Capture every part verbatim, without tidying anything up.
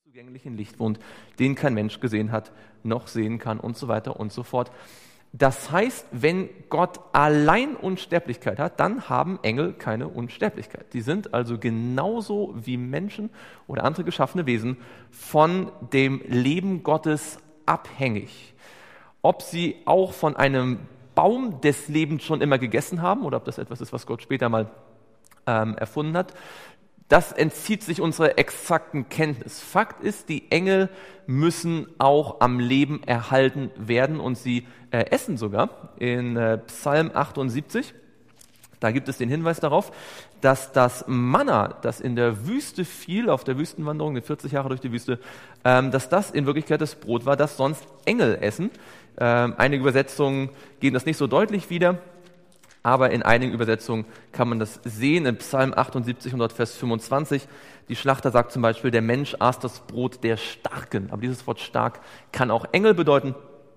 zugänglichen Licht wohnt, den kein Mensch gesehen hat, noch sehen kann und so weiter und so fort. Das heißt, wenn Gott allein Unsterblichkeit hat, dann haben Engel keine Unsterblichkeit. Die sind also genauso wie Menschen oder andere geschaffene Wesen von dem Leben Gottes abhängig. Ob sie auch von einem Baum des Lebens schon immer gegessen haben oder ob das etwas ist, was Gott später mal ähm, erfunden hat, das entzieht sich unserer exakten Kenntnis. Fakt ist, die Engel müssen auch am Leben erhalten werden und sie äh, essen sogar. In äh, Psalm achtundsiebzig, da gibt es den Hinweis darauf, dass das Manna, das in der Wüste fiel, auf der Wüstenwanderung, die vierzig Jahre durch die Wüste, ähm, dass das in Wirklichkeit das Brot war, das sonst Engel essen. Ähm, einige Übersetzungen geben das nicht so deutlich wieder. Aber in einigen Übersetzungen kann man das sehen. In Psalm achtundsiebzig und dort Vers fünfundzwanzig, die Schlachter sagt zum Beispiel, der Mensch aß das Brot der Starken. Aber dieses Wort stark kann auch Engel bedeuten.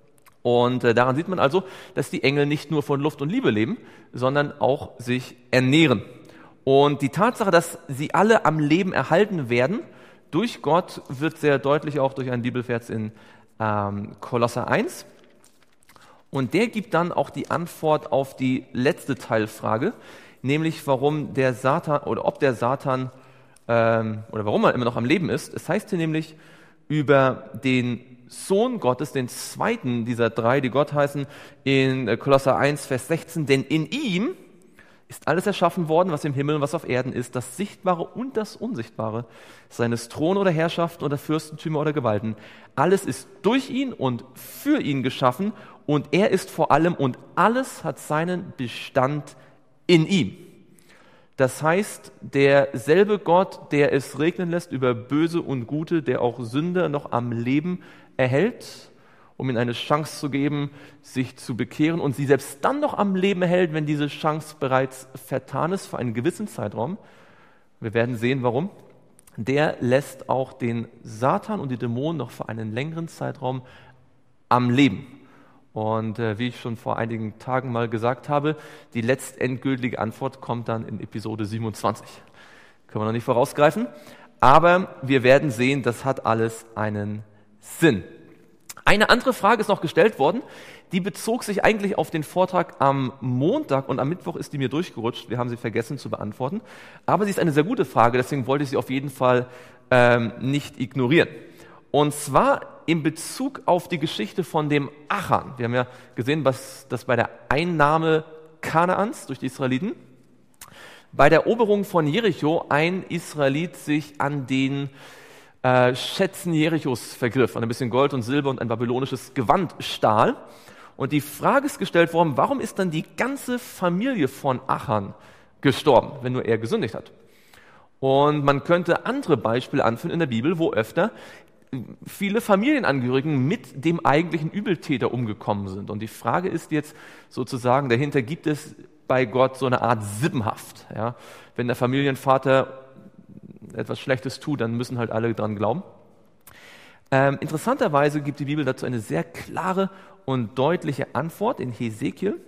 Und äh, daran sieht man also, dass die Engel nicht nur von Luft und Liebe leben, sondern auch sich ernähren. Und die Tatsache, dass sie alle am Leben erhalten werden, durch Gott, wird sehr deutlich auch durch einen Bibelvers in ähm, Kolosser eins. Und der gibt dann auch die Antwort auf die letzte Teilfrage, nämlich warum der Satan oder ob der Satan ähm, oder warum er immer noch am Leben ist. Es heißt hier nämlich über den Sohn Gottes, den zweiten dieser drei, die Gott heißen, in Kolosser eins, Vers sechzehn, denn in ihm ist alles erschaffen worden, was im Himmel und was auf Erden ist, das Sichtbare und das Unsichtbare, seines Thron oder Herrschaften oder Fürstentümer oder Gewalten. Alles ist durch ihn und für ihn geschaffen und er ist vor allem und alles hat seinen Bestand in ihm. Das heißt, derselbe Gott, der es regnen lässt über Böse und Gute, der auch Sünder noch am Leben erhält, um ihnen eine Chance zu geben, sich zu bekehren und sie selbst dann noch am Leben erhält, wenn diese Chance bereits vertan ist für einen gewissen Zeitraum. Wir werden sehen, warum. Der lässt auch den Satan und die Dämonen noch für einen längeren Zeitraum am Leben. Und äh, wie ich schon vor einigen Tagen mal gesagt habe, die letztendgültige Antwort kommt dann in Episode siebenundzwanzig. Können wir noch nicht vorausgreifen, aber wir werden sehen, das hat alles einen Sinn. Eine andere Frage ist noch gestellt worden, die bezog sich eigentlich auf den Vortrag am Montag und am Mittwoch ist die mir durchgerutscht. Wir haben sie vergessen zu beantworten, aber sie ist eine sehr gute Frage, deswegen wollte ich sie auf jeden Fall ähm, nicht ignorieren. Und zwar in Bezug auf die Geschichte von dem Achan. Wir haben ja gesehen, was das bei der Einnahme Kanaans durch die Israeliten, bei der Eroberung von Jericho ein Israelit sich an den äh, Schätzen Jerichos vergriff, an ein bisschen Gold und Silber und ein babylonisches Gewand stahl. Und die Frage ist gestellt worden, warum ist dann die ganze Familie von Achan gestorben, wenn nur er gesündigt hat? Und man könnte andere Beispiele anführen in der Bibel, wo öfter viele Familienangehörigen mit dem eigentlichen Übeltäter umgekommen sind. Und die Frage ist jetzt sozusagen, dahinter gibt es bei Gott so eine Art Sippenhaft. Ja? Wenn der Familienvater etwas Schlechtes tut, dann müssen halt alle dran glauben. Ähm, interessanterweise gibt die Bibel dazu eine sehr klare und deutliche Antwort in Hesekiel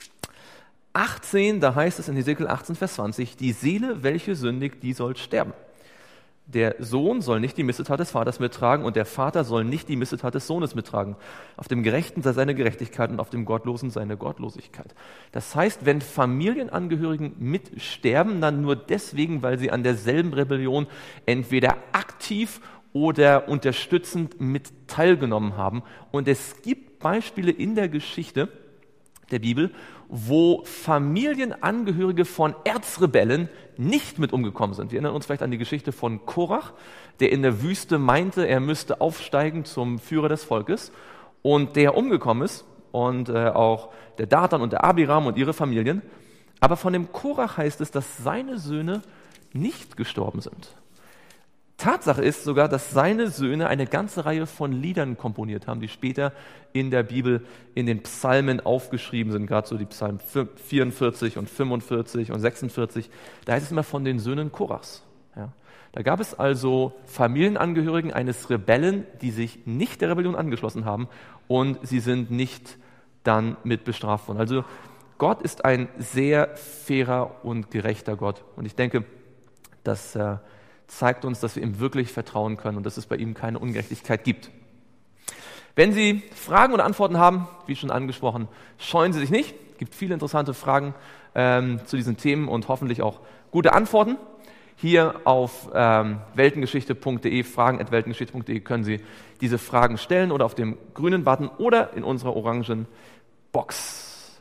achtzehn, da heißt es in Hesekiel achtzehn, Vers zwanzig, die Seele, welche sündigt, die soll sterben. Der Sohn soll nicht die Missetat des Vaters mittragen und der Vater soll nicht die Missetat des Sohnes mittragen. Auf dem Gerechten sei seine Gerechtigkeit und auf dem Gottlosen seine Gottlosigkeit. Das heißt, wenn Familienangehörigen mitsterben, dann nur deswegen, weil sie an derselben Rebellion entweder aktiv oder unterstützend mit teilgenommen haben. Und es gibt Beispiele in der Geschichte der Bibel, wo Familienangehörige von Erzrebellen nicht mit umgekommen sind. Wir erinnern uns vielleicht an die Geschichte von Korach, der in der Wüste meinte, er müsste aufsteigen zum Führer des Volkes und der umgekommen ist und äh, auch der Datan und der Abiram und ihre Familien. Aber von dem Korach heißt es, dass seine Söhne nicht gestorben sind. Tatsache ist sogar, dass seine Söhne eine ganze Reihe von Liedern komponiert haben, die später in der Bibel in den Psalmen aufgeschrieben sind, gerade so die Psalmen vierundvierzig und fünfundvierzig und sechsundvierzig. Da heißt es immer von den Söhnen Korachs. Ja. Da gab es also Familienangehörigen eines Rebellen, die sich nicht der Rebellion angeschlossen haben und sie sind nicht dann mit bestraft worden. Also Gott ist ein sehr fairer und gerechter Gott und ich denke, dass äh, zeigt uns, dass wir ihm wirklich vertrauen können und dass es bei ihm keine Ungerechtigkeit gibt. Wenn Sie Fragen oder Antworten haben, wie schon angesprochen, scheuen Sie sich nicht. Es gibt viele interessante Fragen ähm, zu diesen Themen und hoffentlich auch gute Antworten. Hier auf ähm, weltengeschichte punkt de, fragen at weltengeschichte punkt de können Sie diese Fragen stellen oder auf dem grünen Button oder in unserer orangen Box.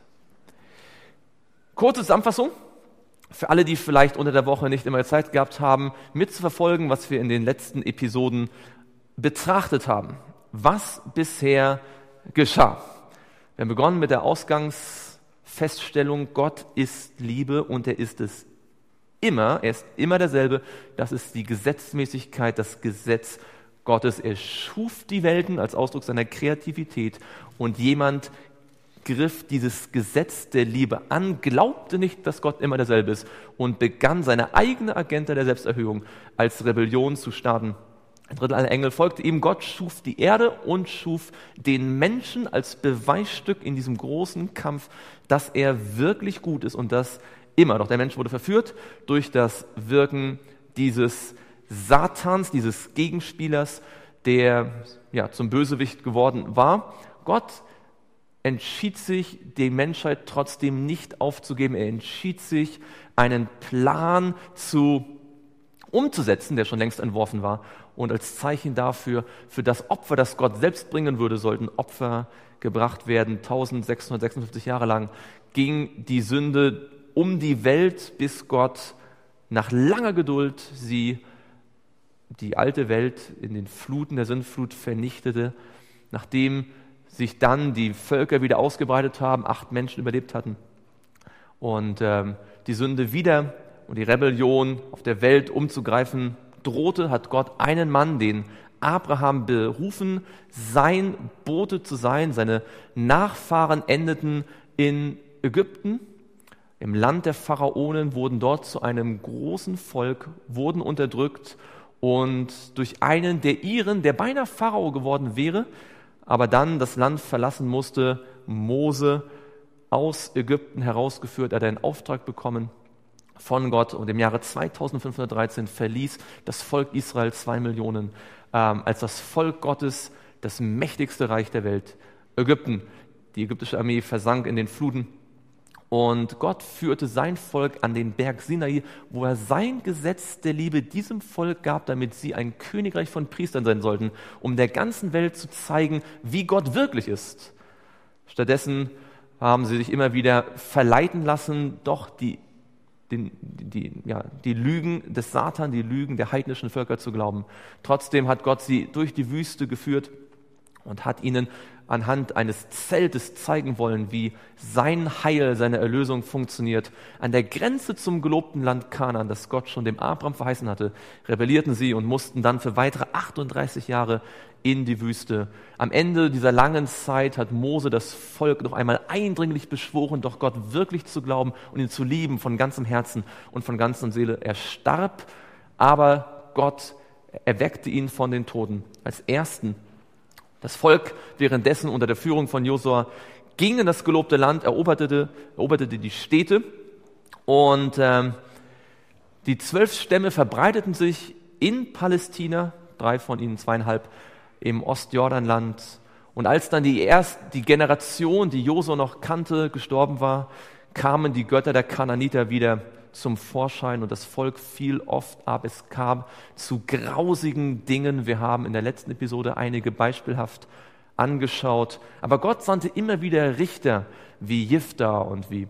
Kurze Zusammenfassung. Für alle, die vielleicht unter der Woche nicht immer Zeit gehabt haben, mitzuverfolgen, was wir in den letzten Episoden betrachtet haben. Was bisher geschah. Wir haben begonnen mit der Ausgangsfeststellung, Gott ist Liebe und er ist es immer, er ist immer derselbe. Das ist die Gesetzmäßigkeit, das Gesetz Gottes. Er schuf die Welten als Ausdruck seiner Kreativität und jemand griff dieses Gesetz der Liebe an, glaubte nicht, dass Gott immer derselbe ist und begann seine eigene Agenda der Selbsterhöhung als Rebellion zu starten. Ein Drittel aller Engel folgte ihm. Gott schuf die Erde und schuf den Menschen als Beweisstück in diesem großen Kampf, dass er wirklich gut ist und das immer. Doch der Mensch wurde verführt durch das Wirken dieses Satans, dieses Gegenspielers, der ja, zum Bösewicht geworden war. Gott entschied sich, die Menschheit trotzdem nicht aufzugeben. Er entschied sich, einen Plan zu umzusetzen, der schon längst entworfen war. Und als Zeichen dafür, für das Opfer, das Gott selbst bringen würde, sollten Opfer gebracht werden. eintausendsechshundertsechsundfünfzig Jahre lang ging die Sünde um die Welt, bis Gott nach langer Geduld sie, die alte Welt, in den Fluten der Sintflut vernichtete. Nachdem sich dann die Völker wieder ausgebreitet haben, acht Menschen überlebt hatten und ähm, die Sünde wieder und die Rebellion auf der Welt umzugreifen drohte, hat Gott einen Mann, den Abraham, berufen, sein Bote zu sein. Seine Nachfahren endeten in Ägypten, im Land der Pharaonen, wurden dort zu einem großen Volk, wurden unterdrückt und durch einen der ihren, der beinahe Pharao geworden wäre, aber dann das Land verlassen musste, Mose aus Ägypten herausgeführt, er hat einen Auftrag bekommen von Gott und im Jahre zweitausendfünfhundertdreizehn verließ das Volk Israel zwei Millionen ähm, als das Volk Gottes, das mächtigste Reich der Welt, Ägypten. Die ägyptische Armee versank in den Fluten und Gott führte sein Volk an den Berg Sinai, wo er sein Gesetz der Liebe diesem Volk gab, damit sie ein Königreich von Priestern sein sollten, um der ganzen Welt zu zeigen, wie Gott wirklich ist. Stattdessen haben sie sich immer wieder verleiten lassen, doch die Den, die, ja, die Lügen des Satan, die Lügen der heidnischen Völker zu glauben. Trotzdem hat Gott sie durch die Wüste geführt und hat ihnen anhand eines Zeltes zeigen wollen, wie sein Heil, seine Erlösung funktioniert. An der Grenze zum gelobten Land Kanaan, das Gott schon dem Abraham verheißen hatte, rebellierten sie und mussten dann für weitere achtunddreißig Jahre in die Wüste. Am Ende dieser langen Zeit hat Mose das Volk noch einmal eindringlich beschworen, doch Gott wirklich zu glauben und ihn zu lieben von ganzem Herzen und von ganzer Seele. Er starb, aber Gott erweckte ihn von den Toten als Ersten. Das Volk währenddessen unter der Führung von Josua ging in das gelobte Land, eroberte, eroberte die Städte und ähm, die zwölf Stämme verbreiteten sich in Palästina, drei von ihnen, zweieinhalb, im Ostjordanland. Und als dann die erste, die Generation, die Josua noch kannte, gestorben war, kamen die Götter der Kanaaniter wieder zum Vorschein und das Volk fiel oft ab. Es kam zu grausigen Dingen. Wir haben in der letzten Episode einige beispielhaft angeschaut. Aber Gott sandte immer wieder Richter wie Jifta und wie,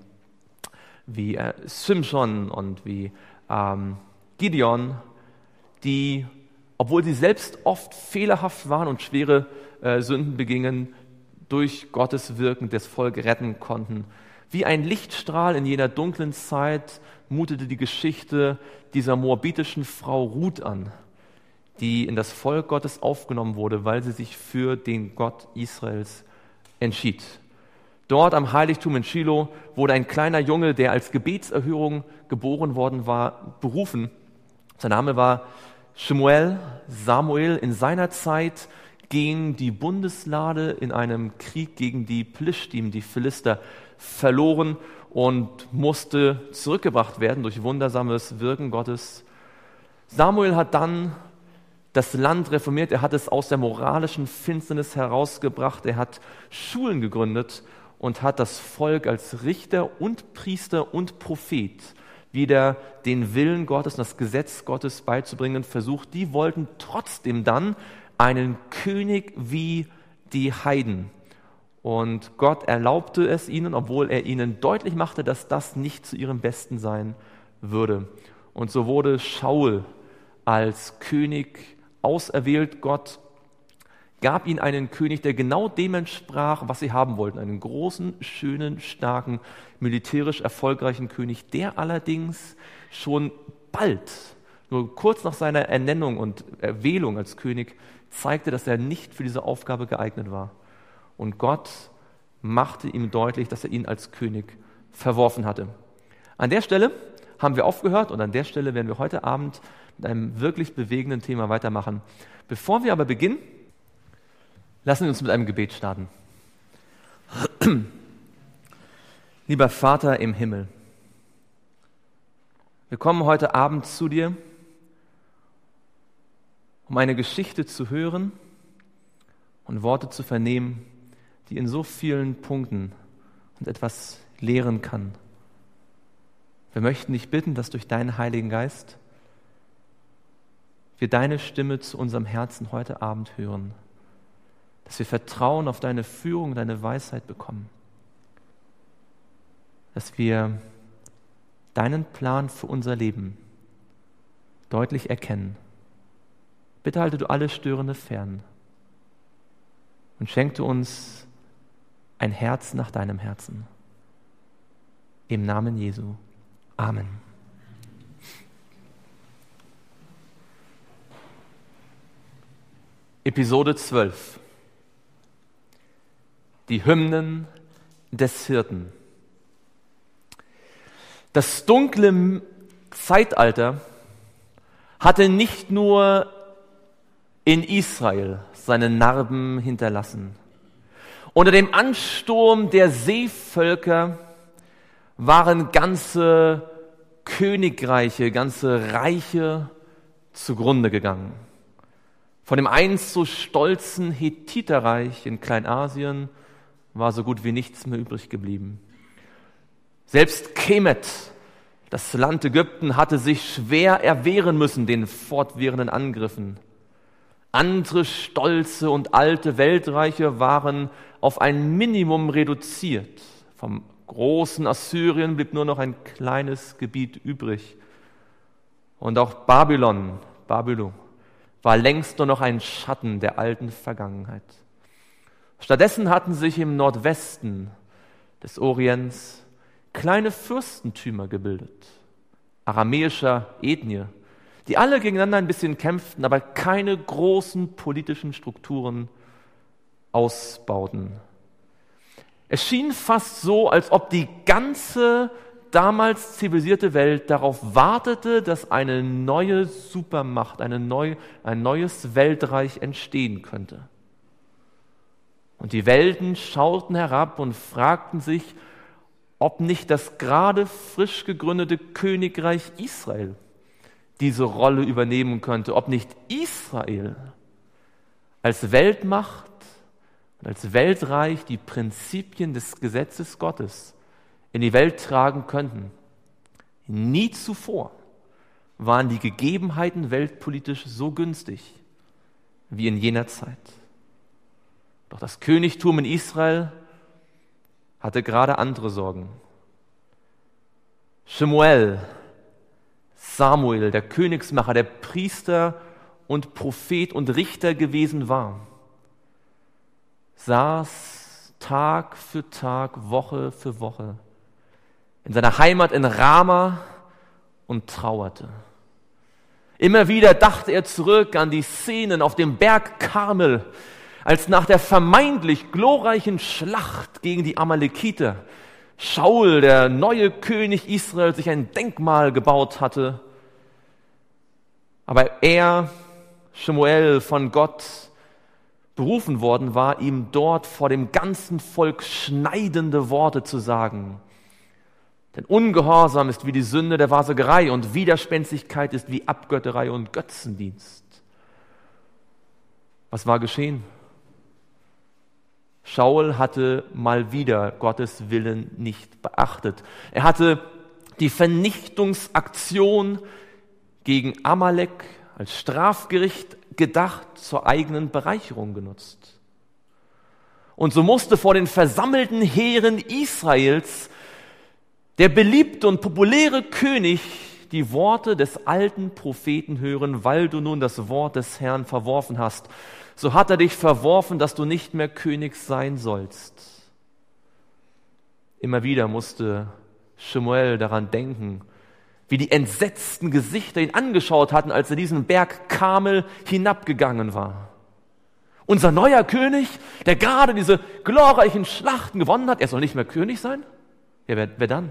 wie äh, Simson und wie ähm, Gideon, die, obwohl sie selbst oft fehlerhaft waren und schwere äh, Sünden begingen, durch Gottes Wirken das Volk retten konnten. Wie ein Lichtstrahl in jener dunklen Zeit mutete die Geschichte dieser moabitischen Frau Ruth an, die in das Volk Gottes aufgenommen wurde, weil sie sich für den Gott Israels entschied. Dort am Heiligtum in Schilo wurde ein kleiner Junge, der als Gebetserhörung geboren worden war, berufen. Sein Name war Shemuel, Samuel. In seiner Zeit ging die Bundeslade in einem Krieg gegen die Plishtim, die Philister, verloren und musste zurückgebracht werden durch wundersames Wirken Gottes. Samuel hat dann das Land reformiert, er hat es aus der moralischen Finsternis herausgebracht, er hat Schulen gegründet und hat das Volk als Richter und Priester und Prophet wieder den Willen Gottes und das Gesetz Gottes beizubringen versucht. Die wollten trotzdem dann einen König wie die Heiden. Und Gott erlaubte es ihnen, obwohl er ihnen deutlich machte, dass das nicht zu ihrem Besten sein würde. Und so wurde Schaul als König auserwählt. Gott gab ihnen einen König, der genau dem entsprach, was sie haben wollten. Einen großen, schönen, starken, militärisch erfolgreichen König, der allerdings schon bald, nur kurz nach seiner Ernennung und Erwählung als König, zeigte, dass er nicht für diese Aufgabe geeignet war. Und Gott machte ihm deutlich, dass er ihn als König verworfen hatte. An der Stelle haben wir aufgehört und an der Stelle werden wir heute Abend mit einem wirklich bewegenden Thema weitermachen. Bevor wir aber beginnen, lassen wir uns mit einem Gebet starten. Lieber Vater im Himmel, wir kommen heute Abend zu dir, um eine Geschichte zu hören und Worte zu vernehmen, die in so vielen Punkten uns etwas lehren kann. Wir möchten dich bitten, dass durch deinen Heiligen Geist wir deine Stimme zu unserem Herzen heute Abend hören, dass wir Vertrauen auf deine Führung, deine Weisheit bekommen, dass wir deinen Plan für unser Leben deutlich erkennen. Bitte halte du alle Störende fern und schenke uns ein Herz nach deinem Herzen. Im Namen Jesu. Amen. Episode zwölf. Die Hymnen des Hirten. Das dunkle Zeitalter hatte nicht nur in Israel seine Narben hinterlassen. Unter dem Ansturm der Seevölker waren ganze Königreiche, ganze Reiche zugrunde gegangen. Von dem einst so stolzen Hethiterreich in Kleinasien war so gut wie nichts mehr übrig geblieben. Selbst Kemet, das Land Ägypten, hatte sich schwer erwehren müssen den fortwährenden Angriffen. Andere stolze und alte Weltreiche waren auf ein Minimum reduziert. Vom großen Assyrien blieb nur noch ein kleines Gebiet übrig. Und auch Babylon, Babylon, war längst nur noch ein Schatten der alten Vergangenheit. Stattdessen hatten sich im Nordwesten des Orients kleine Fürstentümer gebildet, aramäischer Ethnie, die alle gegeneinander ein bisschen kämpften, aber keine großen politischen Strukturen ausbauten. Es schien fast so, als ob die ganze damals zivilisierte Welt darauf wartete, dass eine neue Supermacht, eine neu, ein neues Weltreich entstehen könnte. Und die Welten schauten herab und fragten sich, ob nicht das gerade frisch gegründete Königreich Israel diese Rolle übernehmen könnte, ob nicht Israel als Weltmacht und als Weltreich die Prinzipien des Gesetzes Gottes in die Welt tragen könnten. Nie zuvor waren die Gegebenheiten weltpolitisch so günstig wie in jener Zeit. Doch das Königtum in Israel hatte gerade andere Sorgen. Shemuel, Samuel, der Königsmacher, der Priester und Prophet und Richter gewesen war, saß Tag für Tag, Woche für Woche in seiner Heimat in Rama und trauerte. Immer wieder dachte er zurück an die Szenen auf dem Berg Karmel, als nach der vermeintlich glorreichen Schlacht gegen die Amalekiter Schaul, der neue König Israel, sich ein Denkmal gebaut hatte. Aber er, Shemuel, von Gott berufen worden war, ihm dort vor dem ganzen Volk schneidende Worte zu sagen. Denn Ungehorsam ist wie die Sünde der Wahrsagerei und Widerspenstigkeit ist wie Abgötterei und Götzendienst. Was war geschehen? Shaul hatte mal wieder Gottes Willen nicht beachtet. Er hatte die Vernichtungsaktion gegen Amalek als Strafgericht gedacht zur eigenen Bereicherung genutzt. Und so musste vor den versammelten Heeren Israels der beliebte und populäre König die Worte des alten Propheten hören, weil du nun das Wort des Herrn verworfen hast. So hat er dich verworfen, dass du nicht mehr König sein sollst. Immer wieder musste Shemuel daran denken, wie die entsetzten Gesichter ihn angeschaut hatten, als er diesen Berg Karmel hinabgegangen war. Unser neuer König, der gerade diese glorreichen Schlachten gewonnen hat, er soll nicht mehr König sein? Ja, wer, wer dann?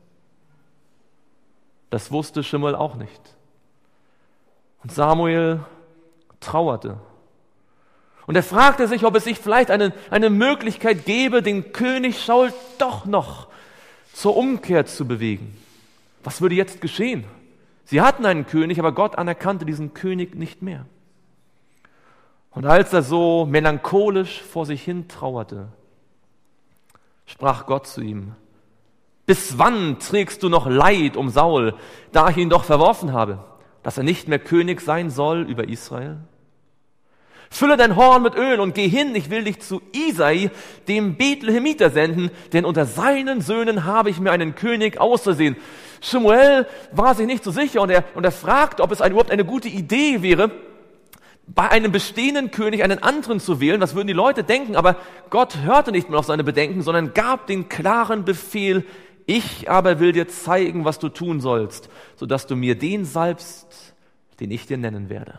Das wusste Shemuel auch nicht. Und Samuel trauerte. Und er fragte sich, ob es sich vielleicht eine, eine Möglichkeit gäbe, den König Saul doch noch zur Umkehr zu bewegen. Was würde jetzt geschehen? Sie hatten einen König, aber Gott anerkannte diesen König nicht mehr. Und als er so melancholisch vor sich hin trauerte, sprach Gott zu ihm: Bis wann trägst du noch Leid um Saul, da ich ihn doch verworfen habe, dass er nicht mehr König sein soll über Israel? Fülle dein Horn mit Öl und geh hin, ich will dich zu Isai, dem Bethlehemiter, senden, denn unter seinen Söhnen habe ich mir einen König ausersehen. Shemuel war sich nicht so sicher und er, und er fragte, ob es ein, überhaupt eine gute Idee wäre, bei einem bestehenden König einen anderen zu wählen. Was würden die Leute denken? Aber Gott hörte nicht mehr auf seine Bedenken, sondern gab den klaren Befehl: Ich aber will dir zeigen, was du tun sollst, sodass du mir den salbst, den ich dir nennen werde.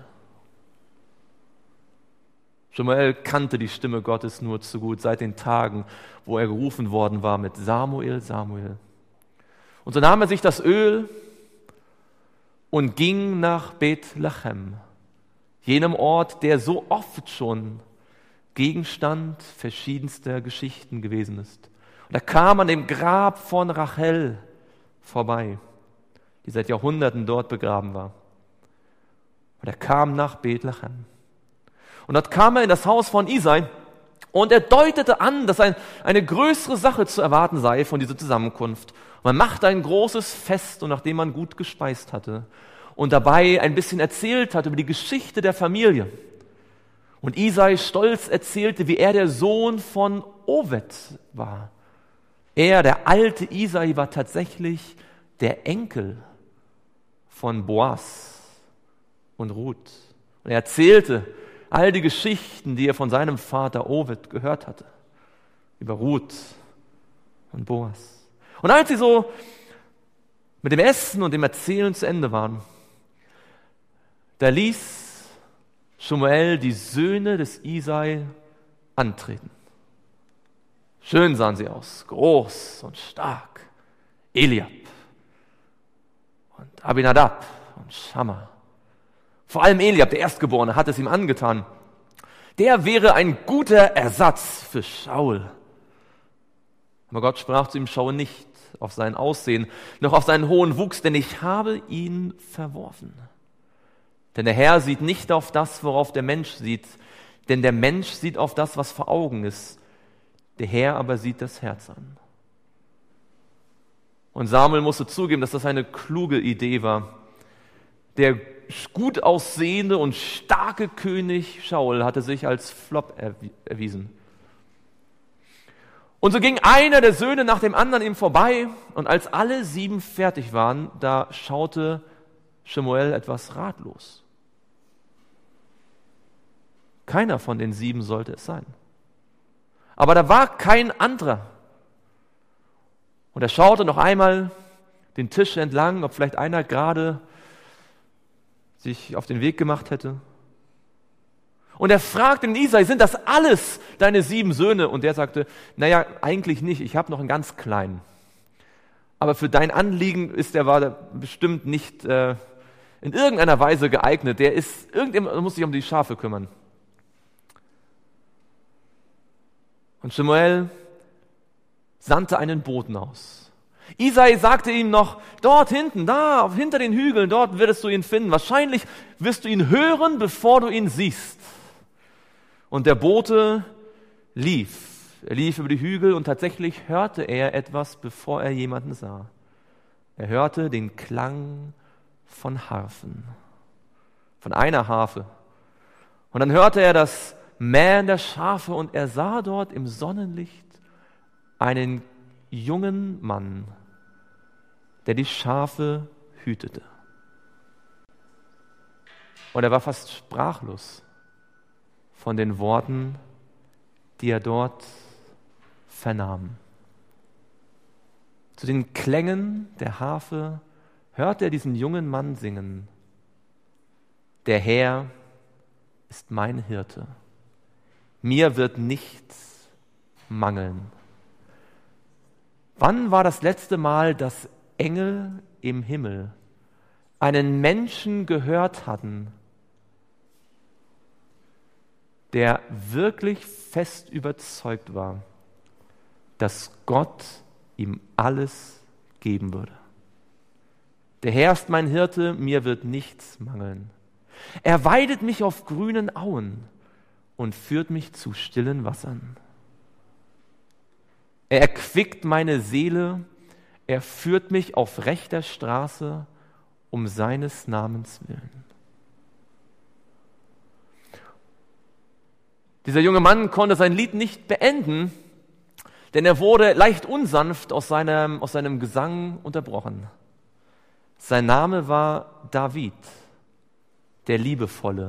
Shemuel kannte die Stimme Gottes nur zu gut seit den Tagen, wo er gerufen worden war mit Samuel, Samuel. Und so nahm er sich das Öl und ging nach Bethlehem, jenem Ort, der so oft schon Gegenstand verschiedenster Geschichten gewesen ist. Und er kam an dem Grab von Rachel vorbei, die seit Jahrhunderten dort begraben war. Und er kam nach Bethlehem. Und dort kam er in das Haus von Isai und er deutete an, dass ein, eine größere Sache zu erwarten sei von dieser Zusammenkunft. Und man machte ein großes Fest, und nachdem man gut gespeist hatte und dabei ein bisschen erzählt hat über die Geschichte der Familie. Und Isai stolz erzählte, wie er der Sohn von Oved war. Er, der alte Isai, war tatsächlich der Enkel von Boas und Ruth. Und er erzählte all die Geschichten, die er von seinem Vater Oved gehört hatte, über Ruth und Boas. Und als sie so mit dem Essen und dem Erzählen zu Ende waren, da ließ Shemuel die Söhne des Isai antreten. Schön sahen sie aus, groß und stark. Eliab und Abinadab und Schamma. Vor allem Eliab, der Erstgeborene, hat es ihm angetan. Der wäre ein guter Ersatz für Saul. Aber Gott sprach zu ihm: Schaue nicht auf sein Aussehen, noch auf seinen hohen Wuchs, denn ich habe ihn verworfen. Denn der Herr sieht nicht auf das, worauf der Mensch sieht, denn der Mensch sieht auf das, was vor Augen ist. Der Herr aber sieht das Herz an. Und Samuel musste zugeben, dass das eine kluge Idee war. Der gut aussehende und starke König Saul hatte sich als Flop erwiesen. Und so ging einer der Söhne nach dem anderen ihm vorbei, und als alle sieben fertig waren, da schaute Shemuel etwas ratlos. Keiner von den sieben sollte es sein. Aber da war kein anderer. Und er schaute noch einmal den Tisch entlang, ob vielleicht einer gerade sich auf den Weg gemacht hätte. Und er fragte den Isai: Sind das alles deine sieben Söhne? Und der sagte: Naja, eigentlich nicht, ich habe noch einen ganz kleinen. Aber für dein Anliegen ist der war bestimmt nicht äh, in irgendeiner Weise geeignet. Der ist, irgendjemand muss sich um die Schafe kümmern. Und Shemuel sandte einen Boten aus. Isai sagte ihm noch, dort hinten, da, hinter den Hügeln, dort wirst du ihn finden. Wahrscheinlich wirst du ihn hören, bevor du ihn siehst. Und der Bote lief. Er lief über die Hügel und tatsächlich hörte er etwas, bevor er jemanden sah. Er hörte den Klang von Harfen, von einer Harfe. Und dann hörte er das Mähen der Schafe und er sah dort im Sonnenlicht einen jungen Mann, der die Schafe hütete. Und er war fast sprachlos von den Worten, die er dort vernahm. Zu den Klängen der Harfe hörte er diesen jungen Mann singen: Der Herr ist mein Hirte, mir wird nichts mangeln. Wann war das letzte Mal, dass Engel im Himmel einen Menschen gehört hatten, der wirklich fest überzeugt war, dass Gott ihm alles geben würde? Der Herr ist mein Hirte, mir wird nichts mangeln. Er weidet mich auf grünen Auen und führt mich zu stillen Wassern. Er erquickt meine Seele, er führt mich auf rechter Straße um seines Namens willen. Dieser junge Mann konnte sein Lied nicht beenden, denn er wurde leicht unsanft aus seinem, aus seinem Gesang unterbrochen. Sein Name war David, der Liebevolle.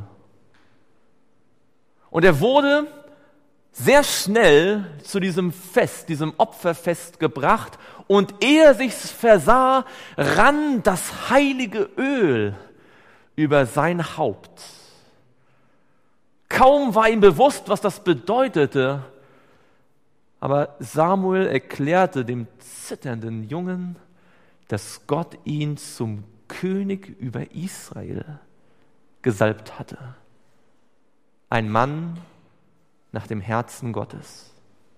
Und er wurde sehr schnell zu diesem Fest, diesem Opferfest gebracht, und ehe er sich's versah, rann das heilige Öl über sein Haupt. Kaum war ihm bewusst, was das bedeutete, aber Samuel erklärte dem zitternden Jungen, dass Gott ihn zum König über Israel gesalbt hatte. Ein Mann nach dem Herzen Gottes.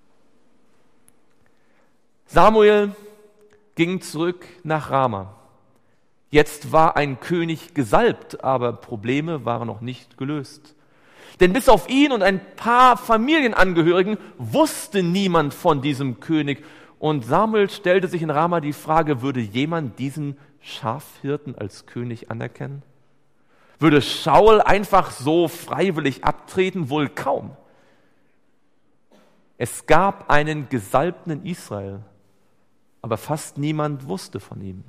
Samuel ging zurück nach Rama. Jetzt war ein König gesalbt, aber Probleme waren noch nicht gelöst. Denn bis auf ihn und ein paar Familienangehörigen wusste niemand von diesem König. Und Samuel stellte sich in Rama die Frage, würde jemand diesen Schafhirten als König anerkennen? Würde Saul einfach so freiwillig abtreten? Wohl kaum. Es gab einen Gesalbten in Israel, aber fast niemand wusste von ihm.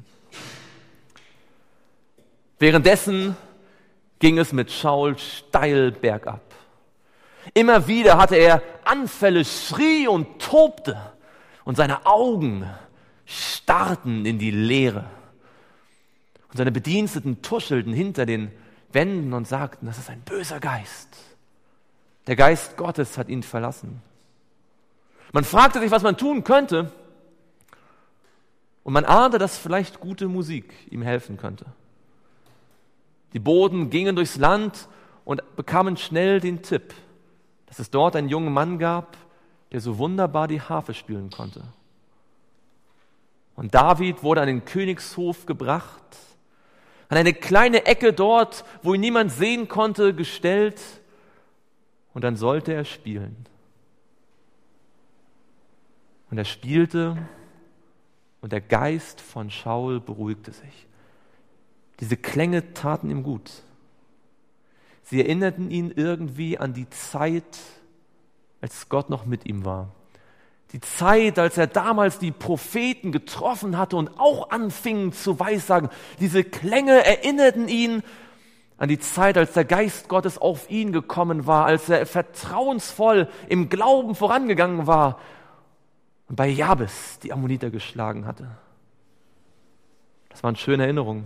Währenddessen ging es mit Saul steil bergab. Immer wieder hatte er Anfälle, schrie und tobte, und seine Augen starrten in die Leere. Und seine Bediensteten tuschelten hinter den Wänden und sagten, das ist ein böser Geist. Der Geist Gottes hat ihn verlassen. Man fragte sich, was man tun könnte, und man ahnte, dass vielleicht gute Musik ihm helfen könnte. Die Boten gingen durchs Land und bekamen schnell den Tipp, dass es dort einen jungen Mann gab, der so wunderbar die Harfe spielen konnte. Und David wurde an den Königshof gebracht, an eine kleine Ecke dort, wo ihn niemand sehen konnte, gestellt, und dann sollte er spielen. Und er spielte, und der Geist von Saul beruhigte sich. Diese Klänge taten ihm gut. Sie erinnerten ihn irgendwie an die Zeit, als Gott noch mit ihm war. Die Zeit, als er damals die Propheten getroffen hatte und auch anfingen zu weissagen. Diese Klänge erinnerten ihn an die Zeit, als der Geist Gottes auf ihn gekommen war, als er vertrauensvoll im Glauben vorangegangen war und bei Jabes die Ammoniter geschlagen hatte. Das waren schöne Erinnerungen.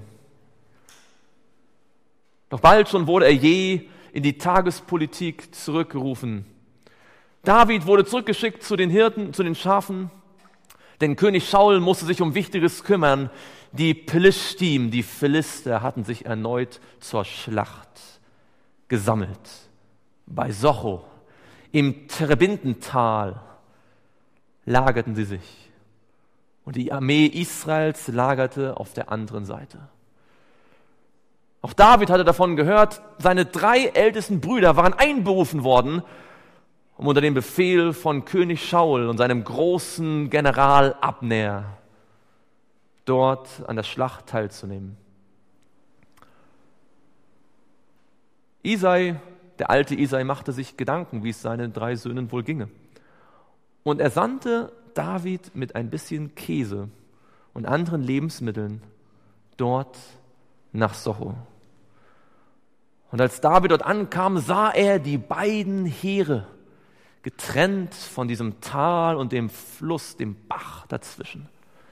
Doch bald schon wurde er je in die Tagespolitik zurückgerufen. David wurde zurückgeschickt zu den Hirten, zu den Schafen, denn König Saul musste sich um Wichtiges kümmern. Die Philister, die Philister hatten sich erneut zur Schlacht gesammelt. Bei Socho, im Terebintental, lagerten sie sich. Und die Armee Israels lagerte auf der anderen Seite. Auch David hatte davon gehört, seine drei ältesten Brüder waren einberufen worden, um unter dem Befehl von König Schaul und seinem großen General Abner dort an der Schlacht teilzunehmen. Isai, der alte Isai, machte sich Gedanken, wie es seinen drei Söhnen wohl ginge. Und er sandte David mit ein bisschen Käse und anderen Lebensmitteln dort nach Socho. Und als David dort ankam, sah er die beiden Heere, getrennt von diesem Tal und dem Fluss, dem Bach dazwischen.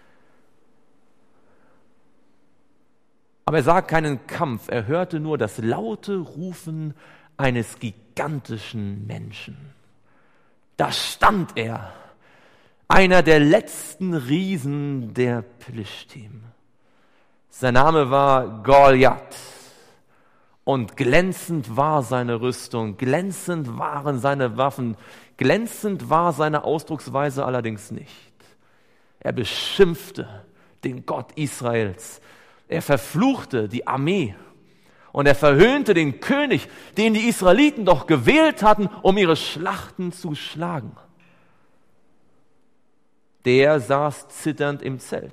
Aber er sah keinen Kampf, er hörte nur das laute Rufen eines gigantischen Menschen. Da stand er, einer der letzten Riesen der Philister. Sein Name war Goliath und glänzend war seine Rüstung, glänzend waren seine Waffen, glänzend war seine Ausdrucksweise allerdings nicht. Er beschimpfte den Gott Israels, er verfluchte die Armee und er verhöhnte den König, den die Israeliten doch gewählt hatten, um ihre Schlachten zu schlagen. Der saß zitternd im Zelt.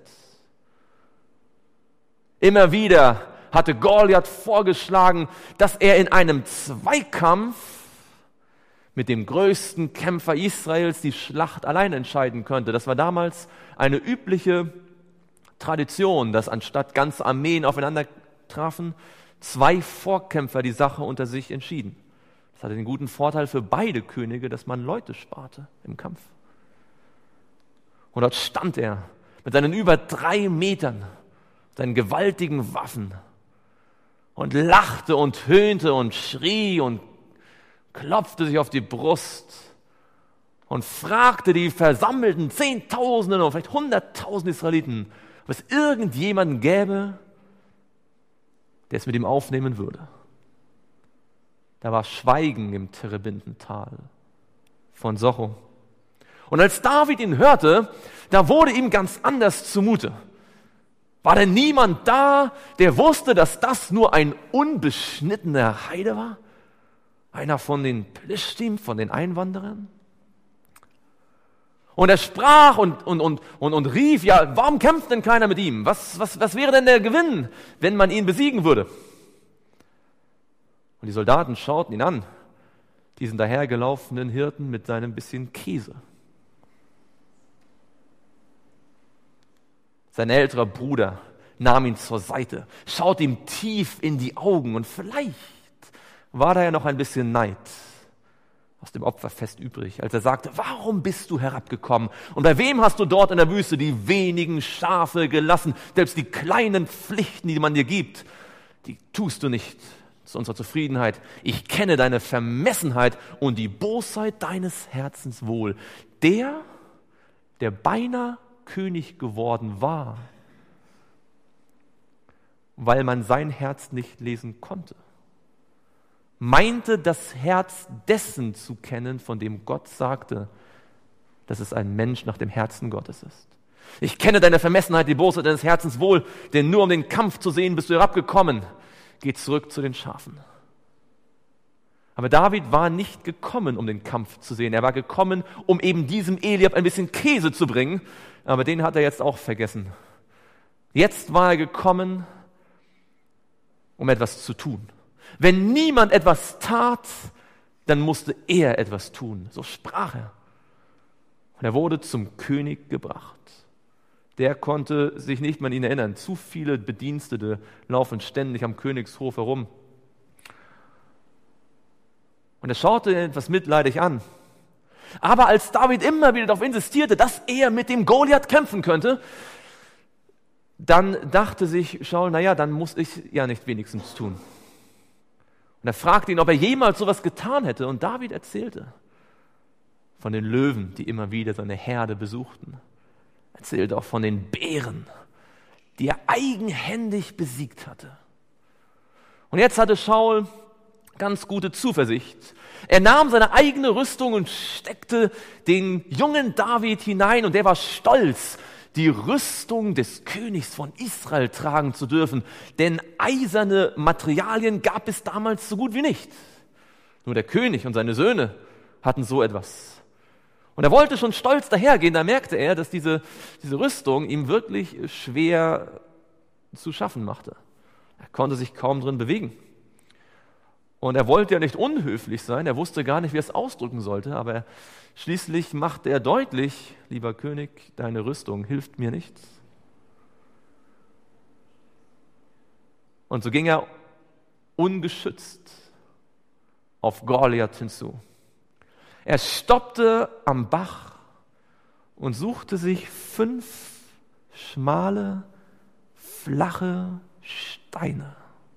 Immer wieder hatte Goliath vorgeschlagen, dass er in einem Zweikampf mit dem größten Kämpfer Israels die Schlacht allein entscheiden könnte. Das war damals eine übliche Tradition, dass anstatt ganze Armeen aufeinander trafen, zwei Vorkämpfer die Sache unter sich entschieden. Das hatte den guten Vorteil für beide Könige, dass man Leute sparte im Kampf. Und dort stand er mit seinen über drei Metern, seinen gewaltigen Waffen und lachte und höhnte und schrie und klopfte sich auf die Brust und fragte die versammelten Zehntausenden oder vielleicht Hunderttausend Israeliten, ob es irgendjemanden gäbe, der es mit ihm aufnehmen würde. Da war Schweigen im Terebintental von Socho. Und als David ihn hörte, da wurde ihm ganz anders zumute. War denn niemand da, der wusste, dass das nur ein unbeschnittener Heide war? Einer von den Plishtim, von den Einwanderern? Und er sprach und, und, und, und, und rief, ja, warum kämpft denn keiner mit ihm? Was, was, was wäre denn der Gewinn, wenn man ihn besiegen würde? Und die Soldaten schauten ihn an, diesen dahergelaufenen Hirten mit seinem bisschen Käse. Sein älterer Bruder nahm ihn zur Seite, schaute ihm tief in die Augen und vielleicht war da ja noch ein bisschen Neid aus dem Opferfest übrig, als er sagte, warum bist du herabgekommen und bei wem hast du dort in der Wüste die wenigen Schafe gelassen, selbst die kleinen Pflichten, die man dir gibt, die tust du nicht zu unserer Zufriedenheit. Ich kenne deine Vermessenheit und die Bosheit deines Herzens wohl. Der, der beinahe König geworden war, weil man sein Herz nicht lesen konnte, meinte das Herz dessen zu kennen, von dem Gott sagte, dass es ein Mensch nach dem Herzen Gottes ist. Ich kenne deine Vermessenheit, die Bosheit deines Herzens wohl, denn nur um den Kampf zu sehen bist du herabgekommen. Geh zurück zu den Schafen. Aber David war nicht gekommen, um den Kampf zu sehen. Er war gekommen, um eben diesem Eliab ein bisschen Käse zu bringen. Aber den hat er jetzt auch vergessen. Jetzt war er gekommen, um etwas zu tun. Wenn niemand etwas tat, dann musste er etwas tun. So sprach er. Und er wurde zum König gebracht. Der konnte sich nicht mehr an ihn erinnern. Zu viele Bedienstete laufen ständig am Königshof herum. Und er schaute ihn etwas mitleidig an. Aber als David immer wieder darauf insistierte, dass er mit dem Goliath kämpfen könnte, dann dachte sich Saul, naja, dann muss ich ja nicht wenigstens tun. Und er fragte ihn, ob er jemals sowas getan hätte. Und David erzählte von den Löwen, die immer wieder seine Herde besuchten. Er erzählte auch von den Bären, die er eigenhändig besiegt hatte. Und jetzt hatte Saul ganz gute Zuversicht. Er nahm seine eigene Rüstung und steckte den jungen David hinein und der war stolz, die Rüstung des Königs von Israel tragen zu dürfen, denn eiserne Materialien gab es damals so gut wie nicht. Nur der König und seine Söhne hatten so etwas. Und er wollte schon stolz dahergehen, da merkte er, dass diese, diese Rüstung ihm wirklich schwer zu schaffen machte. Er konnte sich kaum drin bewegen. Und er wollte ja nicht unhöflich sein, er wusste gar nicht, wie er es ausdrücken sollte, aber schließlich machte er deutlich, lieber König, deine Rüstung hilft mir nichts. Und so ging er ungeschützt auf Goliath hinzu. Er stoppte am Bach und suchte sich fünf schmale, flache Steine.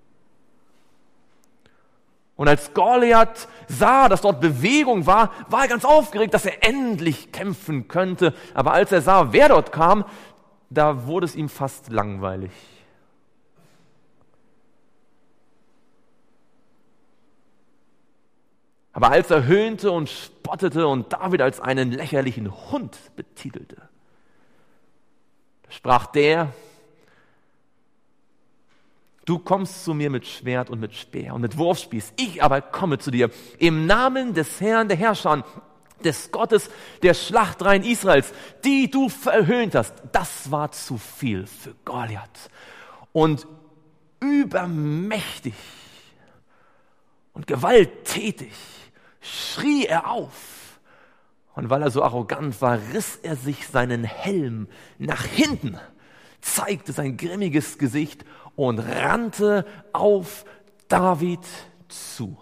Und als Goliath sah, dass dort Bewegung war, war er ganz aufgeregt, dass er endlich kämpfen könnte. Aber als er sah, wer dort kam, da wurde es ihm fast langweilig. Aber als er höhnte und spottete und David als einen lächerlichen Hund betitelte, da sprach der: Du kommst zu mir mit Schwert und mit Speer und mit Wurfspieß, ich aber komme zu dir im Namen des Herrn der Herrscher, des Gottes der Schlachtreihen Israels, die du verhöhnt hast. Das war zu viel für Goliath. Und übermächtig und gewalttätig schrie er auf. Und weil er so arrogant war, riss er sich seinen Helm nach hinten, zeigte sein grimmiges Gesicht und rannte auf David zu.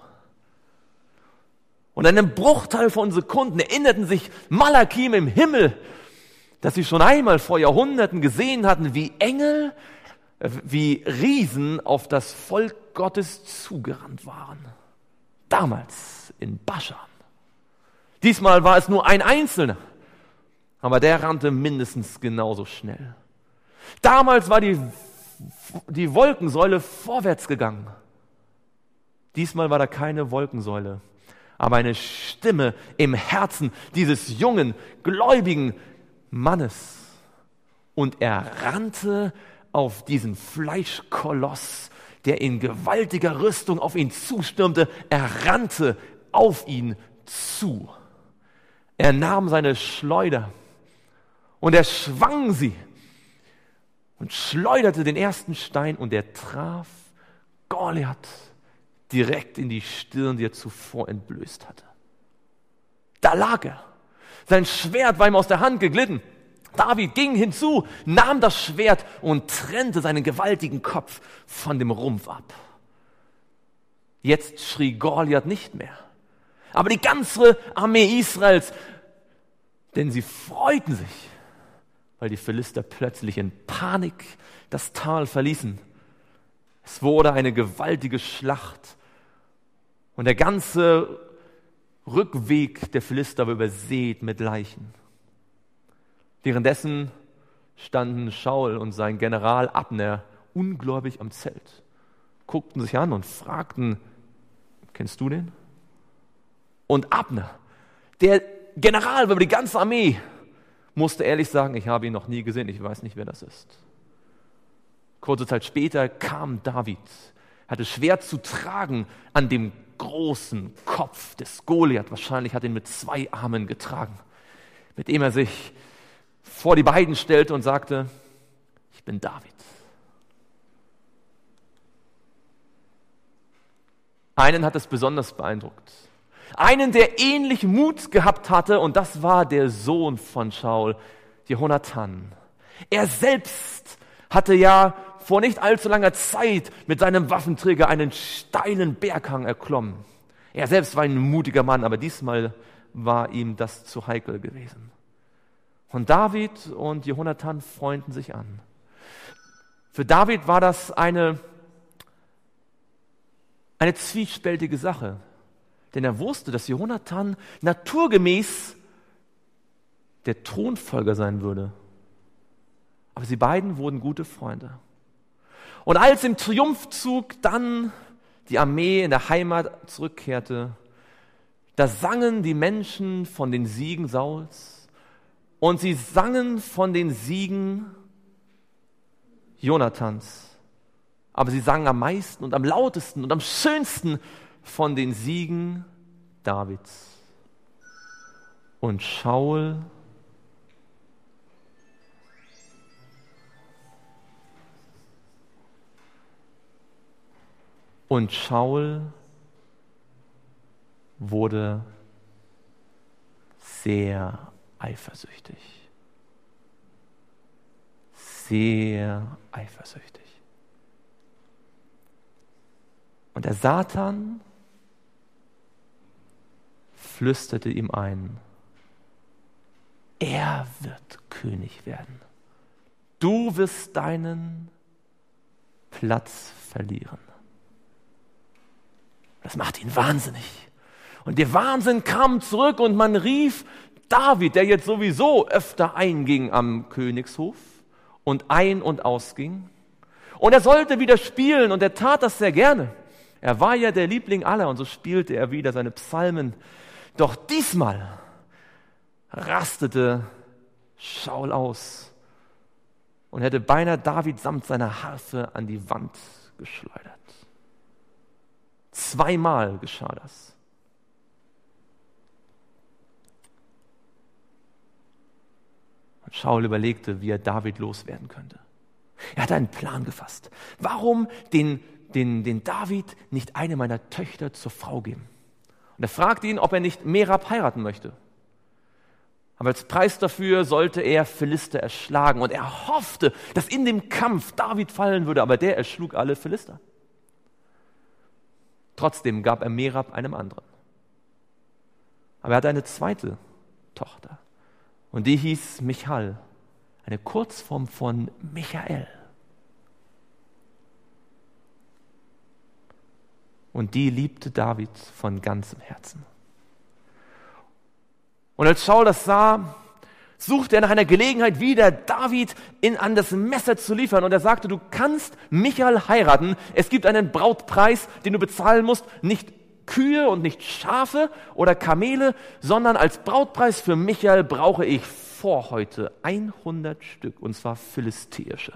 Und in einem Bruchteil von Sekunden erinnerten sich Malakim im Himmel, dass sie schon einmal vor Jahrhunderten gesehen hatten, wie Engel, wie Riesen auf das Volk Gottes zugerannt waren. Damals in Baschan. Diesmal war es nur ein Einzelner, aber der rannte mindestens genauso schnell. Damals war die, die Wolkensäule vorwärts gegangen. Diesmal war da keine Wolkensäule, aber eine Stimme im Herzen dieses jungen, gläubigen Mannes. Und er rannte auf diesen Fleischkoloss, der in gewaltiger Rüstung auf ihn zustürmte. Er rannte auf ihn zu. Er nahm seine Schleuder und er schwang sie und schleuderte den ersten Stein und er traf Goliath direkt in die Stirn, die er zuvor entblößt hatte. Da lag er. Sein Schwert war ihm aus der Hand geglitten. David ging hinzu, nahm das Schwert und trennte seinen gewaltigen Kopf von dem Rumpf ab. Jetzt schrie Goliath nicht mehr, aber die ganze Armee Israels, denn sie freuten sich, weil die Philister plötzlich in Panik das Tal verließen. Es wurde eine gewaltige Schlacht und der ganze Rückweg der Philister war übersät mit Leichen. Währenddessen standen Schaul und sein General Abner ungläubig am Zelt, guckten sich an und fragten: Kennst du den? Und Abner, der General über die ganze Armee, musste ehrlich sagen: Ich habe ihn noch nie gesehen, ich weiß nicht, wer das ist. Kurze Zeit später kam David, hatte schwer zu tragen an dem großen Kopf des Goliath. Wahrscheinlich hat ihn mit zwei Armen getragen, mit dem er sich vor die beiden stellte und sagte: Ich bin David. Einen hat es besonders beeindruckt. Einen, der ähnlich Mut gehabt hatte, und das war der Sohn von Schaul, Jehonatan. Er selbst hatte ja vor nicht allzu langer Zeit mit seinem Waffenträger einen steilen Berghang erklommen. Er selbst war ein mutiger Mann, aber diesmal war ihm das zu heikel gewesen. Und David und Jehonatan freunden sich an. Für David war das eine, eine zwiespältige Sache, denn er wusste, dass Jehonatan naturgemäß der Thronfolger sein würde. Aber sie beiden wurden gute Freunde. Und als im Triumphzug dann die Armee in der Heimat zurückkehrte, da sangen die Menschen von den Siegen Sauls Und sie sangen von den Siegen Jonathans. Aber sie sangen am meisten und am lautesten und am schönsten von den Siegen Davids. Und Schaul und Schaul wurde sehr eifersüchtig. Sehr eifersüchtig. Und der Satan flüsterte ihm ein, er wird König werden. Du wirst deinen Platz verlieren. Das macht ihn wahnsinnig. Und der Wahnsinn kam zurück und man rief David, der jetzt sowieso öfter einging am Königshof und ein- und ausging. Und er sollte wieder spielen und er tat das sehr gerne. Er war ja der Liebling aller und so spielte er wieder seine Psalmen. Doch diesmal rastete Schaul aus und hätte beinahe David samt seiner Harfe an die Wand geschleudert. Zweimal geschah das. Und Schaul überlegte, wie er David loswerden könnte. Er hatte einen Plan gefasst. Warum den, den, den David nicht eine meiner Töchter zur Frau geben? Und er fragte ihn, ob er nicht Merab heiraten möchte. Aber als Preis dafür sollte er Philister erschlagen. Und er hoffte, dass in dem Kampf David fallen würde, aber der erschlug alle Philister. Trotzdem gab er Merab einem anderen. Aber er hatte eine zweite Tochter. Und die hieß Michal, eine Kurzform von Michael. Und die liebte David von ganzem Herzen. Und als Schaul das sah, suchte er nach einer Gelegenheit wieder, David in, an das Messer zu liefern. Und er sagte, du kannst Michal heiraten. Es gibt einen Brautpreis, den du bezahlen musst. Nicht Kühe und nicht Schafe oder Kamele, sondern als Brautpreis für Michal brauche ich Vorhäute hundert Stück, und zwar philistäische.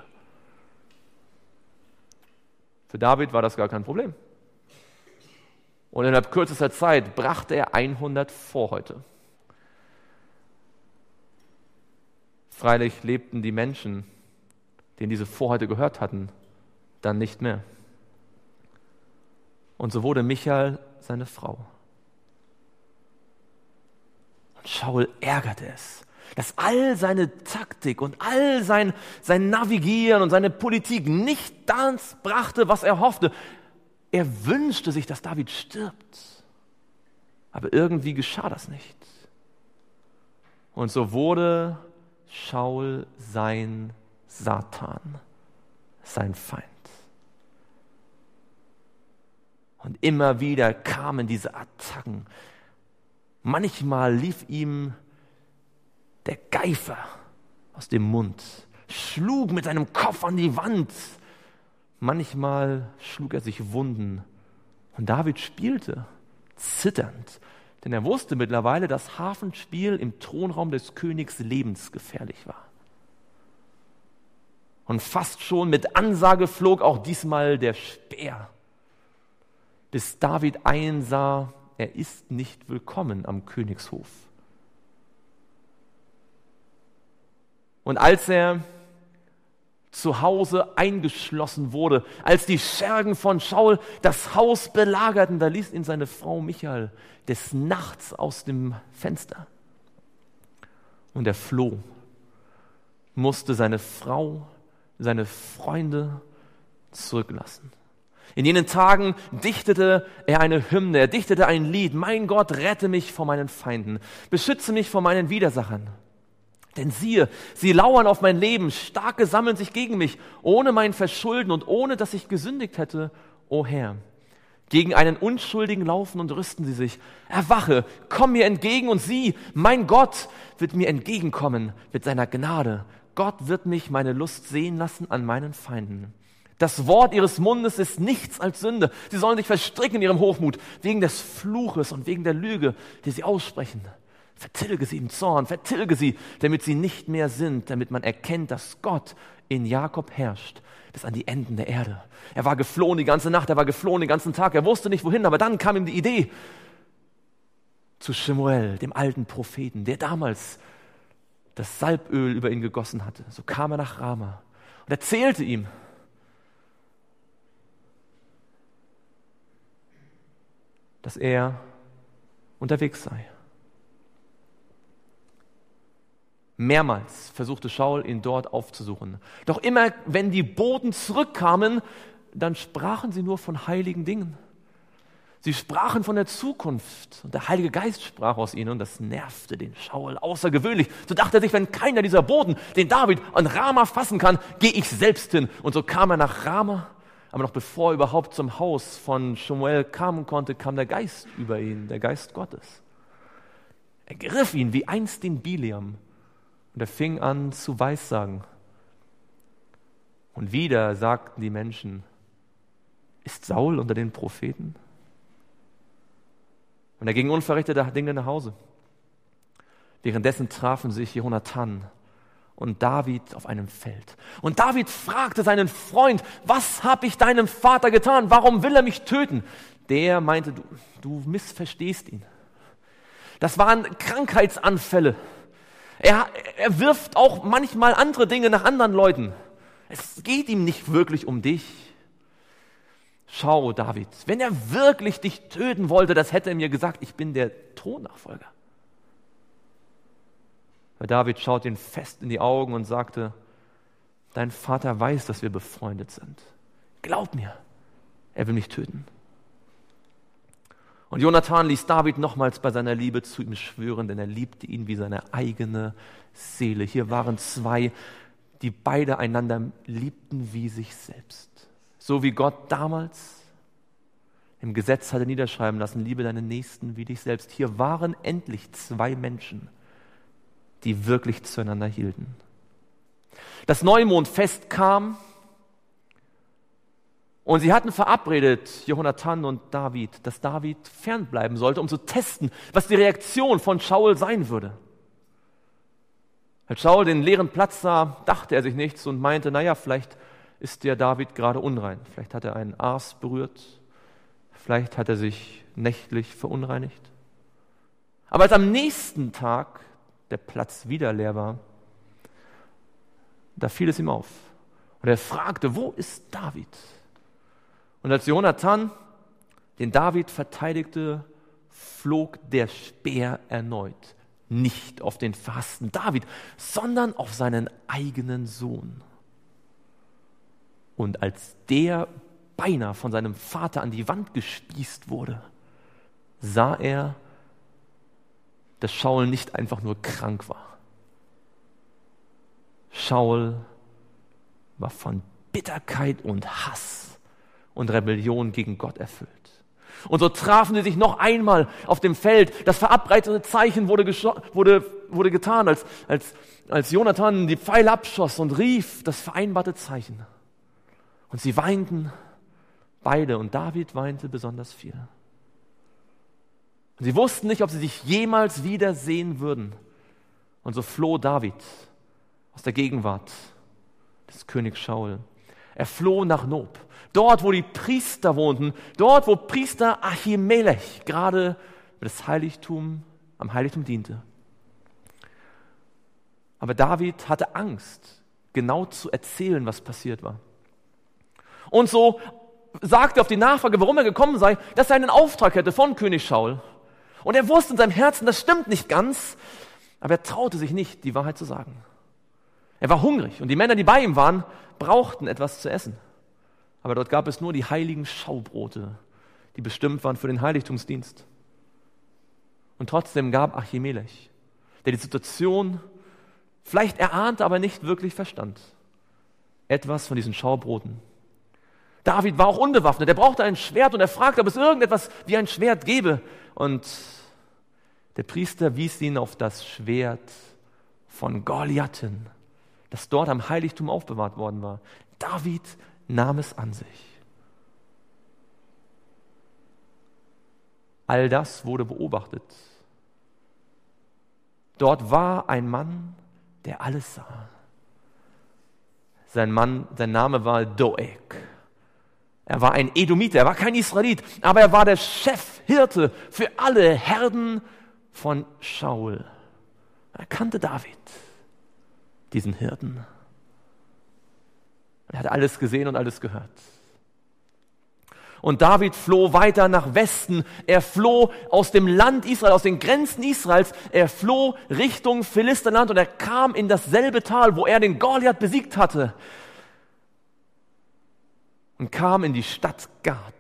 Für David war das gar kein Problem. Und innerhalb kürzester Zeit brachte er hundert Vorhäute. Freilich lebten die Menschen, denen diese Vorhäute gehört hatten, dann nicht mehr. Und so wurde Michal seine Frau. Und Schaul ärgerte es, dass all seine Taktik und all sein, sein Navigieren und seine Politik nicht das brachte, was er hoffte. Er wünschte sich, dass David stirbt. Aber irgendwie geschah das nicht. Und so wurde Schaul sein Satan, sein Feind. Und immer wieder kamen diese Attacken. Manchmal lief ihm der Geifer aus dem Mund, schlug mit seinem Kopf an die Wand. Manchmal schlug er sich Wunden. Und David spielte, zitternd, denn er wusste mittlerweile, dass Harfenspiel im Thronraum des Königs lebensgefährlich war. Und fast schon mit Ansage flog auch diesmal der Speer, bis David einsah, er ist nicht willkommen am Königshof. Und als er zu Hause eingeschlossen wurde, als die Schergen von Schaul das Haus belagerten, da ließ ihn seine Frau Michal des Nachts aus dem Fenster. Und er floh, musste seine Frau, seine Freunde zurücklassen. In jenen Tagen dichtete er eine Hymne, er dichtete ein Lied. Mein Gott, rette mich vor meinen Feinden, beschütze mich vor meinen Widersachern. Denn siehe, sie lauern auf mein Leben, Starke sammeln sich gegen mich, ohne mein Verschulden und ohne, dass ich gesündigt hätte, o Herr. Gegen einen Unschuldigen laufen und rüsten sie sich. Erwache, komm mir entgegen und sieh, mein Gott wird mir entgegenkommen mit seiner Gnade. Gott wird mich meine Lust sehen lassen an meinen Feinden. Das Wort ihres Mundes ist nichts als Sünde. Sie sollen sich verstricken in ihrem Hochmut, wegen des Fluches und wegen der Lüge, die sie aussprechen. Vertilge sie im Zorn, vertilge sie, damit sie nicht mehr sind, damit man erkennt, dass Gott in Jakob herrscht, bis an die Enden der Erde. Er war geflohen die ganze Nacht, er war geflohen den ganzen Tag, er wusste nicht wohin, aber dann kam ihm die Idee zu Shemuel, dem alten Propheten, der damals das Salböl über ihn gegossen hatte. So kam er nach Rama und erzählte ihm, dass er unterwegs sei. Mehrmals versuchte Shaul, ihn dort aufzusuchen. Doch immer, wenn die Boten zurückkamen, dann sprachen sie nur von heiligen Dingen. Sie sprachen von der Zukunft und der Heilige Geist sprach aus ihnen und das nervte den Shaul außergewöhnlich. So dachte er sich, wenn keiner dieser Boten den David an Rama fassen kann, gehe ich selbst hin. Und so kam er nach Rama, aber noch bevor er überhaupt zum Haus von Shemuel kommen konnte, kam der Geist über ihn, der Geist Gottes. Er griff ihn wie einst den Bileam und er fing an zu weissagen. Und wieder sagten die Menschen, ist Saul unter den Propheten? Und er ging unverrichteter Dinge nach Hause. Währenddessen trafen sich Jonathan und David auf einem Feld. Und David fragte seinen Freund, was habe ich deinem Vater getan? Warum will er mich töten? Der meinte, du, du missverstehst ihn. Das waren Krankheitsanfälle. Er, er wirft auch manchmal andere Dinge nach anderen Leuten. Es geht ihm nicht wirklich um dich. Schau, David, wenn er wirklich dich töten wollte, das hätte er mir gesagt, ich bin der Thronnachfolger. Aber David schaut ihn fest in die Augen und sagte, dein Vater weiß, dass wir befreundet sind. Glaub mir, er will mich töten. Und Jonathan ließ David nochmals bei seiner Liebe zu ihm schwören, denn er liebte ihn wie seine eigene Seele. Hier waren zwei, die beide einander liebten wie sich selbst. So wie Gott damals im Gesetz hatte niederschreiben lassen, liebe deinen Nächsten wie dich selbst. Hier waren endlich zwei Menschen, die wirklich zueinander hielten. Das Neumondfest kam und sie hatten verabredet, Jonathan und David, dass David fernbleiben sollte, um zu testen, was die Reaktion von Shaul sein würde. Als Shaul den leeren Platz sah, dachte er sich nichts und meinte, naja, vielleicht ist der David gerade unrein. Vielleicht hat er einen Aas berührt, vielleicht hat er sich nächtlich verunreinigt. Aber als am nächsten Tag der Platz wieder leer war, da fiel es ihm auf. Und er fragte, wo ist David? Und als Jonathan den David verteidigte, flog der Speer erneut. Nicht auf den verhassten David, sondern auf seinen eigenen Sohn. Und als der beinahe von seinem Vater an die Wand gespießt wurde, sah er, dass Shaul nicht einfach nur krank war. Shaul war von Bitterkeit und Hass und Rebellion gegen Gott erfüllt. Und so trafen sie sich noch einmal auf dem Feld. Das verabredete Zeichen wurde, gescho- wurde, wurde getan, als, als, als Jonathan die Pfeile abschoss und rief das vereinbarte Zeichen. Und sie weinten beide und David weinte besonders viel. Und sie wussten nicht, ob sie sich jemals wiedersehen würden. Und so floh David aus der Gegenwart des Königs Shaul. Er floh nach Nob, dort wo die Priester wohnten, dort wo Priester Ahimelech gerade das Heiligtum, am Heiligtum diente. Aber David hatte Angst, genau zu erzählen, was passiert war. Und so sagte er auf die Nachfrage, warum er gekommen sei, dass er einen Auftrag hätte von König Shaul. Und er wusste in seinem Herzen, das stimmt nicht ganz, aber er traute sich nicht, die Wahrheit zu sagen. Er war hungrig und die Männer, die bei ihm waren, brauchten etwas zu essen. Aber dort gab es nur die heiligen Schaubrote, die bestimmt waren für den Heiligtumsdienst. Und trotzdem gab Achimelech, der die Situation vielleicht erahnte, aber nicht wirklich verstand, etwas von diesen Schaubroten. David war auch unbewaffnet, er brauchte ein Schwert und er fragte, ob es irgendetwas wie ein Schwert gäbe. Und der Priester wies ihn auf das Schwert von Goliathen, das dort am Heiligtum aufbewahrt worden war. David nahm es an sich. All das wurde beobachtet. Dort war ein Mann, der alles sah. Sein Mann, sein Name war Doeg. Er war ein Edomiter, er war kein Israelit, aber er war der Chefhirte für alle Herden von Schaul. Er kannte David, diesen Hirten. Er hat alles gesehen und alles gehört. Und David floh weiter nach Westen. Er floh aus dem Land Israel, aus den Grenzen Israels. Er floh Richtung Philisterland und er kam in dasselbe Tal, wo er den Goliath besiegt hatte. Und kam in die Stadt Gat.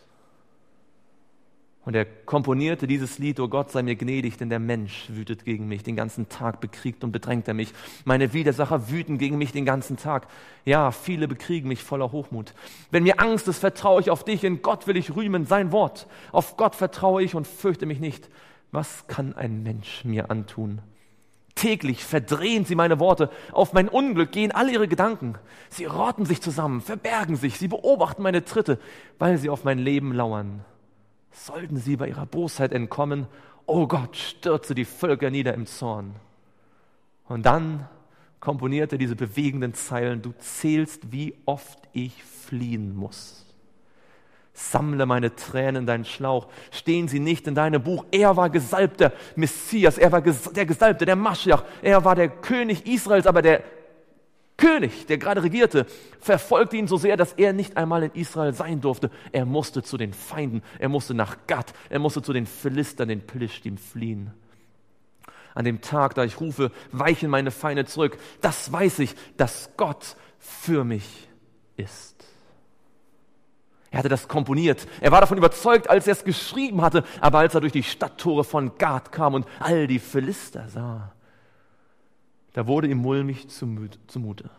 Und er komponierte dieses Lied: O Gott, sei mir gnädig, denn der Mensch wütet gegen mich. Den ganzen Tag bekriegt und bedrängt er mich. Meine Widersacher wüten gegen mich den ganzen Tag. Ja, viele bekriegen mich voller Hochmut. Wenn mir Angst ist, vertraue ich auf dich. In Gott will ich rühmen sein Wort. Auf Gott vertraue ich und fürchte mich nicht. Was kann ein Mensch mir antun? Täglich verdrehen sie meine Worte. Auf mein Unglück gehen alle ihre Gedanken. Sie rotten sich zusammen, verbergen sich. Sie beobachten meine Tritte, weil sie auf mein Leben lauern. Sollten sie bei ihrer Bosheit entkommen, o Gott, stürze die Völker nieder im Zorn. Und dann komponierte diese bewegenden Zeilen: Du zählst, wie oft ich fliehen muss. Sammle meine Tränen in deinen Schlauch, stehen sie nicht in deinem Buch. Er war gesalbter Messias, er war der Gesalbte, der Maschiach, er war der König Israels, aber der König, der gerade regierte, verfolgte ihn so sehr, dass er nicht einmal in Israel sein durfte. Er musste zu den Feinden, er musste nach Gat, er musste zu den Philistern, den Plishtim fliehen. An dem Tag, da ich rufe, weichen meine Feinde zurück. Das weiß ich, dass Gott für mich ist. Er hatte das komponiert. Er war davon überzeugt, als er es geschrieben hatte. Aber als er durch die Stadttore von Gat kam und all die Philister sah, da wurde ihm mulmig zumute.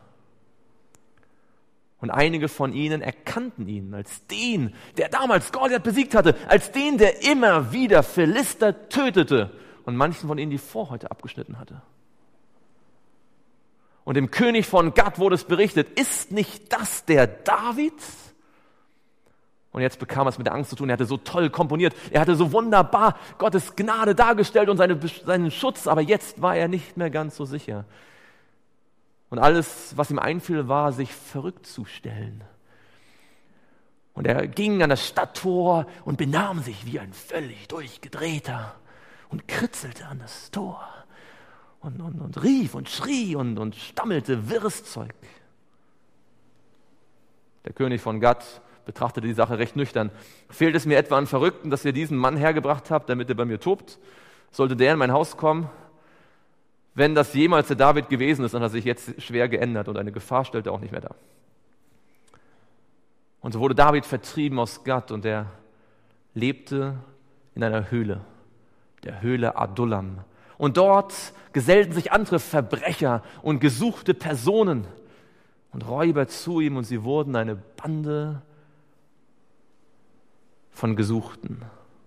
Und einige von ihnen erkannten ihn als den, der damals Goliath besiegt hatte, als den, der immer wieder Philister tötete und manchen von ihnen die Vorhäute abgeschnitten hatte. Und dem König von Gat wurde es berichtet: Ist nicht das der David? Und jetzt bekam es mit der Angst zu tun. Er hatte so toll komponiert, er hatte so wunderbar Gottes Gnade dargestellt und seine, seinen Schutz, aber jetzt war er nicht mehr ganz so sicher. Und alles, was ihm einfiel, war, sich verrückt zu stellen. Und er ging an das Stadttor und benahm sich wie ein völlig durchgedrehter und kritzelte an das Tor und, und, und rief und schrie und, und stammelte wirres Zeug. Der König von Gat betrachtete die Sache recht nüchtern. Fehlt es mir etwa an Verrückten, dass ihr diesen Mann hergebracht habt, damit er bei mir tobt? Sollte der in mein Haus kommen? Wenn das jemals der David gewesen ist, dann hat er sich jetzt schwer geändert und eine Gefahr stellt er auch nicht mehr dar. Und so wurde David vertrieben aus Gat und er lebte in einer Höhle, der Höhle Adullam. Und dort gesellten sich andere Verbrecher und gesuchte Personen und Räuber zu ihm und sie wurden eine Bande von Gesuchten.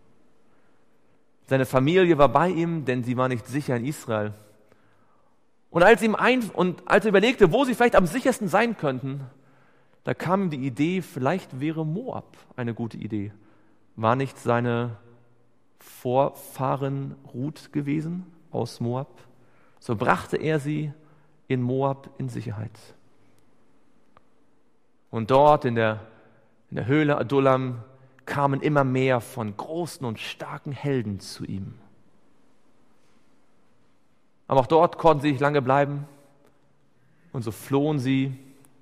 Seine Familie war bei ihm, denn sie war nicht sicher in Israel. Und als, ihm ein, und als er überlegte, wo sie vielleicht am sichersten sein könnten, da kam ihm die Idee, vielleicht wäre Moab eine gute Idee. War nicht seine Vorfahren Ruth gewesen aus Moab? So brachte er sie in Moab in Sicherheit. Und dort in der, in der Höhle Adullam kamen immer mehr von großen und starken Helden zu ihm. Aber auch dort konnten sie nicht lange bleiben und so flohen sie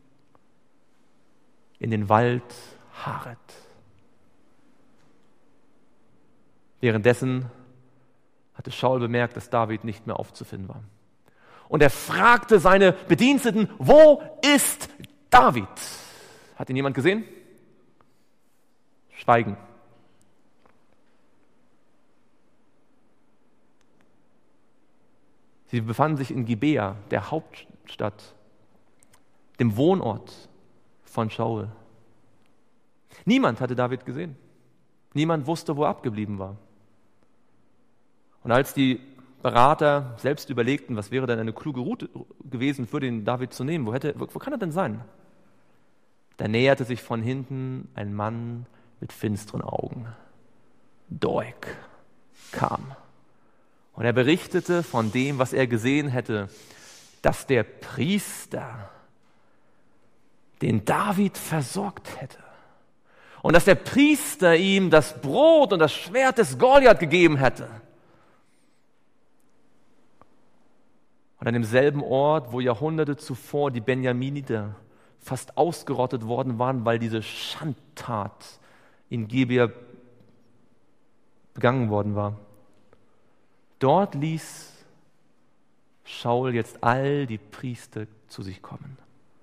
in den Wald Hareth. Währenddessen hatte Schaul bemerkt, dass David nicht mehr aufzufinden war. Und er fragte seine Bediensteten: Wo ist David? Hat ihn jemand gesehen? Schweigen. Sie befanden sich in Gibea, der Hauptstadt, dem Wohnort von Schaul. Niemand hatte David gesehen. Niemand wusste, wo er abgeblieben war. Und als die Berater selbst überlegten, was wäre denn eine kluge Route gewesen für den David zu nehmen, wo, hätte, wo kann er denn sein? Da näherte sich von hinten ein Mann mit finsteren Augen. Doeg kam. Und er berichtete von dem, was er gesehen hätte, dass der Priester den David versorgt hätte. Und dass der Priester ihm das Brot und das Schwert des Goliath gegeben hätte. Und an demselben Ort, wo Jahrhunderte zuvor die Benjaminiter fast ausgerottet worden waren, weil diese Schandtat in Gibea begangen worden war. Dort ließ Saul jetzt all die Priester zu sich kommen.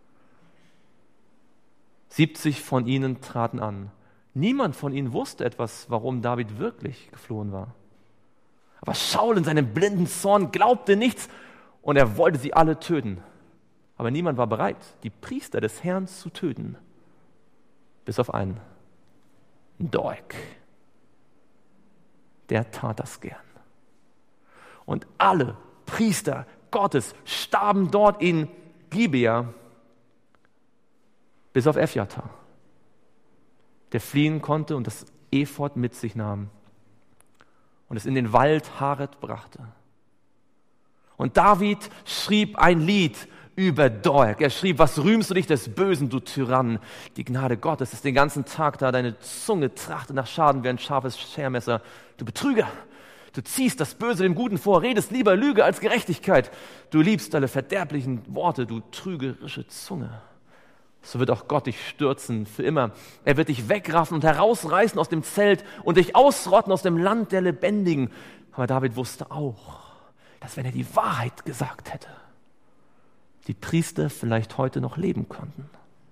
siebzig von ihnen traten an. Niemand von ihnen wusste etwas, warum David wirklich geflohen war. Aber Saul in seinem blinden Zorn glaubte nichts und er wollte sie alle töten. Aber niemand war bereit, die Priester des Herrn zu töten. Bis auf einen. Doeg. Der tat das gern. Und alle Priester Gottes starben dort in Gibea, bis auf Ephiata, der fliehen konnte und das Ephod mit sich nahm und es in den Wald Hareth brachte. Und David schrieb ein Lied über Doeg. Er schrieb, was rühmst du dich des Bösen, du Tyrann? Die Gnade Gottes ist den ganzen Tag da, deine Zunge trachtet nach Schaden wie ein scharfes Schermesser. Du Betrüger, du ziehst das Böse dem Guten vor, redest lieber Lüge als Gerechtigkeit. Du liebst alle verderblichen Worte, du trügerische Zunge. So wird auch Gott dich stürzen für immer. Er wird dich wegraffen und herausreißen aus dem Zelt und dich ausrotten aus dem Land der Lebendigen. Aber David wusste auch, dass wenn er die Wahrheit gesagt hätte, die Priester vielleicht heute noch leben konnten.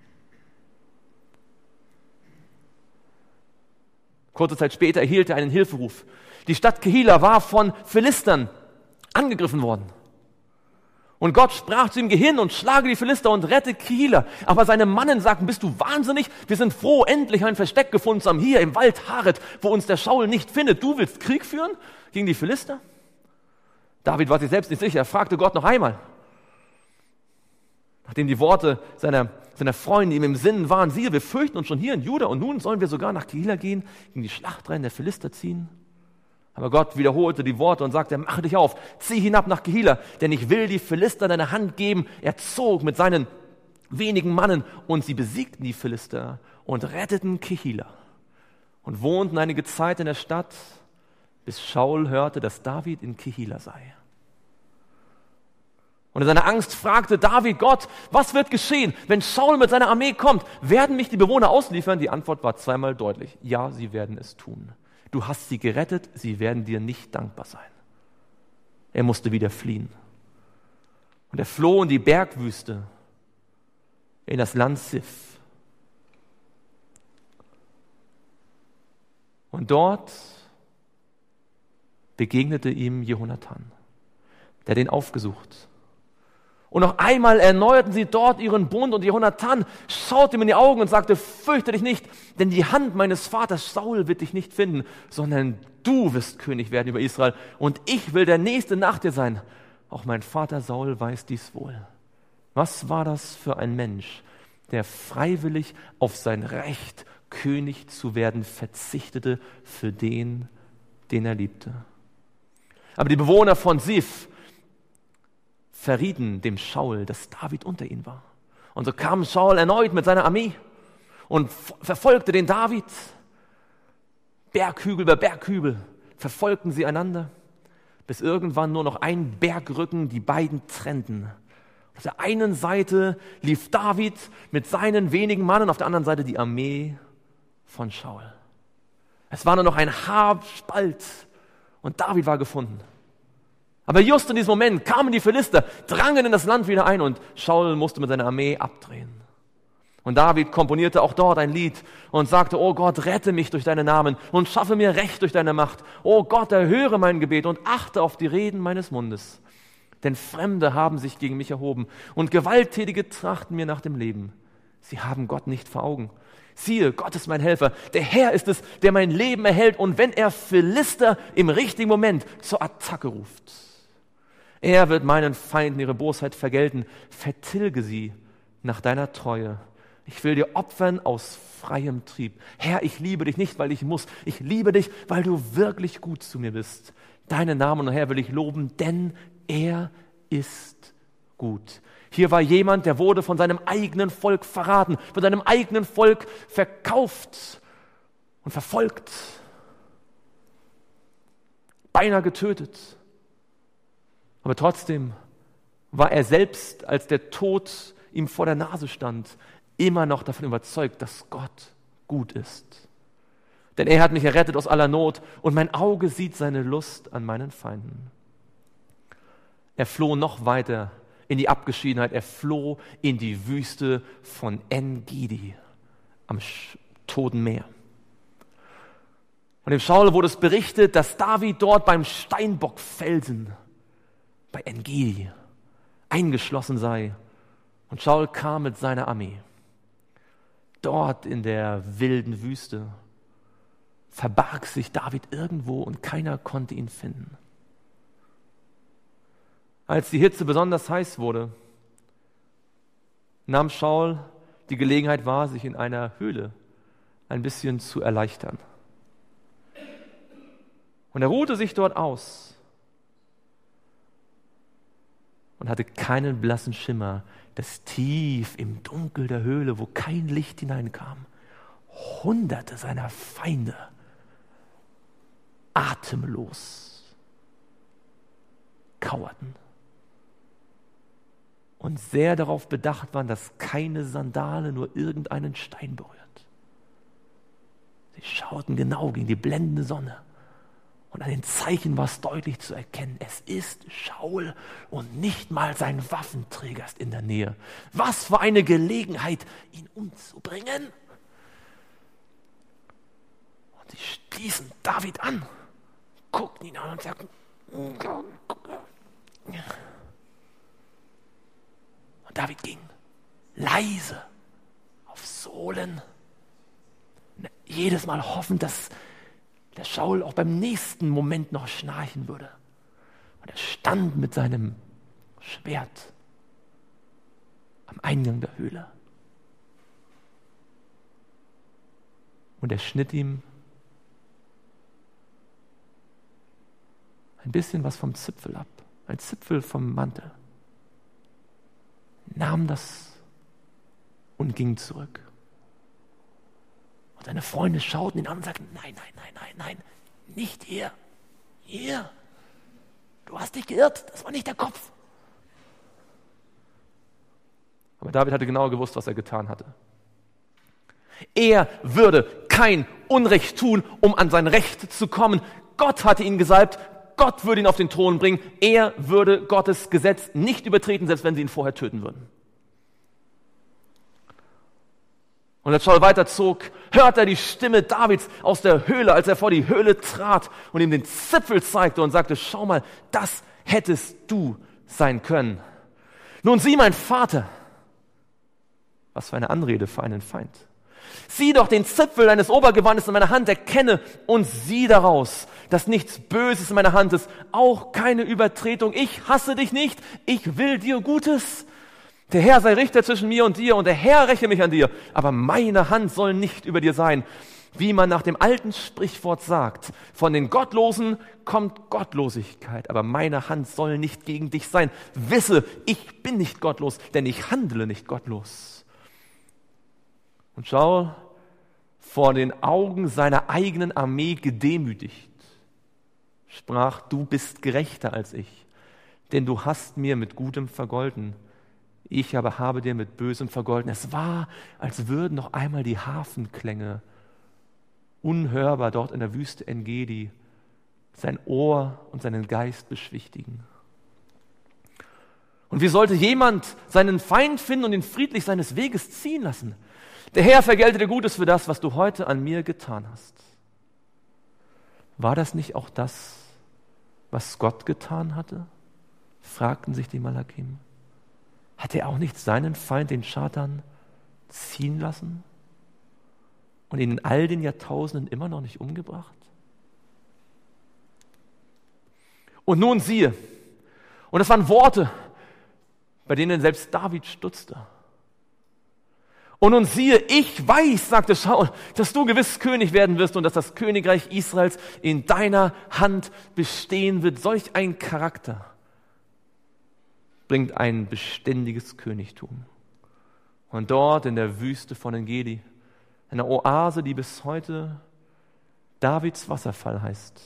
Kurze Zeit später erhielt er einen Hilferuf. Die Stadt Kehila war von Philistern angegriffen worden. Und Gott sprach zu ihm, geh hin und schlage die Philister und rette Kehila. Aber seine Mannen sagten, bist du wahnsinnig? Wir sind froh, endlich ein Versteck gefunden zu haben, hier im Wald Hareth, wo uns der Saul nicht findet. Du willst Krieg führen gegen die Philister? David war sich selbst nicht sicher, er fragte Gott noch einmal. Nachdem die Worte seiner, seiner Freunde ihm im Sinn waren, siehe, wir fürchten uns schon hier in Juda und nun sollen wir sogar nach Kehila gehen, gegen die Schlachtreihen der Philister ziehen. Aber Gott wiederholte die Worte und sagte, mache dich auf, zieh hinab nach Kehila, denn ich will die Philister deine Hand geben. Er zog mit seinen wenigen Mannen und sie besiegten die Philister und retteten Kehila und wohnten einige Zeit in der Stadt, bis Saul hörte, dass David in Kehila sei. Und in seiner Angst fragte David Gott, was wird geschehen, wenn Saul mit seiner Armee kommt? Werden mich die Bewohner ausliefern? Die Antwort war zweimal deutlich. Ja, sie werden es tun. Du hast sie gerettet, sie werden dir nicht dankbar sein. Er musste wieder fliehen. Und er floh in die Bergwüste, in das Land Sif. Und dort begegnete ihm Jehonatan, der den aufgesucht. Und noch einmal erneuerten sie dort ihren Bund und Jehonatan schaute ihm in die Augen und sagte, fürchte dich nicht, denn die Hand meines Vaters Saul wird dich nicht finden, sondern du wirst König werden über Israel und ich will der Nächste nach dir sein. Auch mein Vater Saul weiß dies wohl. Was war das für ein Mensch, der freiwillig auf sein Recht, König zu werden, verzichtete für den, den er liebte. Aber die Bewohner von Sif verrieten dem Saul, dass David unter ihnen war. Und so kam Saul erneut mit seiner Armee und verfolgte den David. Berghügel über Berghügel verfolgten sie einander, bis irgendwann nur noch ein Bergrücken die beiden trennten. Auf der einen Seite lief David mit seinen wenigen Mannen, auf der anderen Seite die Armee von Saul. Es war nur noch ein Haarspalt und David war gefunden. Aber just in diesem Moment kamen die Philister, drangen in das Land wieder ein und Saul musste mit seiner Armee abdrehen. Und David komponierte auch dort ein Lied und sagte, oh Gott, rette mich durch deinen Namen und schaffe mir Recht durch deine Macht. Oh Gott, erhöre mein Gebet und achte auf die Reden meines Mundes. Denn Fremde haben sich gegen mich erhoben und Gewalttätige trachten mir nach dem Leben. Sie haben Gott nicht vor Augen. Siehe, Gott ist mein Helfer. Der Herr ist es, der mein Leben erhält. Und wenn er Philister im richtigen Moment zur Attacke ruft, er wird meinen Feinden ihre Bosheit vergelten. Vertilge sie nach deiner Treue. Ich will dir opfern aus freiem Trieb. Herr, ich liebe dich nicht, weil ich muss. Ich liebe dich, weil du wirklich gut zu mir bist. Deinen Namen, o Herr, will ich loben, denn er ist gut. Hier war jemand, der wurde von seinem eigenen Volk verraten, von seinem eigenen Volk verkauft und verfolgt, beinahe getötet. Aber trotzdem war er selbst, als der Tod ihm vor der Nase stand, immer noch davon überzeugt, dass Gott gut ist. Denn er hat mich errettet aus aller Not und mein Auge sieht seine Lust an meinen Feinden. Er floh noch weiter in die Abgeschiedenheit. Er floh in die Wüste von En-Gedi am Toten Meer. Und dem Saul wurde es berichtet, dass David dort beim Steinbockfelsen bei En-Gedi eingeschlossen sei. Und Saul kam mit seiner Armee. Dort in der wilden Wüste verbarg sich David irgendwo und keiner konnte ihn finden. Als die Hitze besonders heiß wurde, nahm Saul die Gelegenheit wahr, sich in einer Höhle ein bisschen zu erleichtern. Und er ruhte sich dort aus und hatte keinen blassen Schimmer, dass tief im Dunkel der Höhle, wo kein Licht hineinkam, Hunderte seiner Feinde atemlos kauerten und sehr darauf bedacht waren, dass keine Sandale nur irgendeinen Stein berührt. Sie schauten genau gegen die blendende Sonne und an den Zeichen war es deutlich zu erkennen, es ist Saul und nicht mal sein Waffenträger ist in der Nähe. Was für eine Gelegenheit, ihn umzubringen! Und sie stießen David an, guckten ihn an und sagten, und David ging leise auf Sohlen, jedes Mal hoffend, dass der Saul auch beim nächsten Moment noch schnarchen würde. Und er stand mit seinem Schwert am Eingang der Höhle. Und er schnitt ihm ein bisschen was vom Zipfel ab, ein Zipfel vom Mantel, nahm das und ging zurück. Und seine Freunde schauten ihn an und sagten, nein, nein, nein, nein, nein, nicht hier, hier, du hast dich geirrt, das war nicht der Kopf. Aber David hatte genau gewusst, was er getan hatte. Er würde kein Unrecht tun, um an sein Recht zu kommen. Gott hatte ihn gesalbt, Gott würde ihn auf den Thron bringen, er würde Gottes Gesetz nicht übertreten, selbst wenn sie ihn vorher töten würden. Und als Saul weiterzog, hörte er die Stimme Davids aus der Höhle, als er vor die Höhle trat und ihm den Zipfel zeigte und sagte, schau mal, das hättest du sein können. Nun sieh, mein Vater, was für eine Anrede für einen Feind. Sieh doch den Zipfel deines Obergewandes in meiner Hand, erkenne und sieh daraus, dass nichts Böses in meiner Hand ist, auch keine Übertretung. Ich hasse dich nicht, ich will dir Gutes. Der Herr sei Richter zwischen mir und dir und der Herr räche mich an dir, aber meine Hand soll nicht über dir sein. Wie man nach dem alten Sprichwort sagt, von den Gottlosen kommt Gottlosigkeit, aber meine Hand soll nicht gegen dich sein. Wisse, ich bin nicht gottlos, denn ich handle nicht gottlos. Und Saul, vor den Augen seiner eigenen Armee gedemütigt, sprach, du bist gerechter als ich, denn du hast mir mit Gutem vergolten. Ich aber habe dir mit Bösem vergolten. Es war, als würden noch einmal die Hafenklänge unhörbar dort in der Wüste En-Gedi sein Ohr und seinen Geist beschwichtigen. Und wie sollte jemand seinen Feind finden und ihn friedlich seines Weges ziehen lassen? Der Herr vergelte dir Gutes für das, was du heute an mir getan hast. War das nicht auch das, was Gott getan hatte? Fragten sich die Malakim. Hat er auch nicht seinen Feind, den Satan, ziehen lassen und ihn in all den Jahrtausenden immer noch nicht umgebracht? Und nun siehe, und das waren Worte, bei denen selbst David stutzte. Und nun siehe, ich weiß, sagte Saul, dass du gewiss König werden wirst und dass das Königreich Israels in deiner Hand bestehen wird. Solch ein Charakter bringt ein beständiges Königtum. Und dort in der Wüste von En-Gedi, eine Oase, die bis heute Davids Wasserfall heißt.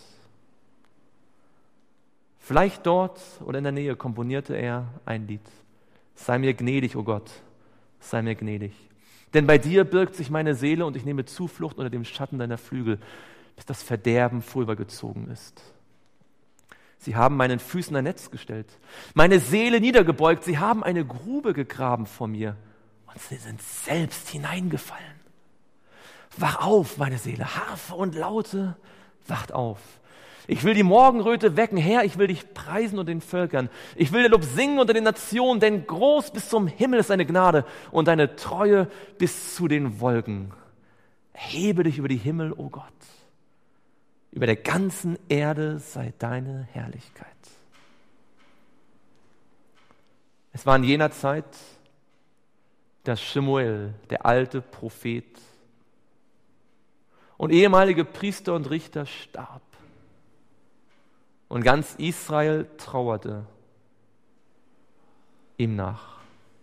Vielleicht dort oder in der Nähe komponierte er ein Lied. Sei mir gnädig, o oh Gott, sei mir gnädig. Denn bei dir birgt sich meine Seele und ich nehme Zuflucht unter dem Schatten deiner Flügel, bis das Verderben vorübergezogen ist. Sie haben meinen Füßen ein Netz gestellt, meine Seele niedergebeugt, sie haben eine Grube gegraben vor mir und sie sind selbst hineingefallen. Wach auf, meine Seele, Harfe und Laute, wacht auf. Ich will die Morgenröte wecken, Herr, ich will dich preisen unter den Völkern. Ich will dir Lob singen unter den Nationen, denn groß bis zum Himmel ist deine Gnade und deine Treue bis zu den Wolken. Erhebe dich über die Himmel, o Gott. Über der ganzen Erde sei deine Herrlichkeit. Es war in jener Zeit, dass Schemuel, der alte Prophet und ehemalige Priester und Richter, starb. Und ganz Israel trauerte ihm nach.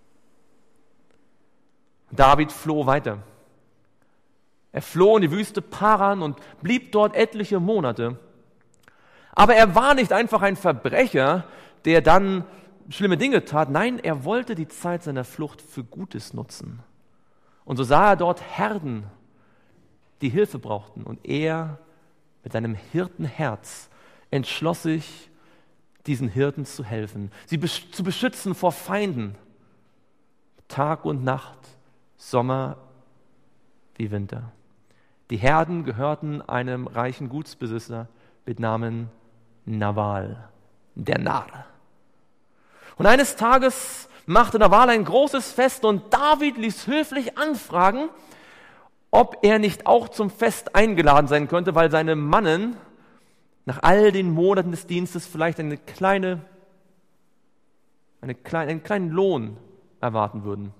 David floh weiter. Er floh in die Wüste Paran und blieb dort etliche Monate. Aber er war nicht einfach ein Verbrecher, der dann schlimme Dinge tat. Nein, er wollte die Zeit seiner Flucht für Gutes nutzen. Und so sah er dort Herden, die Hilfe brauchten. Und er mit seinem Hirtenherz entschloss sich, diesen Hirten zu helfen, sie besch- zu beschützen vor Feinden. Tag und Nacht, Sommer wie Winter. Die Herden gehörten einem reichen Gutsbesitzer mit Namen Nabal, der Narr. Und eines Tages machte Nabal ein großes Fest und David ließ höflich anfragen, ob er nicht auch zum Fest eingeladen sein könnte, weil seine Mannen nach all den Monaten des Dienstes vielleicht eine kleine, eine kleine, einen kleinen Lohn erwarten würden.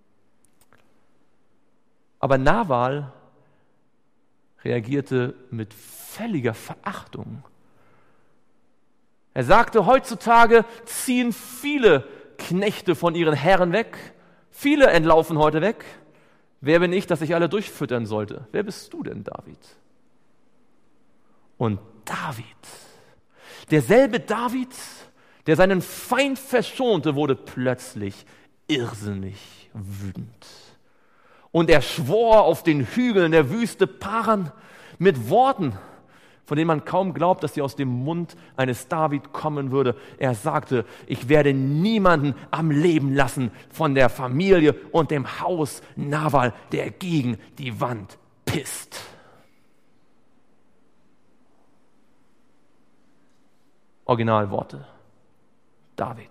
Aber Nabal reagierte mit völliger Verachtung. Er sagte, heutzutage ziehen viele Knechte von ihren Herren weg, viele entlaufen heute weg. Wer bin ich, dass ich alle durchfüttern sollte? Wer bist du denn, David? Und David, derselbe David, der seinen Feind verschonte, wurde plötzlich irrsinnig wütend. Und er schwor auf den Hügeln der Wüste Paran mit Worten, von denen man kaum glaubt, dass sie aus dem Mund eines David kommen würde. Er sagte, ich werde niemanden am Leben lassen von der Familie und dem Haus Nabal, der gegen die Wand pisst. Originalworte. David.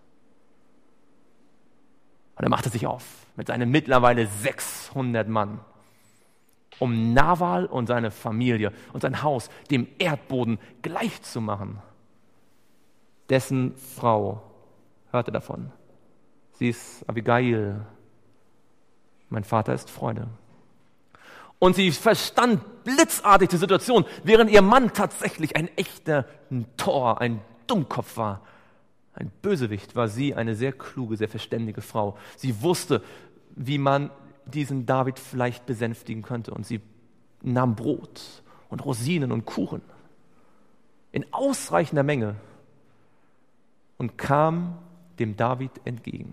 Und er machte sich auf mit seinen mittlerweile sechshundert Mann, um Nabal und seine Familie und sein Haus dem Erdboden gleich zu machen. Dessen Frau hörte davon. Sie ist Abigail. Mein Vater ist Freude. Und sie verstand blitzartig die Situation, während ihr Mann tatsächlich ein echter Tor, ein Dummkopf war. Ein Bösewicht war sie, eine sehr kluge, sehr verständige Frau. Sie wusste, wie man diesen David vielleicht besänftigen könnte. Und sie nahm Brot und Rosinen und Kuchen in ausreichender Menge und kam dem David entgegen.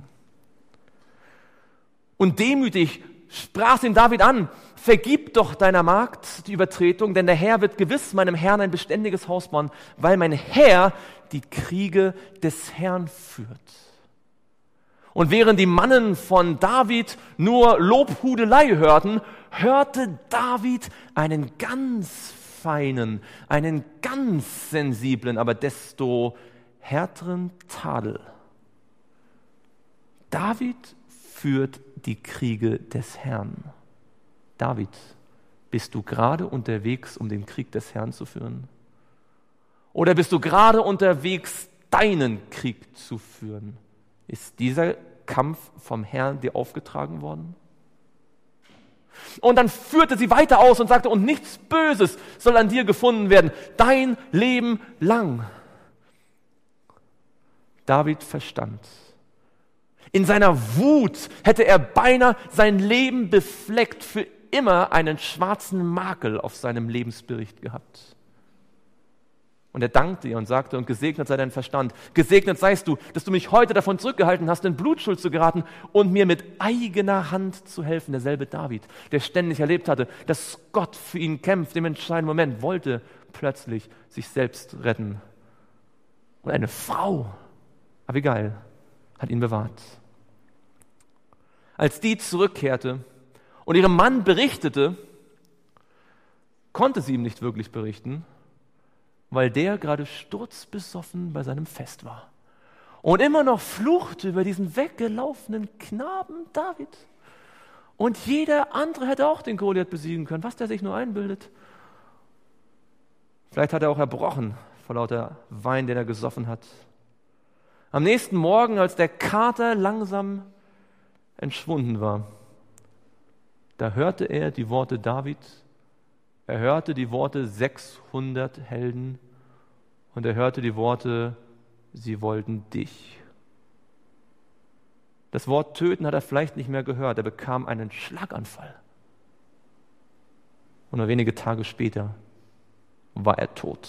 Und demütig sprach den David an, vergib doch deiner Magd die Übertretung, denn der Herr wird gewiss meinem Herrn ein beständiges Haus bauen, weil mein Herr die Kriege des Herrn führt. Und während die Mannen von David nur Lobhudelei hörten, hörte David einen ganz feinen, einen ganz sensiblen, aber desto härteren Tadel. David führt die Kriege des Herrn. David, bist du gerade unterwegs, um den Krieg des Herrn zu führen? Oder bist du gerade unterwegs, deinen Krieg zu führen? Ist dieser Kampf vom Herrn dir aufgetragen worden? Und dann führte sie weiter aus und sagte, und nichts Böses soll an dir gefunden werden, dein Leben lang. David verstand. In seiner Wut hätte er beinahe sein Leben befleckt, für immer einen schwarzen Makel auf seinem Lebensbericht gehabt. Und er dankte ihr und sagte, und gesegnet sei dein Verstand, gesegnet seist du, dass du mich heute davon zurückgehalten hast, in Blutschuld zu geraten und mir mit eigener Hand zu helfen. Derselbe David, der ständig erlebt hatte, dass Gott für ihn kämpft, im entscheidenden Moment, wollte plötzlich sich selbst retten. Und eine Frau, Abigail, hat ihn bewahrt. Als die zurückkehrte und ihrem Mann berichtete, konnte sie ihm nicht wirklich berichten, weil der gerade sturzbesoffen bei seinem Fest war und immer noch fluchte über diesen weggelaufenen Knaben David. Und jeder andere hätte auch den Goliath besiegen können, was der sich nur einbildet. Vielleicht hat er auch erbrochen vor lauter Wein, den er gesoffen hat. Am nächsten Morgen, als der Kater langsam entschwunden war, da hörte er die Worte Davids. Er hörte die Worte sechshundert Helden und er hörte die Worte, sie wollten dich. Das Wort töten hat er vielleicht nicht mehr gehört. Er bekam einen Schlaganfall. Und nur wenige Tage später war er tot.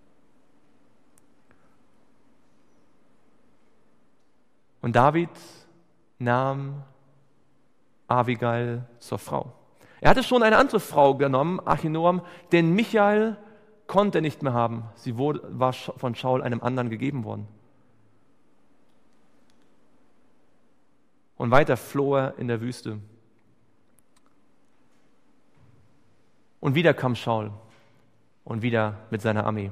Und David nahm Abigail zur Frau. Er hatte schon eine andere Frau genommen, Achinoam, denn Michael konnte er nicht mehr haben. Sie wurde, war von Schaul einem anderen gegeben worden. Und weiter floh er in der Wüste. Und wieder kam Schaul und wieder mit seiner Armee.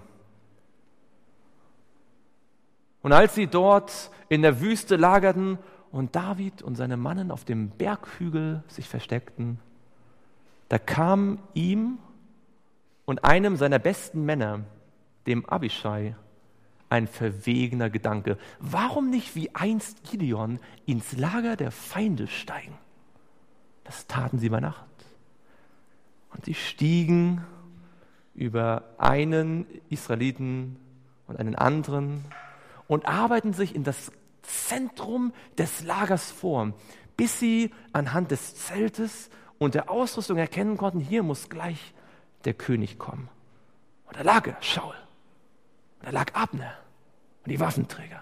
Und als sie dort in der Wüste lagerten und David und seine Mannen auf dem Berghügel sich versteckten, da kam ihm und einem seiner besten Männer, dem Abischai, ein verwegener Gedanke. Warum nicht wie einst Gideon ins Lager der Feinde steigen? Das taten sie bei Nacht. Und sie stiegen über einen Israeliten und einen anderen und arbeiten sich in das Zentrum des Lagers vor, bis sie anhand des Zeltes und der Ausrüstung erkennen konnten, hier muss gleich der König kommen. Und da lag er, Schaul. Und da lag Abner und die Waffenträger.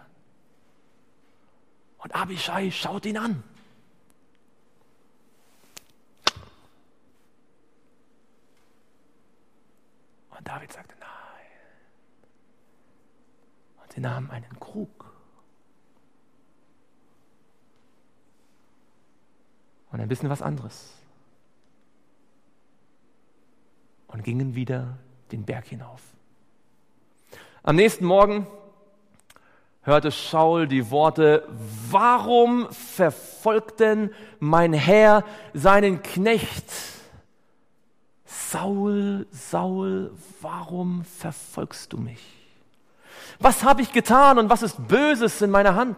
Und Abischai schaut ihn an. Und David sagte, nein. Und sie nahmen einen Krug. Und ein bisschen was anderes. Und gingen wieder den Berg hinauf. Am nächsten Morgen hörte Schaul die Worte, warum verfolgt denn mein Herr seinen Knecht? Saul, Saul, warum verfolgst du mich? Was habe ich getan und was ist Böses in meiner Hand?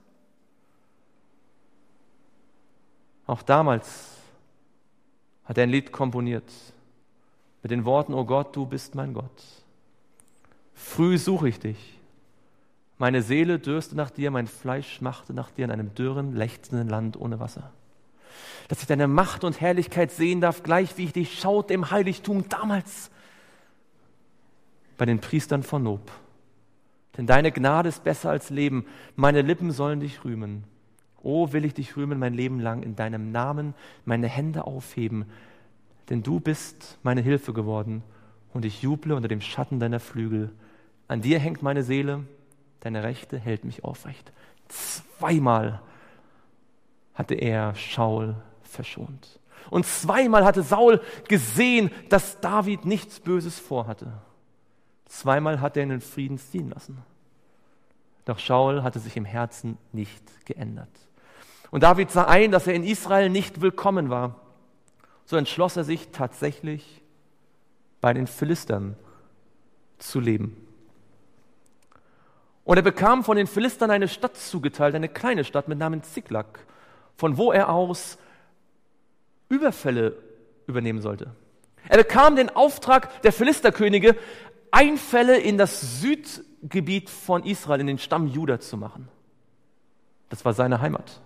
Auch damals hat er ein Lied komponiert mit den Worten, O Gott, du bist mein Gott. Früh suche ich dich. Meine Seele dürste nach dir, mein Fleisch schmachte nach dir in einem dürren, lechzenden Land ohne Wasser. Dass ich deine Macht und Herrlichkeit sehen darf, gleich wie ich dich schaute im Heiligtum damals bei den Priestern von Nob. Denn deine Gnade ist besser als Leben. Meine Lippen sollen dich rühmen. O, will ich dich rühmen mein Leben lang, in deinem Namen meine Hände aufheben. Denn du bist meine Hilfe geworden und ich juble unter dem Schatten deiner Flügel. An dir hängt meine Seele, deine Rechte hält mich aufrecht. Zweimal hatte er Schaul verschont. Und zweimal hatte Saul gesehen, dass David nichts Böses vorhatte. Zweimal hat er ihn in Frieden ziehen lassen. Doch Schaul hatte sich im Herzen nicht geändert. Und David sah ein, dass er in Israel nicht willkommen war. So entschloss er sich tatsächlich, bei den Philistern zu leben. Und er bekam von den Philistern eine Stadt zugeteilt, eine kleine Stadt mit Namen Ziklag, von wo er aus Überfälle übernehmen sollte. Er bekam den Auftrag der Philisterkönige, Einfälle in das Südgebiet von Israel, in den Stamm Juda zu machen. Das war seine Heimat.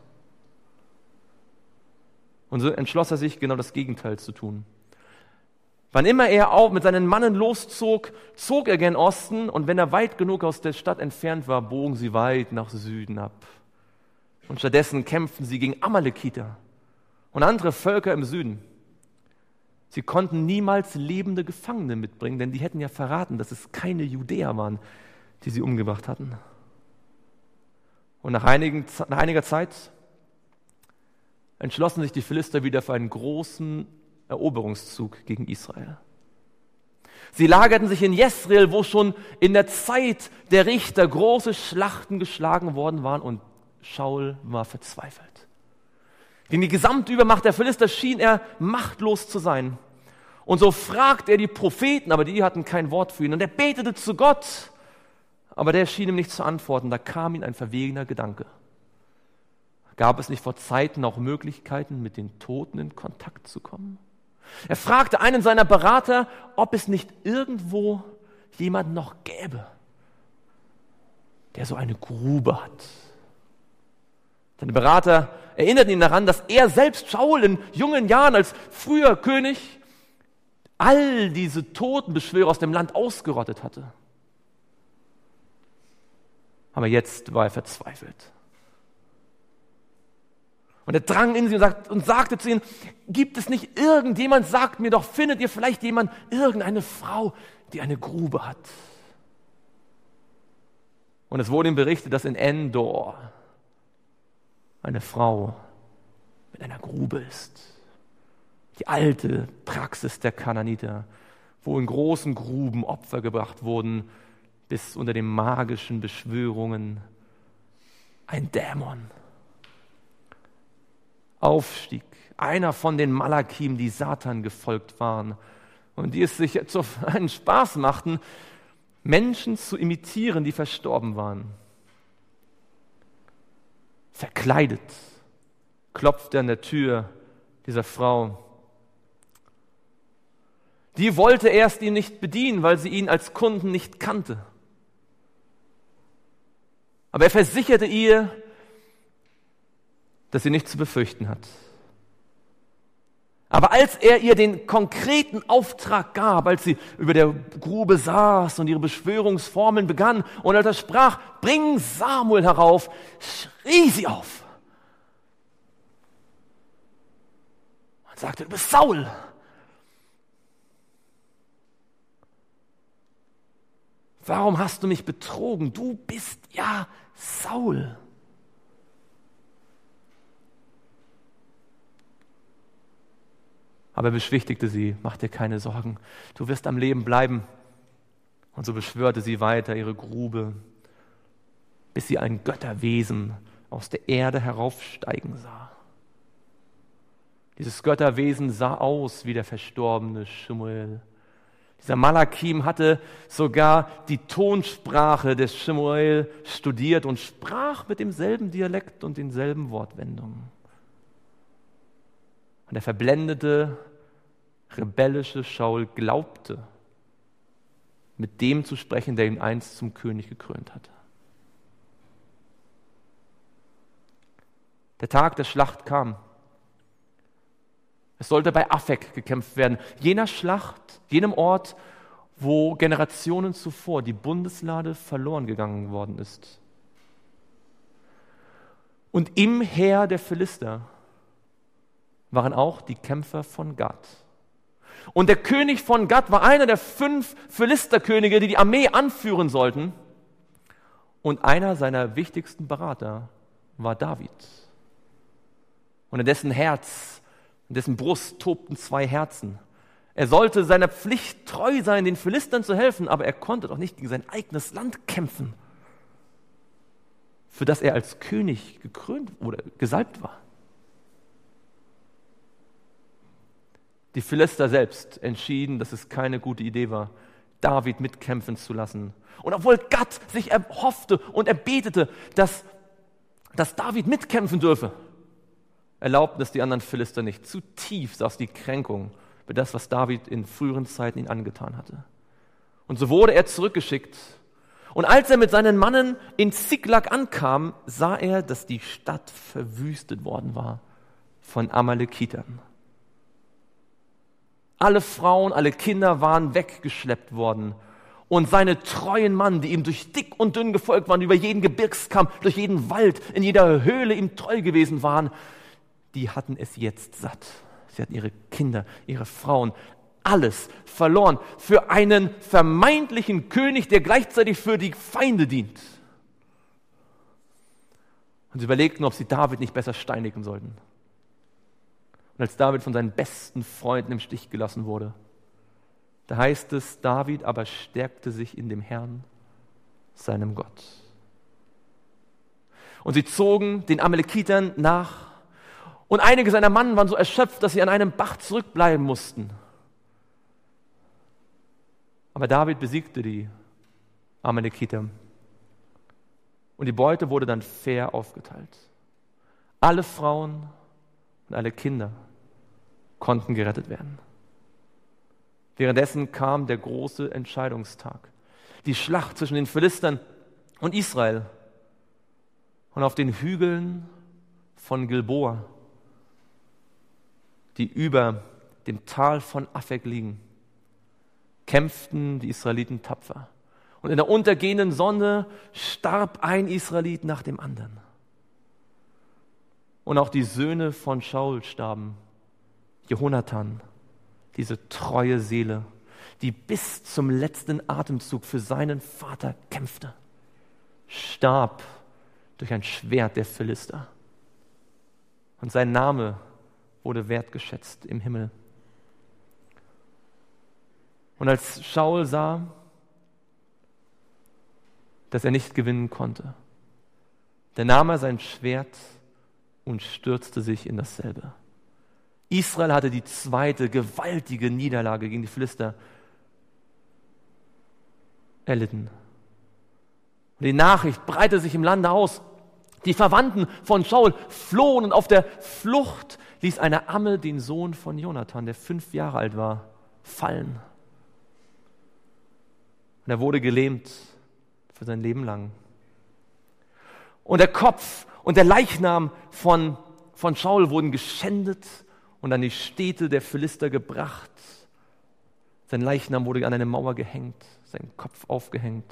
Und so entschloss er sich, genau das Gegenteil zu tun. Wann immer er auch mit seinen Mannen loszog, zog er gen Osten, und wenn er weit genug aus der Stadt entfernt war, bogen sie weit nach Süden ab. Und stattdessen kämpften sie gegen Amalekiter und andere Völker im Süden. Sie konnten niemals lebende Gefangene mitbringen, denn die hätten ja verraten, dass es keine Judäer waren, die sie umgebracht hatten. Und nach, einigen, nach einiger Zeit entschlossen sich die Philister wieder für einen großen Eroberungszug gegen Israel. Sie lagerten sich in Jesreel, wo schon in der Zeit der Richter große Schlachten geschlagen worden waren, und Schaul war verzweifelt. Gegen die Gesamtübermacht der Philister schien er machtlos zu sein. Und so fragte er die Propheten, aber die hatten kein Wort für ihn. Und er betete zu Gott, aber der schien ihm nicht zu antworten. Da kam ihm ein verwegener Gedanke. Gab es nicht vor Zeiten auch Möglichkeiten, mit den Toten in Kontakt zu kommen? Er fragte einen seiner Berater, ob es nicht irgendwo jemand noch gäbe, der so eine Grube hat. Seine Berater erinnerten ihn daran, dass er selbst, Schaul, in jungen Jahren als früher König all diese Totenbeschwörer aus dem Land ausgerottet hatte. Aber jetzt war er verzweifelt. Und er drang in sie und, sagt, und sagte zu ihnen, gibt es nicht irgendjemand, sagt mir doch, findet ihr vielleicht jemand, irgendeine Frau, die eine Grube hat? Und es wurde ihm berichtet, dass in Endor eine Frau mit einer Grube ist. Die alte Praxis der Kanaaniter, wo in großen Gruben Opfer gebracht wurden, bis unter den magischen Beschwörungen ein Dämon aufstieg, einer von den Malakim, die Satan gefolgt waren und die es sich zu einen Spaß machten, Menschen zu imitieren, die verstorben waren. Verkleidet klopfte er an der Tür dieser Frau. Die wollte erst ihn nicht bedienen, weil sie ihn als Kunden nicht kannte. Aber er versicherte ihr, dass sie nichts zu befürchten hat. Aber als er ihr den konkreten Auftrag gab, als sie über der Grube saß und ihre Beschwörungsformeln begann und als er sprach, bring Samuel herauf, schrie sie auf und sagte, du bist Saul. Warum hast du mich betrogen? Du bist ja Saul. Aber er beschwichtigte sie, mach dir keine Sorgen, du wirst am Leben bleiben. Und so beschwörte sie weiter ihre Grube, bis sie ein Götterwesen aus der Erde heraufsteigen sah. Dieses Götterwesen sah aus wie der verstorbene Schemuel. Dieser Malakim hatte sogar die Tonsprache des Schemuel studiert und sprach mit demselben Dialekt und denselben Wortwendungen. Und der verblendete, rebellische Schaul glaubte, mit dem zu sprechen, der ihn einst zum König gekrönt hatte. Der Tag der Schlacht kam. Es sollte bei Afek gekämpft werden, jener Schlacht, jenem Ort, wo Generationen zuvor die Bundeslade verloren gegangen worden ist. Und im Heer der Philister waren auch die Kämpfer von Gad. Und der König von Gad war einer der fünf Philisterkönige, die die Armee anführen sollten. Und einer seiner wichtigsten Berater war David. Und in dessen Herz, in dessen Brust tobten zwei Herzen. Er sollte seiner Pflicht treu sein, den Philistern zu helfen, aber er konnte doch nicht gegen sein eigenes Land kämpfen, für das er als König gekrönt oder gesalbt war. Die Philister selbst entschieden, dass es keine gute Idee war, David mitkämpfen zu lassen. Und obwohl Gad sich erhoffte und erbetete, dass, dass David mitkämpfen dürfe, erlaubten es die anderen Philister nicht. Zutiefst saß die Kränkung über das, was David in früheren Zeiten ihn angetan hatte. Und so wurde er zurückgeschickt. Und als er mit seinen Mannen in Ziklag ankam, sah er, dass die Stadt verwüstet worden war von Amalekitern. Alle Frauen, alle Kinder waren weggeschleppt worden. Und seine treuen Mann, die ihm durch dick und dünn gefolgt waren, über jeden Gebirgskamm, durch jeden Wald, in jeder Höhle ihm treu gewesen waren, die hatten es jetzt satt. Sie hatten ihre Kinder, ihre Frauen, alles verloren für einen vermeintlichen König, der gleichzeitig für die Feinde dient. Und sie überlegten, ob sie David nicht besser steinigen sollten. Und als David von seinen besten Freunden im Stich gelassen wurde, da heißt es, David aber stärkte sich in dem Herrn, seinem Gott. Und sie zogen den Amalekitern nach. Und einige seiner Mannen waren so erschöpft, dass sie an einem Bach zurückbleiben mussten. Aber David besiegte die Amalekiter. Und die Beute wurde dann fair aufgeteilt. Alle Frauen und alle Kinder konnten gerettet werden. Währenddessen kam der große Entscheidungstag. Die Schlacht zwischen den Philistern und Israel. Und auf den Hügeln von Gilboa, die über dem Tal von Afek liegen, kämpften die Israeliten tapfer. Und in der untergehenden Sonne starb ein Israelit nach dem anderen. Und auch die Söhne von Shaul starben. Jonathan, diese treue Seele, die bis zum letzten Atemzug für seinen Vater kämpfte, starb durch ein Schwert der Philister. Und sein Name wurde wertgeschätzt im Himmel. Und als Shaul sah, dass er nicht gewinnen konnte, da nahm er sein Schwert und stürzte sich in dasselbe. Israel hatte die zweite gewaltige Niederlage gegen die Philister erlitten. Und die Nachricht breitete sich im Lande aus. Die Verwandten von Shaul flohen und auf der Flucht ließ eine Amme den Sohn von Jonathan, der fünf Jahre alt war, fallen. Und er wurde gelähmt für sein Leben lang. Und der Kopf und der Leichnam von, von Shaul wurden geschändet und an die Städte der Philister gebracht. Sein Leichnam wurde an eine Mauer gehängt, sein Kopf aufgehängt.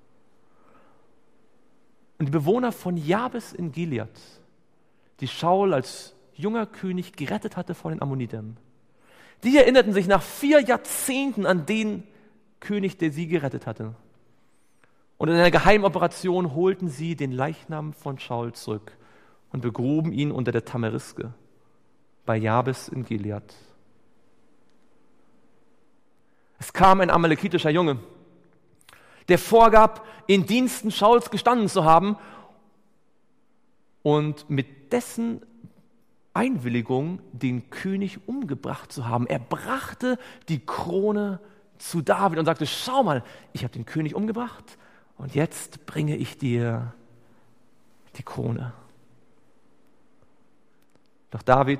Und die Bewohner von Jabes in Gilead, die Shaul als junger König gerettet hatte vor den Ammonitern, die erinnerten sich nach vier Jahrzehnten an den König, der sie gerettet hatte. Und in einer Geheimoperation holten sie den Leichnam von Shaul zurück und begruben ihn unter der Tamariske bei Jabes in Gilead. Es kam ein amalekitischer Junge, der vorgab, in Diensten Schauls gestanden zu haben und mit dessen Einwilligung den König umgebracht zu haben. Er brachte die Krone zu David und sagte, schau mal, ich habe den König umgebracht und jetzt bringe ich dir die Krone. Doch David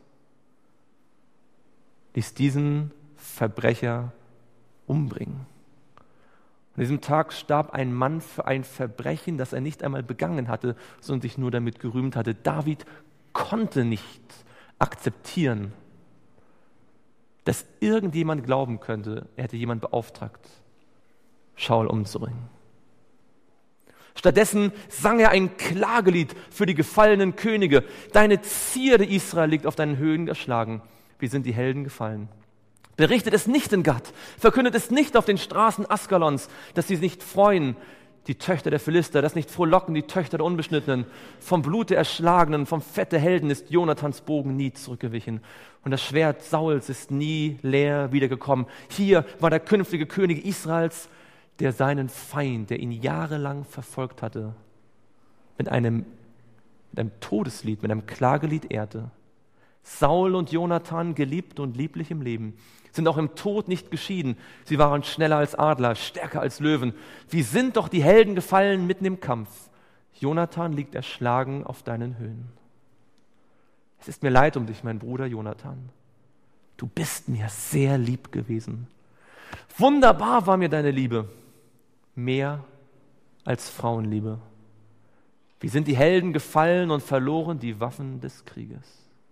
ließ diesen Verbrecher umbringen. An diesem Tag starb ein Mann für ein Verbrechen, das er nicht einmal begangen hatte, sondern sich nur damit gerühmt hatte. David konnte nicht akzeptieren, dass irgendjemand glauben könnte, er hätte jemand beauftragt, Shaul umzubringen. Stattdessen sang er ein Klagelied für die gefallenen Könige. Deine Zierde Israel liegt auf deinen Höhen erschlagen. Wie sind die Helden gefallen? Berichtet es nicht in Gad, verkündet es nicht auf den Straßen Askalons, dass sie sich nicht freuen, die Töchter der Philister, dass nicht frohlocken die Töchter der Unbeschnittenen. Vom Blut der Erschlagenen, vom Fett der Helden ist Jonathans Bogen nie zurückgewichen. Und das Schwert Sauls ist nie leer wiedergekommen. Hier war der künftige König Israels, der seinen Feind, der ihn jahrelang verfolgt hatte, mit einem, mit einem Todeslied, mit einem Klagelied ehrte. Saul und Jonathan, geliebt und lieblich im Leben, sind auch im Tod nicht geschieden. Sie waren schneller als Adler, stärker als Löwen. Wie sind doch die Helden gefallen mitten im Kampf. Jonathan liegt erschlagen auf deinen Höhen. Es ist mir leid um dich, mein Bruder Jonathan. du bist mir sehr lieb gewesen. Wunderbar war mir deine Liebe, mehr als Frauenliebe. Wie sind die Helden gefallen und verloren die Waffen des Krieges.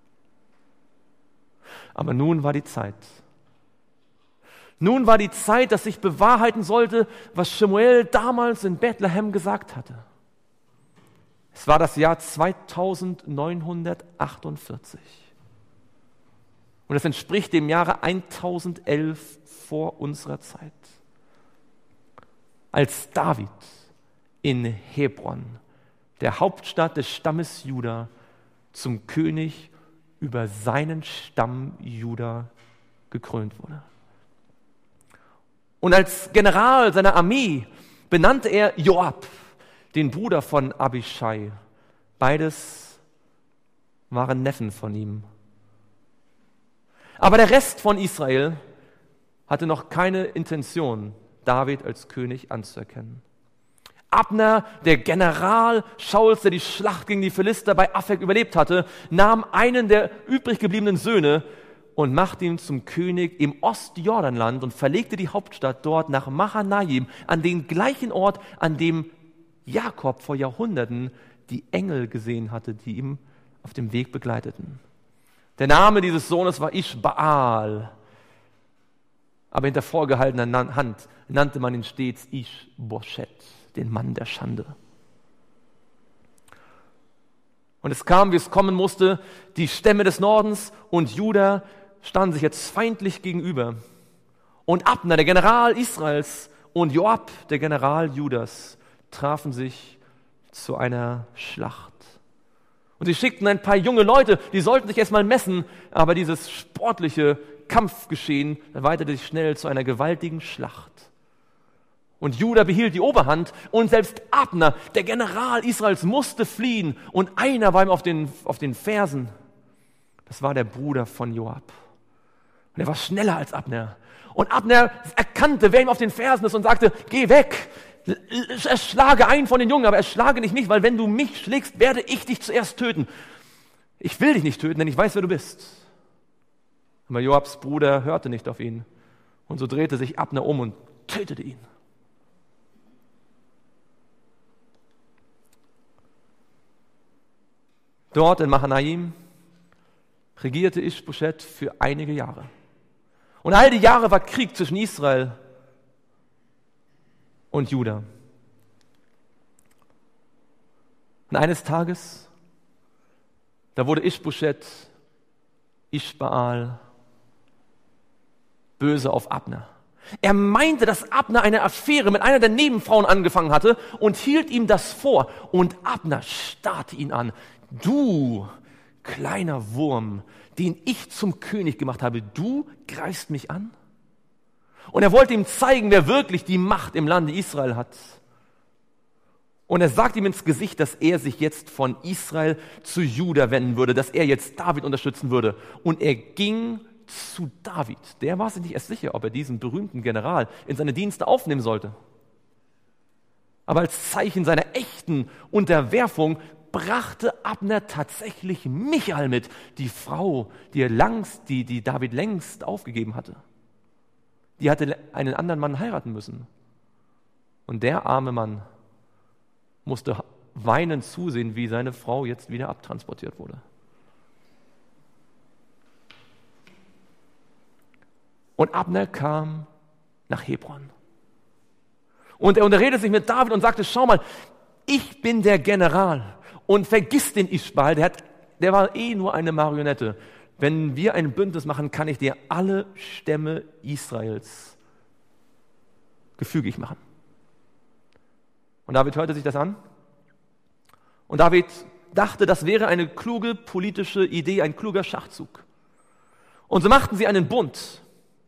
Aber nun war die Zeit. Nun war die Zeit, dass sich bewahrheiten sollte, was Shemuel damals in Bethlehem gesagt hatte. Es war das Jahr zweitausendneunhundertachtundvierzig. Und es entspricht dem Jahre tausendelf vor unserer Zeit. Als David in Hebron, der Hauptstadt des Stammes Juda, zum König über seinen Stamm Juda gekrönt wurde. Und als General seiner Armee benannte er Joab, den Bruder von Abischai. Beides waren Neffen von ihm. Aber der Rest von Israel hatte noch keine Intention, David als König anzuerkennen. Abner, der General Schauls, der die Schlacht gegen die Philister bei Afek überlebt hatte, nahm einen der übrig gebliebenen Söhne und machte ihn zum König im Ostjordanland und verlegte die Hauptstadt dort nach Mahanaim, an den gleichen Ort, an dem Jakob vor Jahrhunderten die Engel gesehen hatte, die ihm auf dem Weg begleiteten. Der Name dieses Sohnes war Ischbaal, aber hinter vorgehaltener Hand nannte man ihn stets Ischboschet, den Mann der Schande. Und es kam, wie es kommen musste, die Stämme des Nordens und Juda standen sich jetzt feindlich gegenüber. Und Abner, der General Israels, und Joab, der General Judas, trafen sich zu einer Schlacht. Und sie schickten ein paar junge Leute, die sollten sich erstmal messen, aber dieses sportliche Kampfgeschehen erweiterte sich schnell zu einer gewaltigen Schlacht. Und Juda behielt die Oberhand und selbst Abner, der General Israels, musste fliehen. Und einer war ihm auf den, auf den Fersen. Das war der Bruder von Joab. Und er war schneller als Abner. Und Abner erkannte, wer ihm auf den Fersen ist und sagte, geh weg, erschlage einen von den Jungen, aber erschlage dich nicht, weil wenn du mich schlägst, werde ich dich zuerst töten. Ich will dich nicht töten, denn ich weiß, wer du bist. Aber Joabs Bruder hörte nicht auf ihn. Und so drehte sich Abner um und tötete ihn. Dort in Mahanaim regierte Ischboschet für einige Jahre. Und all die Jahre war Krieg zwischen Israel und Juda. Und eines Tages, da wurde Ischboschet, Ischbaal, böse auf Abner. Er meinte, dass Abner eine Affäre mit einer der Nebenfrauen angefangen hatte und hielt ihm das vor. Und Abner starrte ihn an. Du, kleiner Wurm, den ich zum König gemacht habe, du greifst mich an? Und er wollte ihm zeigen, wer wirklich die Macht im Lande Israel hat. Und er sagte ihm ins Gesicht, dass er sich jetzt von Israel zu Juda wenden würde, dass er jetzt David unterstützen würde. Und er ging zu David. Der war sich nicht erst sicher, ob er diesen berühmten General in seine Dienste aufnehmen sollte. Aber als Zeichen seiner echten Unterwerfung brachte Abner tatsächlich Michal mit, die Frau, die, er langst, die, die David längst aufgegeben hatte. Die hatte einen anderen Mann heiraten müssen. Und der arme Mann musste weinend zusehen, wie seine Frau jetzt wieder abtransportiert wurde. Und Abner kam nach Hebron. Und er unterredete sich mit David und sagte, schau mal, ich bin der General. Und vergiss den Ischbaal, der, hat, der war eh nur eine Marionette. Wenn wir ein Bündnis machen, kann ich dir alle Stämme Israels gefügig machen. Und David hörte sich das an. Und David dachte, das wäre eine kluge politische Idee, ein kluger Schachzug. Und so machten sie einen Bund.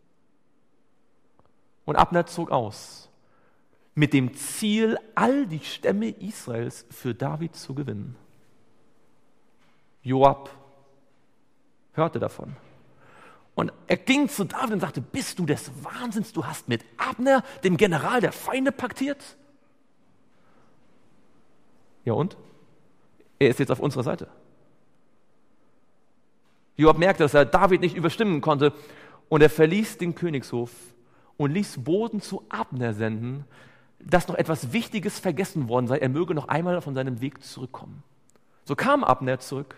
Und Abner zog aus, mit dem Ziel, all die Stämme Israels für David zu gewinnen. Joab hörte davon. Und er ging zu David und sagte, bist du des Wahnsinns, du hast mit Abner, dem General der Feinde, paktiert? Ja und? Er ist jetzt auf unserer Seite. Joab merkte, dass er David nicht überstimmen konnte und er verließ den Königshof und ließ Boten zu Abner senden, dass noch etwas Wichtiges vergessen worden sei. Er möge noch einmal von seinem Weg zurückkommen. So kam Abner zurück.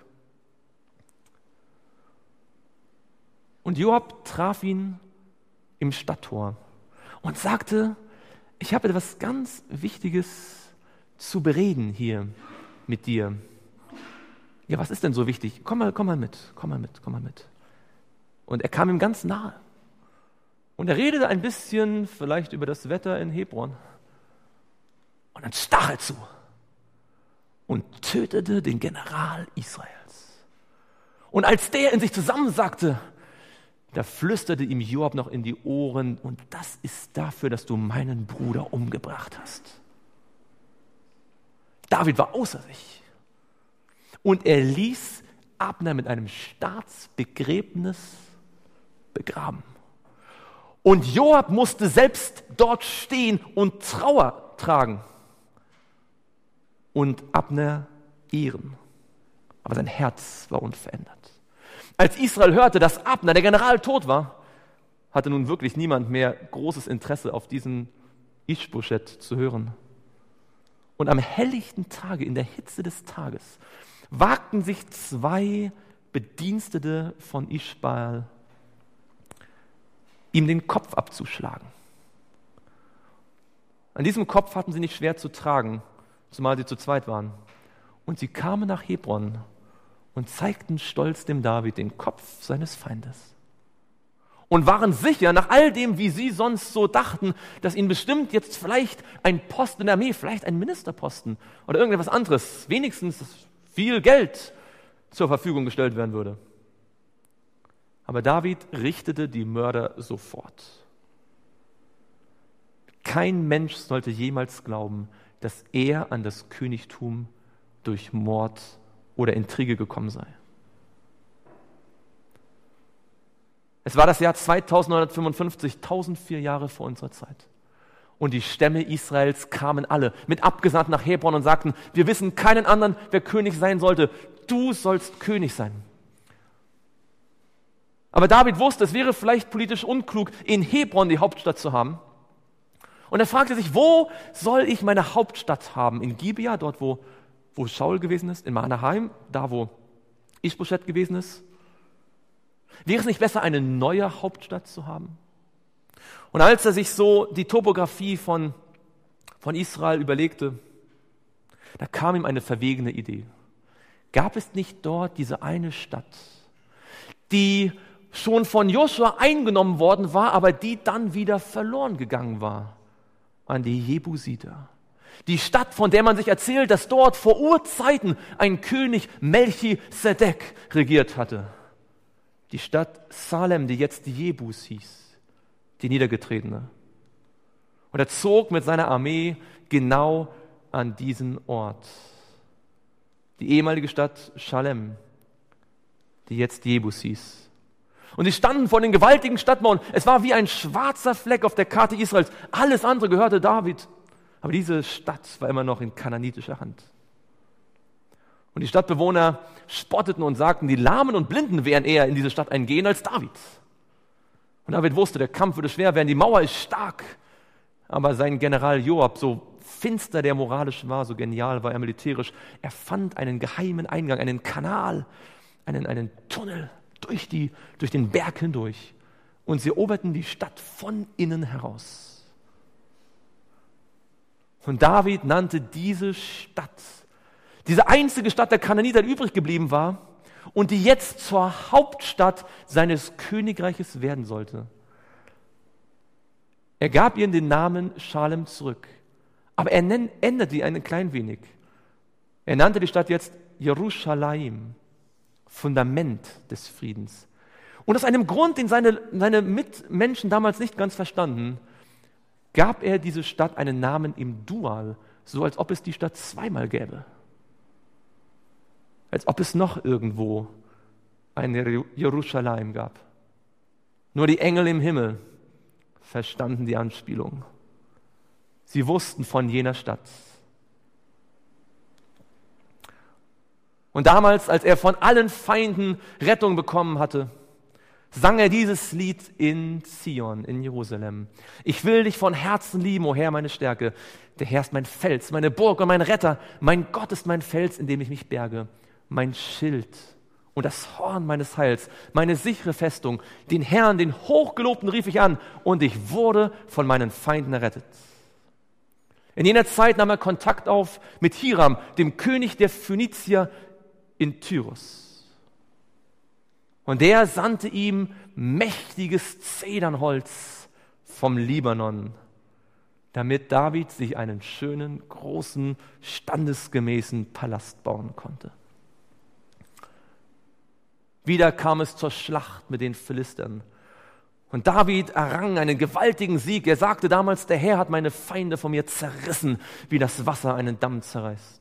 Und Joab traf ihn im Stadttor und sagte, ich habe etwas ganz Wichtiges zu bereden hier mit dir. Ja, was ist denn so wichtig? Komm mal, komm mal mit, komm mal mit, komm mal mit. Und er kam ihm ganz nahe. Und er redete ein bisschen vielleicht über das Wetter in Hebron. Und dann stach er zu und tötete den General Israels. Und als der in sich zusammensackte, da flüsterte ihm Joab noch in die Ohren, und das ist dafür, dass du meinen Bruder umgebracht hast. David war außer sich. Und er ließ Abner mit einem Staatsbegräbnis begraben. Und Joab musste selbst dort stehen und Trauer tragen und Abner ehren. Aber sein Herz war unverändert. Als Israel hörte, dass Abner, der General, tot war, hatte nun wirklich niemand mehr großes Interesse auf diesen Ischboschet zu hören. Und am helllichten Tage, in der Hitze des Tages, wagten sich zwei Bedienstete von Ischbaal, ihm den Kopf abzuschlagen. An diesem Kopf hatten sie nicht schwer zu tragen, zumal sie zu zweit waren. Und sie kamen nach Hebron und zeigten stolz dem David den Kopf seines Feindes. Und waren sicher, nach all dem, wie sie sonst so dachten, dass ihnen bestimmt jetzt vielleicht ein Posten in der Armee, vielleicht ein Ministerposten oder irgendetwas anderes, wenigstens viel Geld zur Verfügung gestellt werden würde. Aber David richtete die Mörder sofort. Kein Mensch sollte jemals glauben, dass er an das Königtum durch Mord oder Intrige gekommen sei. Es war das Jahr zweitausendneunhundertfünfundfünfzig, tausendvier Jahre vor unserer Zeit. Und die Stämme Israels kamen alle mit Abgesandten nach Hebron und sagten, wir wissen keinen anderen, wer König sein sollte. Du sollst König sein. Aber David wusste, es wäre vielleicht politisch unklug, in Hebron die Hauptstadt zu haben. Und er fragte sich, wo soll ich meine Hauptstadt haben? In Gibea, dort wo, wo Saul gewesen ist, in Mahanaim, da wo Ischboschet gewesen ist? Wäre es nicht besser, eine neue Hauptstadt zu haben? Und als er sich so die Topografie von, von Israel überlegte, da kam ihm eine verwegene Idee. Gab es nicht dort diese eine Stadt, die schon von Josua eingenommen worden war, aber die dann wieder verloren gegangen war an die Jebusiter? Die Stadt, von der man sich erzählt, dass dort vor Urzeiten ein König Melchisedek regiert hatte. Die Stadt Salem, die jetzt Jebus hieß, die Niedergetretene. Und er zog mit seiner Armee genau an diesen Ort. Die ehemalige Stadt Schalem, die jetzt Jebus hieß. Und sie standen vor den gewaltigen Stadtmauern. Es war wie ein schwarzer Fleck auf der Karte Israels. Alles andere gehörte David. Aber diese Stadt war immer noch in kananitischer Hand. Und die Stadtbewohner spotteten und sagten, die Lahmen und Blinden werden eher in diese Stadt eingehen als David. Und David wusste, der Kampf würde schwer werden, die Mauer ist stark. Aber sein General Joab, so finster der moralisch war, so genial war er militärisch, er fand einen geheimen Eingang, einen Kanal, einen, einen Tunnel durch, die, durch den Berg hindurch. Und sie eroberten die Stadt von innen heraus. Und David nannte diese Stadt, diese einzige Stadt der Kananiter, die übrig geblieben war und die jetzt zur Hauptstadt seines Königreiches werden sollte. Er gab ihr den Namen Schalem zurück, aber er nenn, änderte sie ein klein wenig. Er nannte die Stadt jetzt Jerusalem, Fundament des Friedens. Und aus einem Grund, den seine, seine Mitmenschen damals nicht ganz verstanden, gab er diese Stadt einen Namen im Dual, so als ob es die Stadt zweimal gäbe. Als ob es noch irgendwo eine Jerusalem gab. Nur die Engel im Himmel verstanden die Anspielung. Sie wussten von jener Stadt. Und damals, als er von allen Feinden Rettung bekommen hatte, sang er dieses Lied in Zion, in Jerusalem. Ich will dich von Herzen lieben, o Herr, meine Stärke. Der Herr ist mein Fels, meine Burg und mein Retter. Mein Gott ist mein Fels, in dem ich mich berge. Mein Schild und das Horn meines Heils, meine sichere Festung. Den Herrn, den Hochgelobten rief ich an und ich wurde von meinen Feinden errettet. In jener Zeit nahm er Kontakt auf mit Hiram, dem König der Phönizier in Tyrus. Und der sandte ihm mächtiges Zedernholz vom Libanon, damit David sich einen schönen, großen, standesgemäßen Palast bauen konnte. Wieder kam es zur Schlacht mit den Philistern. Und David errang einen gewaltigen Sieg. Er sagte damals, der Herr hat meine Feinde von mir zerrissen, wie das Wasser einen Damm zerreißt.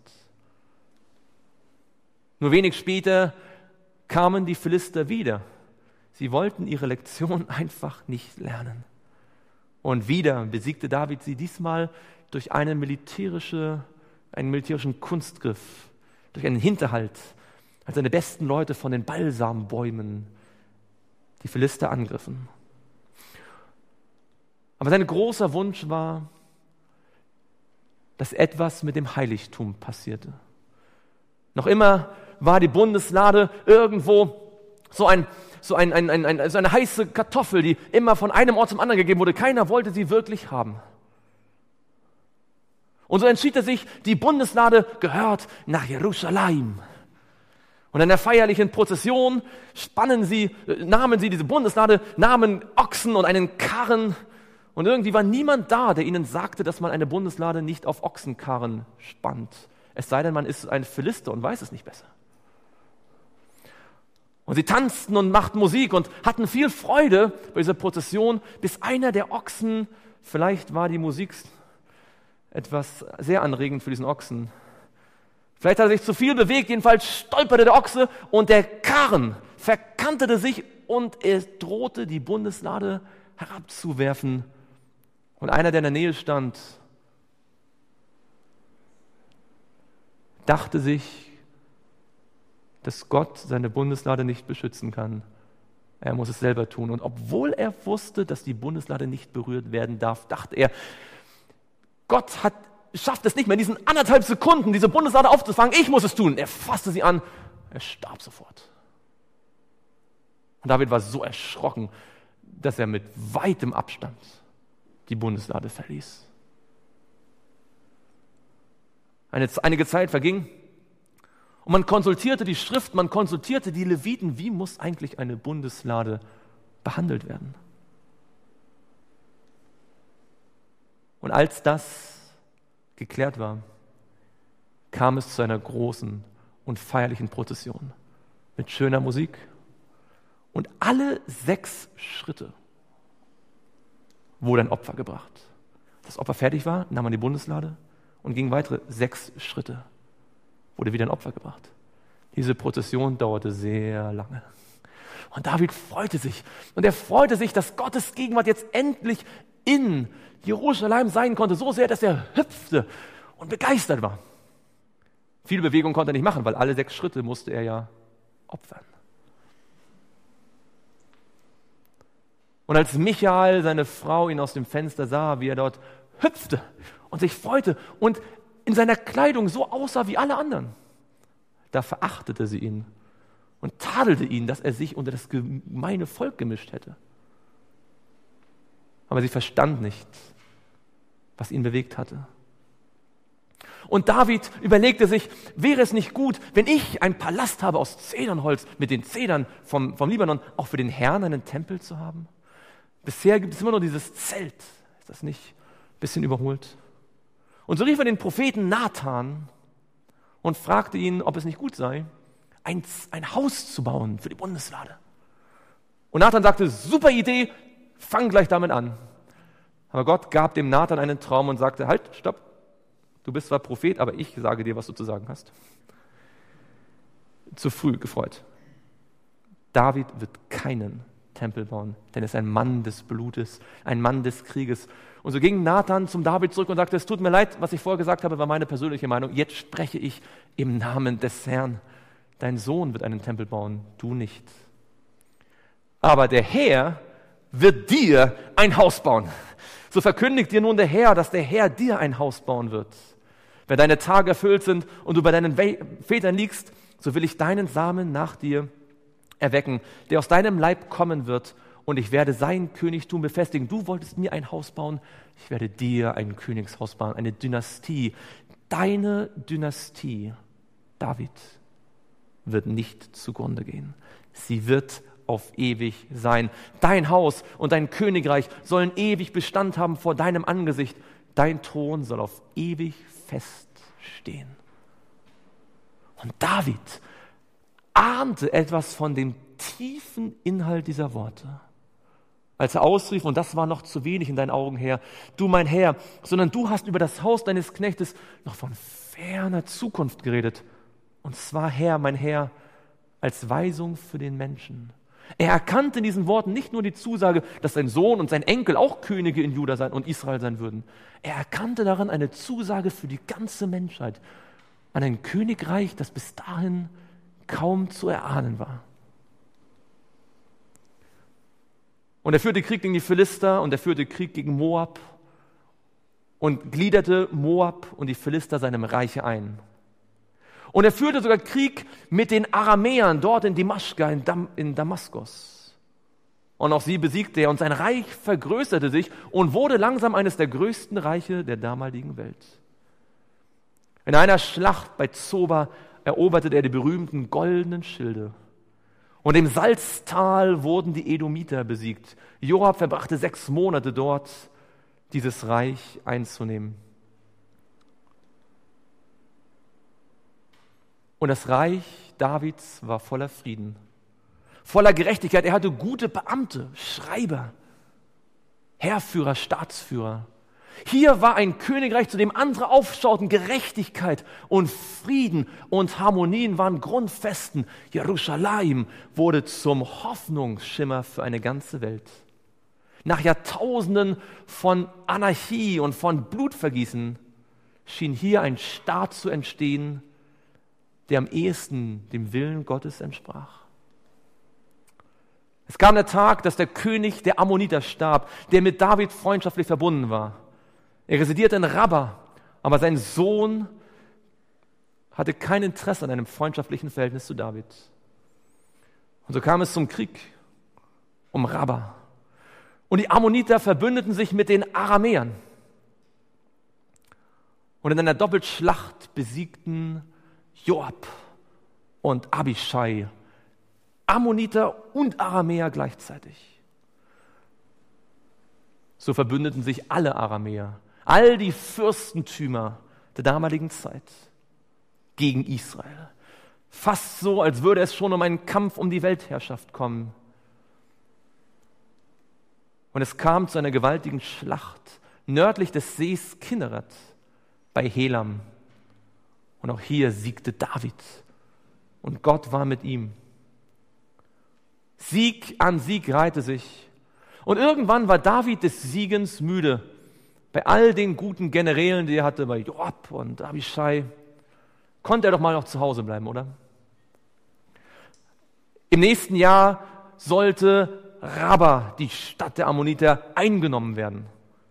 Nur wenig später kamen die Philister wieder. Sie wollten ihre Lektion einfach nicht lernen. Und wieder besiegte David sie, diesmal durch eine militärische, einen militärischen Kunstgriff, durch einen Hinterhalt, als seine besten Leute von den Balsambäumen die Philister angriffen. Aber sein großer Wunsch war, dass etwas mit dem Heiligtum passierte. Noch immer war die Bundeslade irgendwo so, ein, so, ein, ein, ein, ein, so eine heiße Kartoffel, die immer von einem Ort zum anderen gegeben wurde. Keiner wollte sie wirklich haben. Und so entschied er sich, die Bundeslade gehört nach Jerusalem. Und in der feierlichen Prozession spannen sie, nahmen sie diese Bundeslade, nahmen Ochsen und einen Karren. Und irgendwie war niemand da, der ihnen sagte, dass man eine Bundeslade nicht auf Ochsenkarren spannt. Es sei denn, man ist ein Philister und weiß es nicht besser. Und sie tanzten und machten Musik und hatten viel Freude bei dieser Prozession, bis einer der Ochsen, vielleicht war die Musik etwas sehr anregend für diesen Ochsen, vielleicht hat er sich zu viel bewegt, jedenfalls stolperte der Ochse und der Karren verkantete sich und es drohte, die Bundeslade herabzuwerfen. Und einer, der in der Nähe stand, dachte sich, dass Gott seine Bundeslade nicht beschützen kann. Er muss es selber tun. Und obwohl er wusste, dass die Bundeslade nicht berührt werden darf, dachte er, Gott hat, schafft es nicht mehr, in diesen anderthalb Sekunden diese Bundeslade aufzufangen. Ich muss es tun. Er fasste sie an. Er starb sofort. Und David war so erschrocken, dass er mit weitem Abstand die Bundeslade verließ. Eine, einige Zeit verging und man konsultierte die Schrift, man konsultierte die Leviten, wie muss eigentlich eine Bundeslade behandelt werden. Und als das geklärt war, kam es zu einer großen und feierlichen Prozession mit schöner Musik. Und alle sechs Schritte wurde ein Opfer gebracht. Als das Opfer fertig war, nahm man die Bundeslade und ging weitere sechs Schritte. Wurde wieder ein Opfer gebracht. Diese Prozession dauerte sehr lange. Und David freute sich. Und er freute sich, dass Gottes Gegenwart jetzt endlich in Jerusalem sein konnte. So sehr, dass er hüpfte und begeistert war. Viele Bewegungen konnte er nicht machen, weil alle sechs Schritte musste er ja opfern. Und als Michael, seine Frau, ihn aus dem Fenster sah, wie er dort hüpfte und sich freute und in seiner Kleidung so aussah wie alle anderen, da verachtete sie ihn und tadelte ihn, dass er sich unter das gemeine Volk gemischt hätte. Aber sie verstand nicht, was ihn bewegt hatte. Und David überlegte sich, wäre es nicht gut, wenn ich einen Palast habe aus Zedernholz, mit den Zedern vom, vom Libanon, auch für den Herrn einen Tempel zu haben? Bisher gibt es immer nur dieses Zelt. Ist das nicht ein bisschen überholt? Und so rief er den Propheten Nathan und fragte ihn, ob es nicht gut sei, ein, ein Haus zu bauen für die Bundeslade. Und Nathan sagte, super Idee, fang gleich damit an. Aber Gott gab dem Nathan einen Traum und sagte, halt, stopp, du bist zwar Prophet, aber ich sage dir, was du zu sagen hast. Zu früh gefreut. David wird keinen Tempel bauen, denn er ist ein Mann des Blutes, ein Mann des Krieges. Und so ging Nathan zum David zurück und sagte, es tut mir leid, was ich vorher gesagt habe, war meine persönliche Meinung. Jetzt spreche ich im Namen des Herrn. Dein Sohn wird einen Tempel bauen, du nicht. Aber der Herr wird dir ein Haus bauen. So verkündigt dir nun der Herr, dass der Herr dir ein Haus bauen wird. Wenn deine Tage erfüllt sind und du bei deinen We- Vätern liegst, so will ich deinen Samen nach dir erwecken, der aus deinem Leib kommen wird, und ich werde sein Königtum befestigen. Du wolltest mir ein Haus bauen, ich werde dir ein Königshaus bauen, eine Dynastie. Deine Dynastie, David, wird nicht zugrunde gehen. Sie wird auf ewig sein. Dein Haus und dein Königreich sollen ewig Bestand haben vor deinem Angesicht. Dein Thron soll auf ewig feststehen. Und David ahnte etwas von dem tiefen Inhalt dieser Worte, als er ausrief, und das war noch zu wenig in deinen Augen, Herr, du mein Herr, sondern du hast über das Haus deines Knechtes noch von ferner Zukunft geredet. Und zwar, Herr, mein Herr, als Weisung für den Menschen. Er erkannte in diesen Worten nicht nur die Zusage, dass sein Sohn und sein Enkel auch Könige in Juda sein und Israel sein würden. Er erkannte darin eine Zusage für die ganze Menschheit, an ein Königreich, das bis dahin kaum zu erahnen war. Und er führte Krieg gegen die Philister und er führte Krieg gegen Moab und gliederte Moab und die Philister seinem Reiche ein. Und er führte sogar Krieg mit den Aramäern dort in Damaschka, in, Dam, in Damaskus. Und auch sie besiegte er und sein Reich vergrößerte sich und wurde langsam eines der größten Reiche der damaligen Welt. In einer Schlacht bei Zoba eroberte er die berühmten goldenen Schilde. Und im Salztal wurden die Edomiter besiegt. Joab verbrachte sechs Monate dort, dieses Reich einzunehmen. Und das Reich Davids war voller Frieden, voller Gerechtigkeit. Er hatte gute Beamte, Schreiber, Heerführer, Staatsführer. Hier war ein Königreich, zu dem andere aufschauten. Gerechtigkeit und Frieden und Harmonien waren Grundfesten. Jerusalem wurde zum Hoffnungsschimmer für eine ganze Welt. Nach Jahrtausenden von Anarchie und von Blutvergießen schien hier ein Staat zu entstehen, der am ehesten dem Willen Gottes entsprach. Es kam der Tag, dass der König der Ammoniter starb, der mit David freundschaftlich verbunden war. Er residierte in Rabba, aber sein Sohn hatte kein Interesse an einem freundschaftlichen Verhältnis zu David. Und so kam es zum Krieg um Rabba. Und die Ammoniter verbündeten sich mit den Aramäern. Und in einer Doppelschlacht besiegten Joab und Abischai Ammoniter und Aramäer gleichzeitig. So verbündeten sich alle Aramäer, all die Fürstentümer der damaligen Zeit gegen Israel. Fast so, als würde es schon um einen Kampf um die Weltherrschaft kommen. Und es kam zu einer gewaltigen Schlacht nördlich des Sees Kinneret bei Helam. Und auch hier siegte David. Und Gott war mit ihm. Sieg an Sieg reihte sich. Und irgendwann war David des Siegens müde. Bei all den guten Generälen, die er hatte, bei Joab und Abischai, konnte er doch mal noch zu Hause bleiben, oder? Im nächsten Jahr sollte Rabba, die Stadt der Ammoniter, eingenommen werden.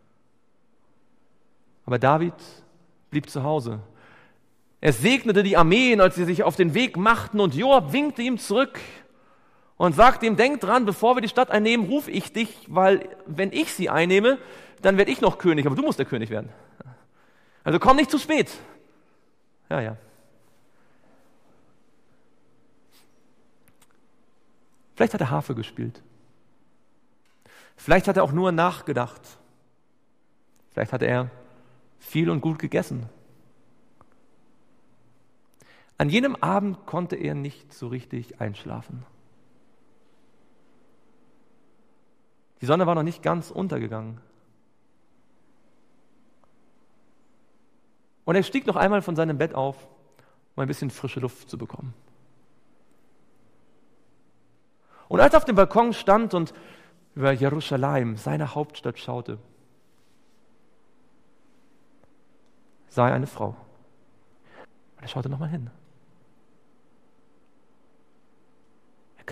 Aber David blieb zu Hause. Er segnete die Armeen, als sie sich auf den Weg machten, und Joab winkte ihm zurück und sagte ihm, denk dran, bevor wir die Stadt einnehmen, rufe ich dich, weil wenn ich sie einnehme, dann werde ich noch König, aber du musst der König werden. Also komm nicht zu spät. Ja, ja. Vielleicht hat er Harfe gespielt. Vielleicht hat er auch nur nachgedacht. Vielleicht hat er viel und gut gegessen. An jenem Abend konnte er nicht so richtig einschlafen. Die Sonne war noch nicht ganz untergegangen. Und er stieg noch einmal von seinem Bett auf, um ein bisschen frische Luft zu bekommen. Und als er auf dem Balkon stand und über Jerusalem, seine Hauptstadt, schaute, sah er eine Frau. Und er schaute nochmal hin.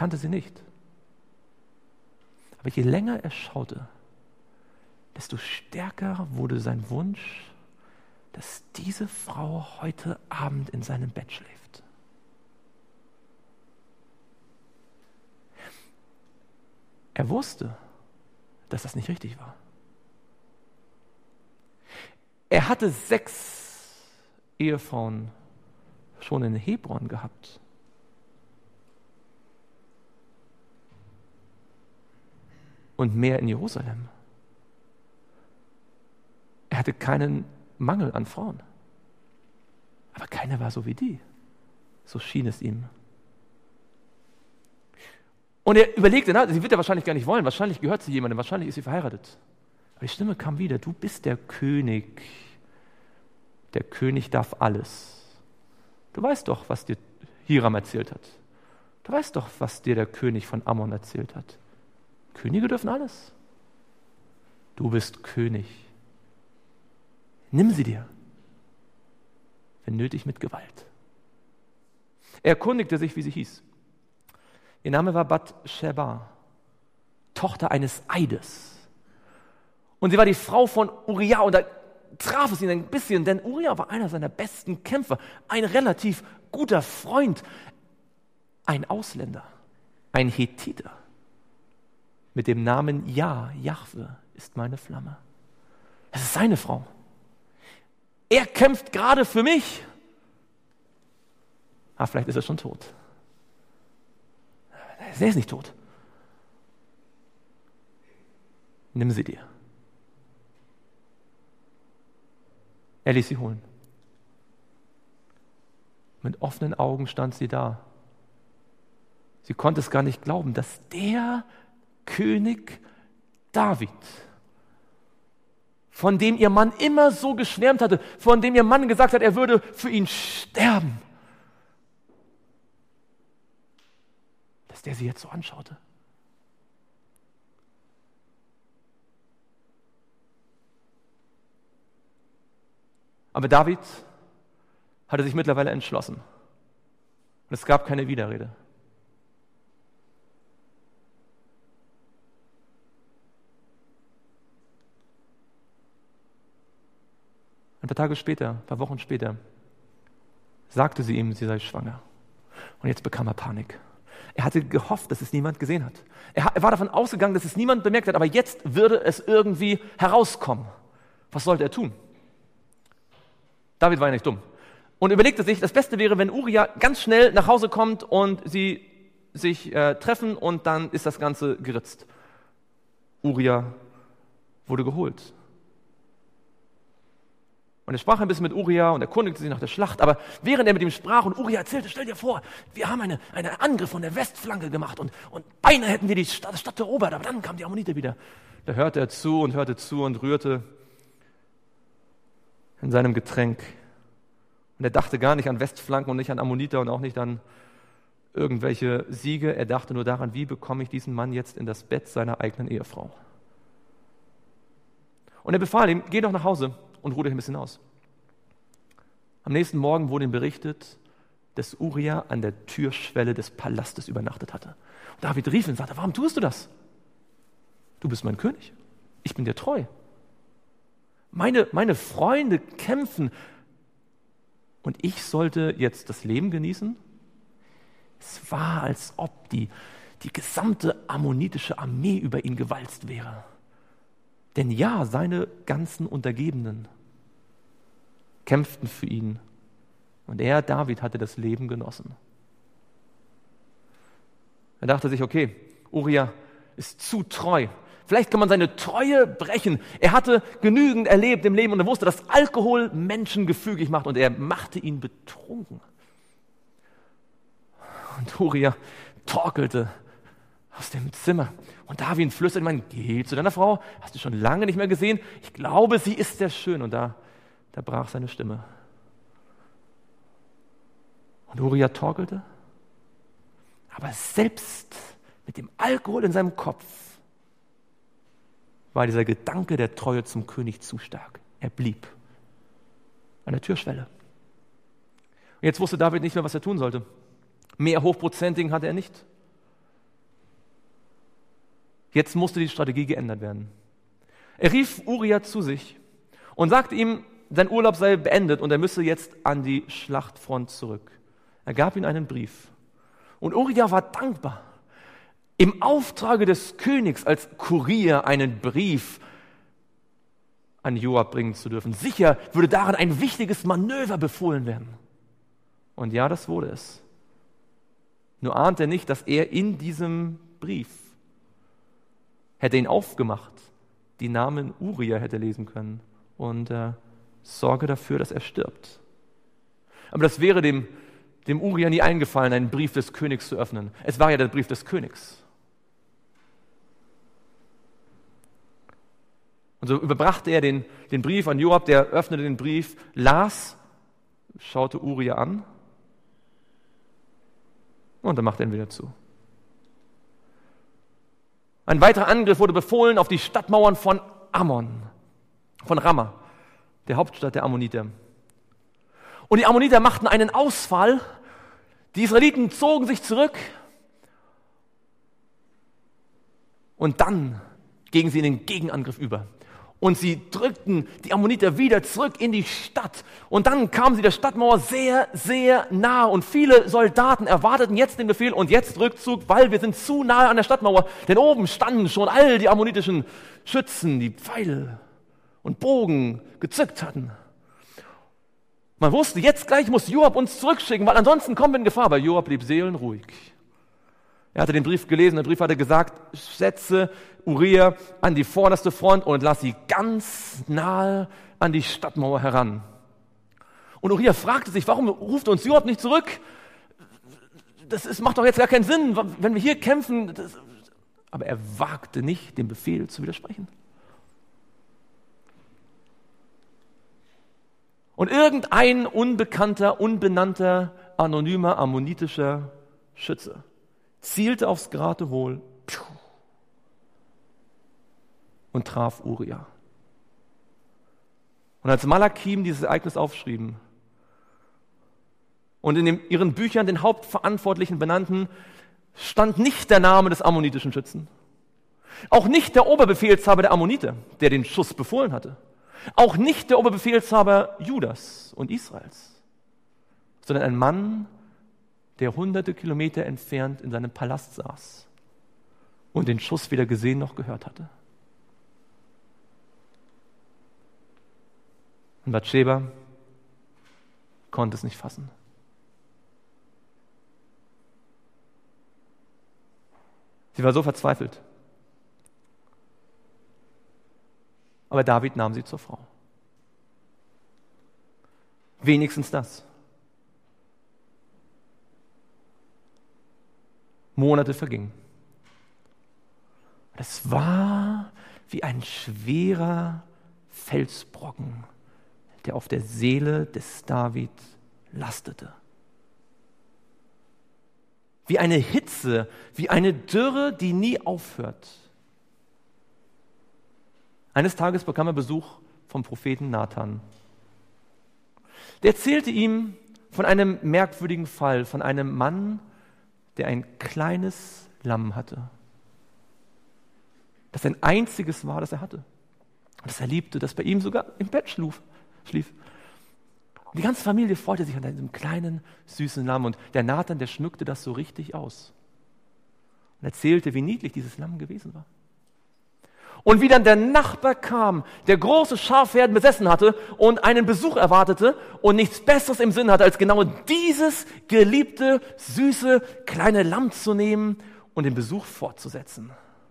kannte sie nicht. Aber je länger er schaute, desto stärker wurde sein Wunsch, dass diese Frau heute Abend in seinem Bett schläft. Er wusste, dass das nicht richtig war. Er hatte sechs Ehefrauen schon in Hebron gehabt. Und mehr in Jerusalem. Er hatte keinen Mangel an Frauen. Aber keine war so wie die. So schien es ihm. Und er überlegte, na, sie wird er wahrscheinlich gar nicht wollen. Wahrscheinlich gehört sie jemandem. Wahrscheinlich ist sie verheiratet. Aber die Stimme kam wieder. Du bist der König. Der König darf alles. Du weißt doch, was dir Hiram erzählt hat. Du weißt doch, was dir der König von Ammon erzählt hat. Könige dürfen alles. Du bist König. Nimm sie dir, wenn nötig mit Gewalt. Er erkundigte sich, wie sie hieß. Ihr Name war Bathsheba, Tochter eines Eides. Und sie war die Frau von Uriah. Und da traf es ihn ein bisschen, denn Uriah war einer seiner besten Kämpfer, ein relativ guter Freund, ein Ausländer, ein Hethiter. Mit dem Namen Ja, Jahwe ist meine Flamme. Das ist seine Frau. Er kämpft gerade für mich. Ah, vielleicht ist er schon tot. Er ist nicht tot. Nimm sie dir. Er ließ sie holen. Mit offenen Augen stand sie da. Sie konnte es gar nicht glauben, dass der König David, von dem ihr Mann immer so geschwärmt hatte, von dem ihr Mann gesagt hat, er würde für ihn sterben, dass der sie jetzt so anschaute. Aber David hatte sich mittlerweile entschlossen und es gab keine Widerrede. Ein paar Tage später, ein paar Wochen später, sagte sie ihm, sie sei schwanger. Und jetzt bekam er Panik. Er hatte gehofft, dass es niemand gesehen hat. Er war davon ausgegangen, dass es niemand bemerkt hat, aber jetzt würde es irgendwie herauskommen. Was sollte er tun? David war ja nicht dumm. Und überlegte sich, das Beste wäre, wenn Uriah ganz schnell nach Hause kommt und sie sich äh, treffen und dann ist das Ganze geritzt. Uriah wurde geholt. Und er sprach ein bisschen mit Uriah und erkundigte sich nach der Schlacht. Aber während er mit ihm sprach und Uriah erzählte, stell dir vor, wir haben eine, einen Angriff von der Westflanke gemacht und, und beinahe hätten wir die Stadt, Stadt erobert, aber dann kamen die Ammoniter wieder. Da hörte er zu und hörte zu und rührte in seinem Getränk. Und er dachte gar nicht an Westflanken und nicht an Ammoniter und auch nicht an irgendwelche Siege. Er dachte nur daran, wie bekomme ich diesen Mann jetzt in das Bett seiner eigenen Ehefrau. Und er befahl ihm, geh doch nach Hause und ruh dich ein bisschen aus. Am nächsten Morgen wurde ihm berichtet, dass Uriah an der Türschwelle des Palastes übernachtet hatte. Und David rief ihn und sagte, warum tust du das? Du bist mein König. Ich bin dir treu. Meine, meine Freunde kämpfen und ich sollte jetzt das Leben genießen? Es war, als ob die, die gesamte ammonitische Armee über ihn gewalzt wäre. Denn ja, seine ganzen Untergebenen kämpften für ihn. Und er, David, hatte das Leben genossen. Er dachte sich, okay, Uriah ist zu treu. Vielleicht kann man seine Treue brechen. Er hatte genügend erlebt im Leben und er wusste, dass Alkohol Menschen gefügig macht und er machte ihn betrunken. Und Uriah torkelte aus dem Zimmer. Und David flüsterte, man, geh zu deiner Frau, hast du schon lange nicht mehr gesehen? Ich glaube, sie ist sehr schön. Und da, da brach seine Stimme. Und Uriah torkelte. Aber selbst mit dem Alkohol in seinem Kopf war dieser Gedanke der Treue zum König zu stark. Er blieb an der Türschwelle. Und jetzt wusste David nicht mehr, was er tun sollte. Mehr Hochprozentigen hatte er nicht. Jetzt musste die Strategie geändert werden. Er rief Uria zu sich und sagte ihm, sein Urlaub sei beendet und er müsse jetzt an die Schlachtfront zurück. Er gab ihm einen Brief. Und Uria war dankbar, im Auftrage des Königs als Kurier einen Brief an Joab bringen zu dürfen. Sicher würde darin ein wichtiges Manöver befohlen werden. Und ja, das wurde es. Nur ahnt er nicht, dass er in diesem Brief, hätte ihn aufgemacht, die Namen Uria hätte lesen können und äh, sorge dafür, dass er stirbt. Aber das wäre dem, dem Uria nie eingefallen, einen Brief des Königs zu öffnen. Es war ja der Brief des Königs. Und so überbrachte er den, den Brief an Joab, der öffnete den Brief, las, schaute Uria an und dann machte er ihn wieder zu. Ein weiterer Angriff wurde befohlen auf die Stadtmauern von Ammon, von Ramah, der Hauptstadt der Ammoniter. Und die Ammoniter machten einen Ausfall, die Israeliten zogen sich zurück und dann gingen sie in den Gegenangriff über. Und sie drückten die Ammoniter wieder zurück in die Stadt. Und dann kamen sie der Stadtmauer sehr, sehr nahe. Und viele Soldaten erwarteten jetzt den Befehl und jetzt Rückzug, weil wir sind zu nahe an der Stadtmauer. Denn oben standen schon all die ammonitischen Schützen, die Pfeile und Bogen gezückt hatten. Man wusste, jetzt gleich muss Joab uns zurückschicken, weil ansonsten kommen wir in Gefahr. Aber Joab blieb seelenruhig. Er hatte den Brief gelesen, der Brief hatte gesagt, setze Uria an die vorderste Front und lass sie ganz nahe an die Stadtmauer heran. Und Uria fragte sich, warum ruft uns Joab nicht zurück? Das ist, macht doch jetzt gar keinen Sinn, wenn wir hier kämpfen. Das, aber er wagte nicht, dem Befehl zu widersprechen. Und irgendein unbekannter, unbenannter, anonymer, ammonitischer Schütze zielte aufs Geratewohl und traf Uria. Und als Malakim dieses Ereignis aufschrieben und in dem, ihren Büchern den Hauptverantwortlichen benannten, stand nicht der Name des ammonitischen Schützen. Auch nicht der Oberbefehlshaber der Ammoniter, der den Schuss befohlen hatte. Auch nicht der Oberbefehlshaber Judas und Israels, sondern ein Mann, der hunderte Kilometer entfernt in seinem Palast saß und den Schuss weder gesehen noch gehört hatte. Und Bathscheba konnte es nicht fassen. Sie war so verzweifelt. Aber David nahm sie zur Frau. Wenigstens das. Monate vergingen. Es war wie ein schwerer Felsbrocken, der auf der Seele des David lastete. Wie eine Hitze, wie eine Dürre, die nie aufhört. Eines Tages bekam er Besuch vom Propheten Nathan. Der erzählte ihm von einem merkwürdigen Fall, von einem Mann, der ein kleines Lamm hatte, das ein einziges war, das er hatte, und das er liebte, das bei ihm sogar im Bett schlief. schlief. Die ganze Familie freute sich an diesem kleinen, süßen Lamm und der Nathan, der schmückte das so richtig aus und erzählte, wie niedlich dieses Lamm gewesen war. Und wie dann der Nachbar kam, der große Schafherden besessen hatte und einen Besuch erwartete und nichts Besseres im Sinn hatte, als genau dieses geliebte, süße, kleine Lamm zu nehmen und den Besuch fortzusetzen.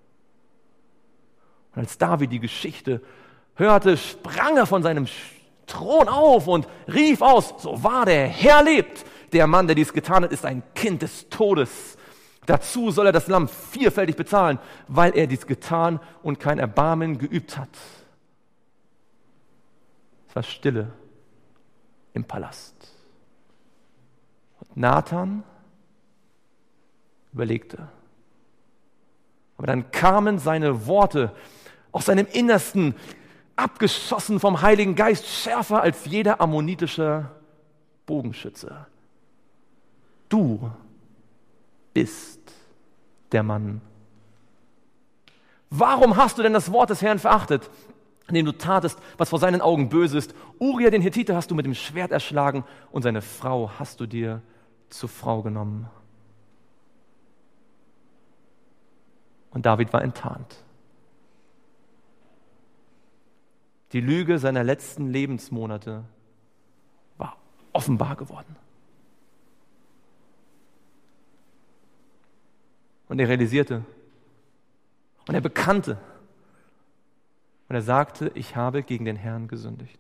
Und als David die Geschichte hörte, sprang er von seinem Thron auf und rief aus, so wahr der Herr lebt, der Mann, der dies getan hat, ist ein Kind des Todes. Dazu soll er das Lamm vierfältig bezahlen, weil er dies getan und kein Erbarmen geübt hat. Es war Stille im Palast. Und Nathan überlegte. Aber dann kamen seine Worte aus seinem Innersten, abgeschossen vom Heiligen Geist, schärfer als jeder ammonitische Bogenschütze. Du bist der Mann. Warum hast du denn das Wort des Herrn verachtet, indem du tatest, was vor seinen Augen böse ist? Uria, den Hethiter, hast du mit dem Schwert erschlagen und seine Frau hast du dir zur Frau genommen. Und David war enttarnt. Die Lüge seiner letzten Lebensmonate war offenbar geworden. Und er realisierte und er bekannte und er sagte, ich habe gegen den Herrn gesündigt.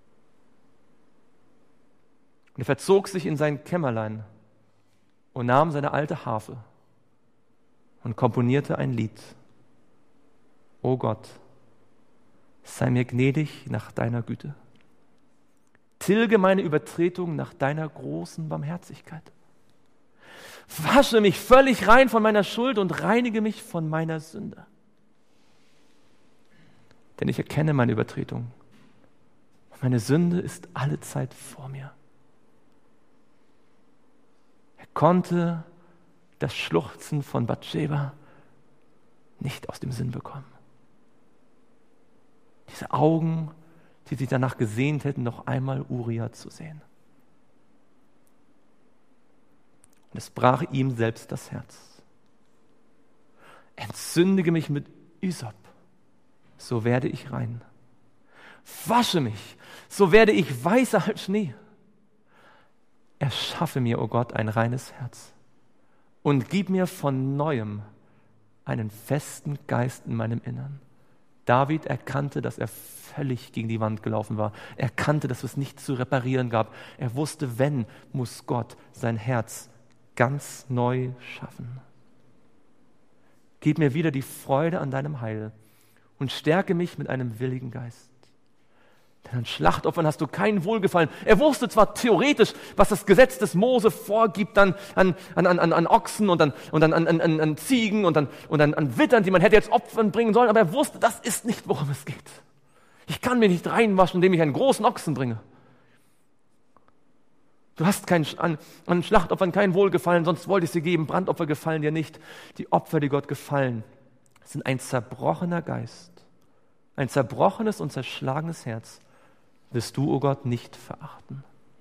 Und er verzog sich in sein Kämmerlein und nahm seine alte Harfe und komponierte ein Lied. O Gott, sei mir gnädig nach deiner Güte. Tilge meine Übertretung nach deiner großen Barmherzigkeit. Wasche mich völlig rein von meiner Schuld und reinige mich von meiner Sünde. Denn ich erkenne meine Übertretung. Meine Sünde ist allezeit vor mir. Er konnte das Schluchzen von Bathscheba nicht aus dem Sinn bekommen. Diese Augen, die sich danach gesehnt hätten, noch einmal Uria zu sehen. Und es brach ihm selbst das Herz. Entzündige mich mit Ysop, so werde ich rein. Wasche mich, so werde ich weißer als Schnee. Erschaffe mir, o oh Gott, ein reines Herz und gib mir von Neuem einen festen Geist in meinem Innern. David erkannte, dass er völlig gegen die Wand gelaufen war. Er erkannte, dass es nichts zu reparieren gab. Er wusste, wenn, muss Gott sein Herz ganz neu schaffen. Gib mir wieder die Freude an deinem Heil und stärke mich mit einem willigen Geist. Denn an Schlachtopfern hast du kein Wohlgefallen. Er wusste zwar theoretisch, was das Gesetz des Mose vorgibt an, an, an, an, an Ochsen und, an, und an, an, an, an Ziegen und, an, und an, an Wittern, die man hätte jetzt Opfern bringen sollen, aber er wusste, das ist nicht, worum es geht. Ich kann mir nicht reinwaschen, indem ich einen großen Ochsen bringe. Du hast kein, an, an Schlachtopfern kein Wohlgefallen, sonst wollte ich sie geben. Brandopfer gefallen dir nicht. Die Opfer, die Gott gefallen, sind ein zerbrochener Geist, ein zerbrochenes und zerschlagenes Herz. Wirst du, o oh Gott, nicht verachten.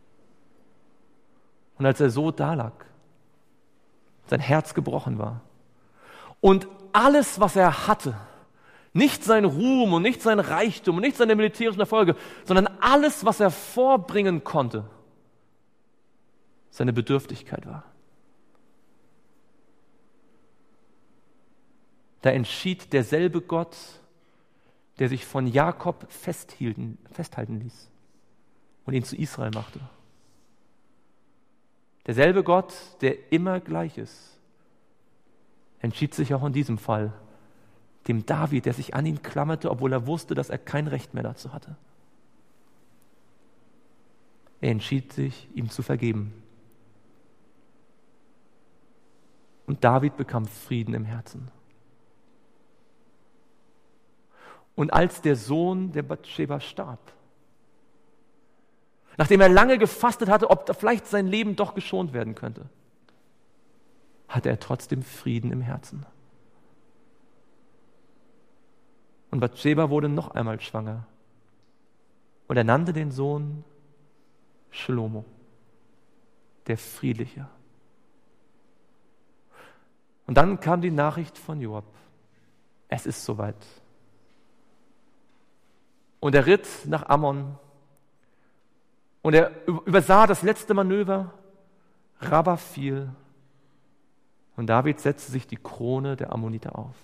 Und als er so dalag, sein Herz gebrochen war und alles, was er hatte, nicht sein Ruhm und nicht sein Reichtum und nicht seine militärischen Erfolge, sondern alles, was er vorbringen konnte, seine Bedürftigkeit war. Da entschied derselbe Gott, der sich von Jakob festhielten, festhalten ließ und ihn zu Israel machte. Derselbe Gott, der immer gleich ist, entschied sich auch in diesem Fall, dem David, der sich an ihn klammerte, obwohl er wusste, dass er kein Recht mehr dazu hatte. Er entschied sich, ihm zu vergeben. Und David bekam Frieden im Herzen. Und als der Sohn der Bathscheba starb, nachdem er lange gefastet hatte, ob da vielleicht sein Leben doch geschont werden könnte, hatte er trotzdem Frieden im Herzen. Und Bathscheba wurde noch einmal schwanger. Und er nannte den Sohn Shlomo, der Friedliche. Und dann kam die Nachricht von Joab. Es ist soweit. Und er ritt nach Ammon und er übersah das letzte Manöver. Rabba fiel und David setzte sich die Krone der Ammoniter auf.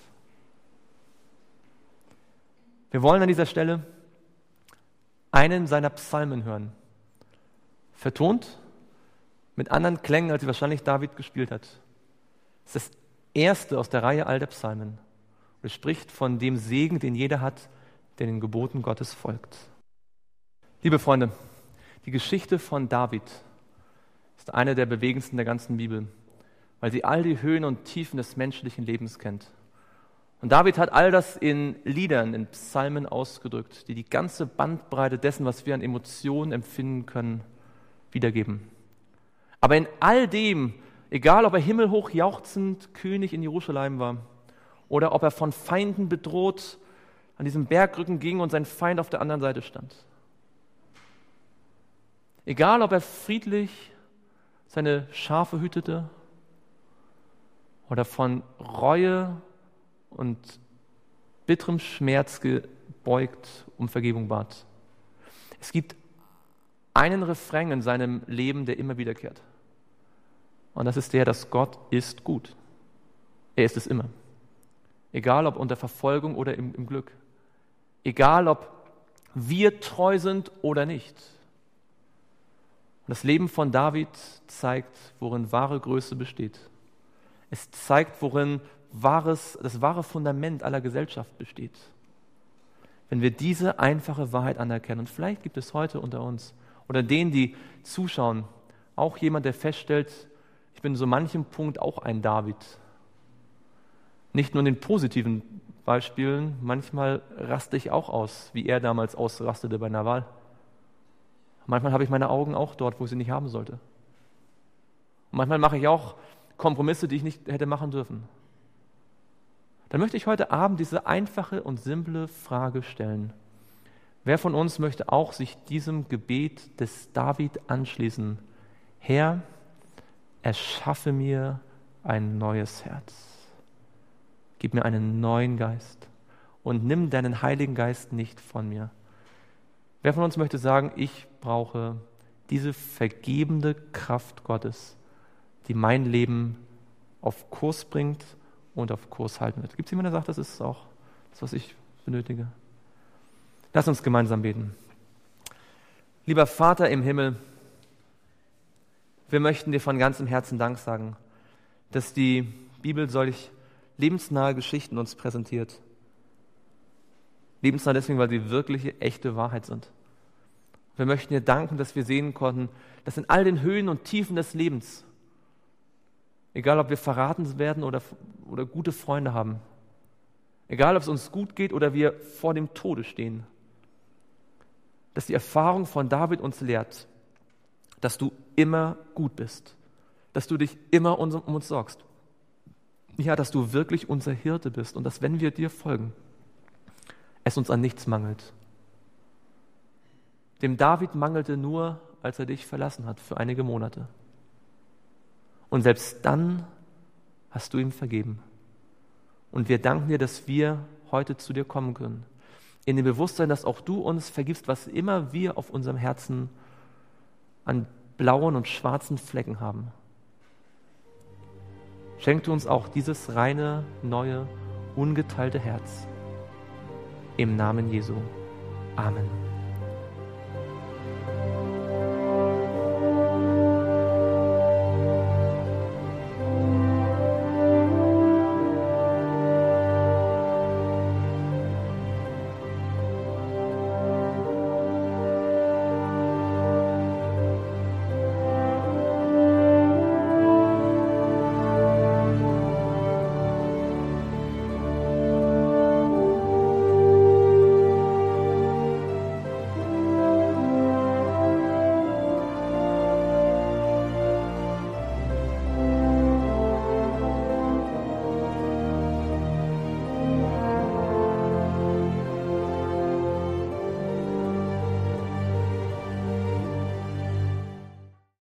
Wir wollen an dieser Stelle einen seiner Psalmen hören, vertont mit anderen Klängen, als sie wahrscheinlich David gespielt hat. Es ist das erste aus der Reihe all der Psalmen. Und es spricht von dem Segen, den jeder hat, der den Geboten Gottes folgt. Liebe Freunde, die Geschichte von David ist eine der bewegendsten der ganzen Bibel, weil sie all die Höhen und Tiefen des menschlichen Lebens kennt. Und David hat all das in Liedern, in Psalmen ausgedrückt, die die ganze Bandbreite dessen, was wir an Emotionen empfinden können, wiedergeben. Aber in all dem, egal ob er himmelhoch jauchzend König in Jerusalem war oder ob er von Feinden bedroht an diesem Bergrücken ging und sein Feind auf der anderen Seite stand. Egal, ob er friedlich seine Schafe hütete oder von Reue und bitterem Schmerz gebeugt um Vergebung bat. Es gibt einen Refrain in seinem Leben, der immer wiederkehrt. Und das ist der, dass Gott ist gut. Er ist es immer. Egal, ob unter Verfolgung oder im, im Glück. Egal, ob wir treu sind oder nicht. Und das Leben von David zeigt, worin wahre Größe besteht. Es zeigt, worin wahres, das wahre Fundament aller Gesellschaft besteht. Wenn wir diese einfache Wahrheit anerkennen, und vielleicht gibt es heute unter uns oder denen, die zuschauen, auch jemand, der feststellt, ich bin in so manchem Punkt auch ein David. Nicht nur in den positiven Beispielen, manchmal raste ich auch aus, wie er damals ausrastete bei Nabal. Manchmal habe ich meine Augen auch dort, wo ich sie nicht haben sollte. Und manchmal mache ich auch Kompromisse, die ich nicht hätte machen dürfen. Dann möchte ich heute Abend diese einfache und simple Frage stellen. Wer von uns möchte auch sich diesem Gebet des David anschließen? Herr, erschaffe mir ein neues Herz. Gib mir einen neuen Geist und nimm deinen Heiligen Geist nicht von mir. Wer von uns möchte sagen, ich brauche diese vergebende Kraft Gottes, die mein Leben auf Kurs bringt und auf Kurs halten wird? Gibt es jemanden, der sagt, das ist auch das, was ich benötige? Lass uns gemeinsam beten. Lieber Vater im Himmel, wir möchten dir von ganzem Herzen Dank sagen, dass die Bibel solch lebensnahe Geschichten uns präsentiert. Lebensnah deswegen, weil sie wirkliche, echte Wahrheit sind. Wir möchten dir danken, dass wir sehen konnten, dass in all den Höhen und Tiefen des Lebens, egal ob wir verraten werden oder, oder gute Freunde haben, egal ob es uns gut geht oder wir vor dem Tode stehen, dass die Erfahrung von David uns lehrt, dass du immer gut bist, dass du dich immer um uns sorgst. Ja, dass du wirklich unser Hirte bist und dass, wenn wir dir folgen, es uns an nichts mangelt. Dem David mangelte nur, als er dich verlassen hat für einige Monate. Und selbst dann hast du ihm vergeben. Und wir danken dir, dass wir heute zu dir kommen können. In dem Bewusstsein, dass auch du uns vergibst, was immer wir auf unserem Herzen an blauen und schwarzen Flecken haben. Schenk du uns auch dieses reine, neue, ungeteilte Herz. Im Namen Jesu. Amen.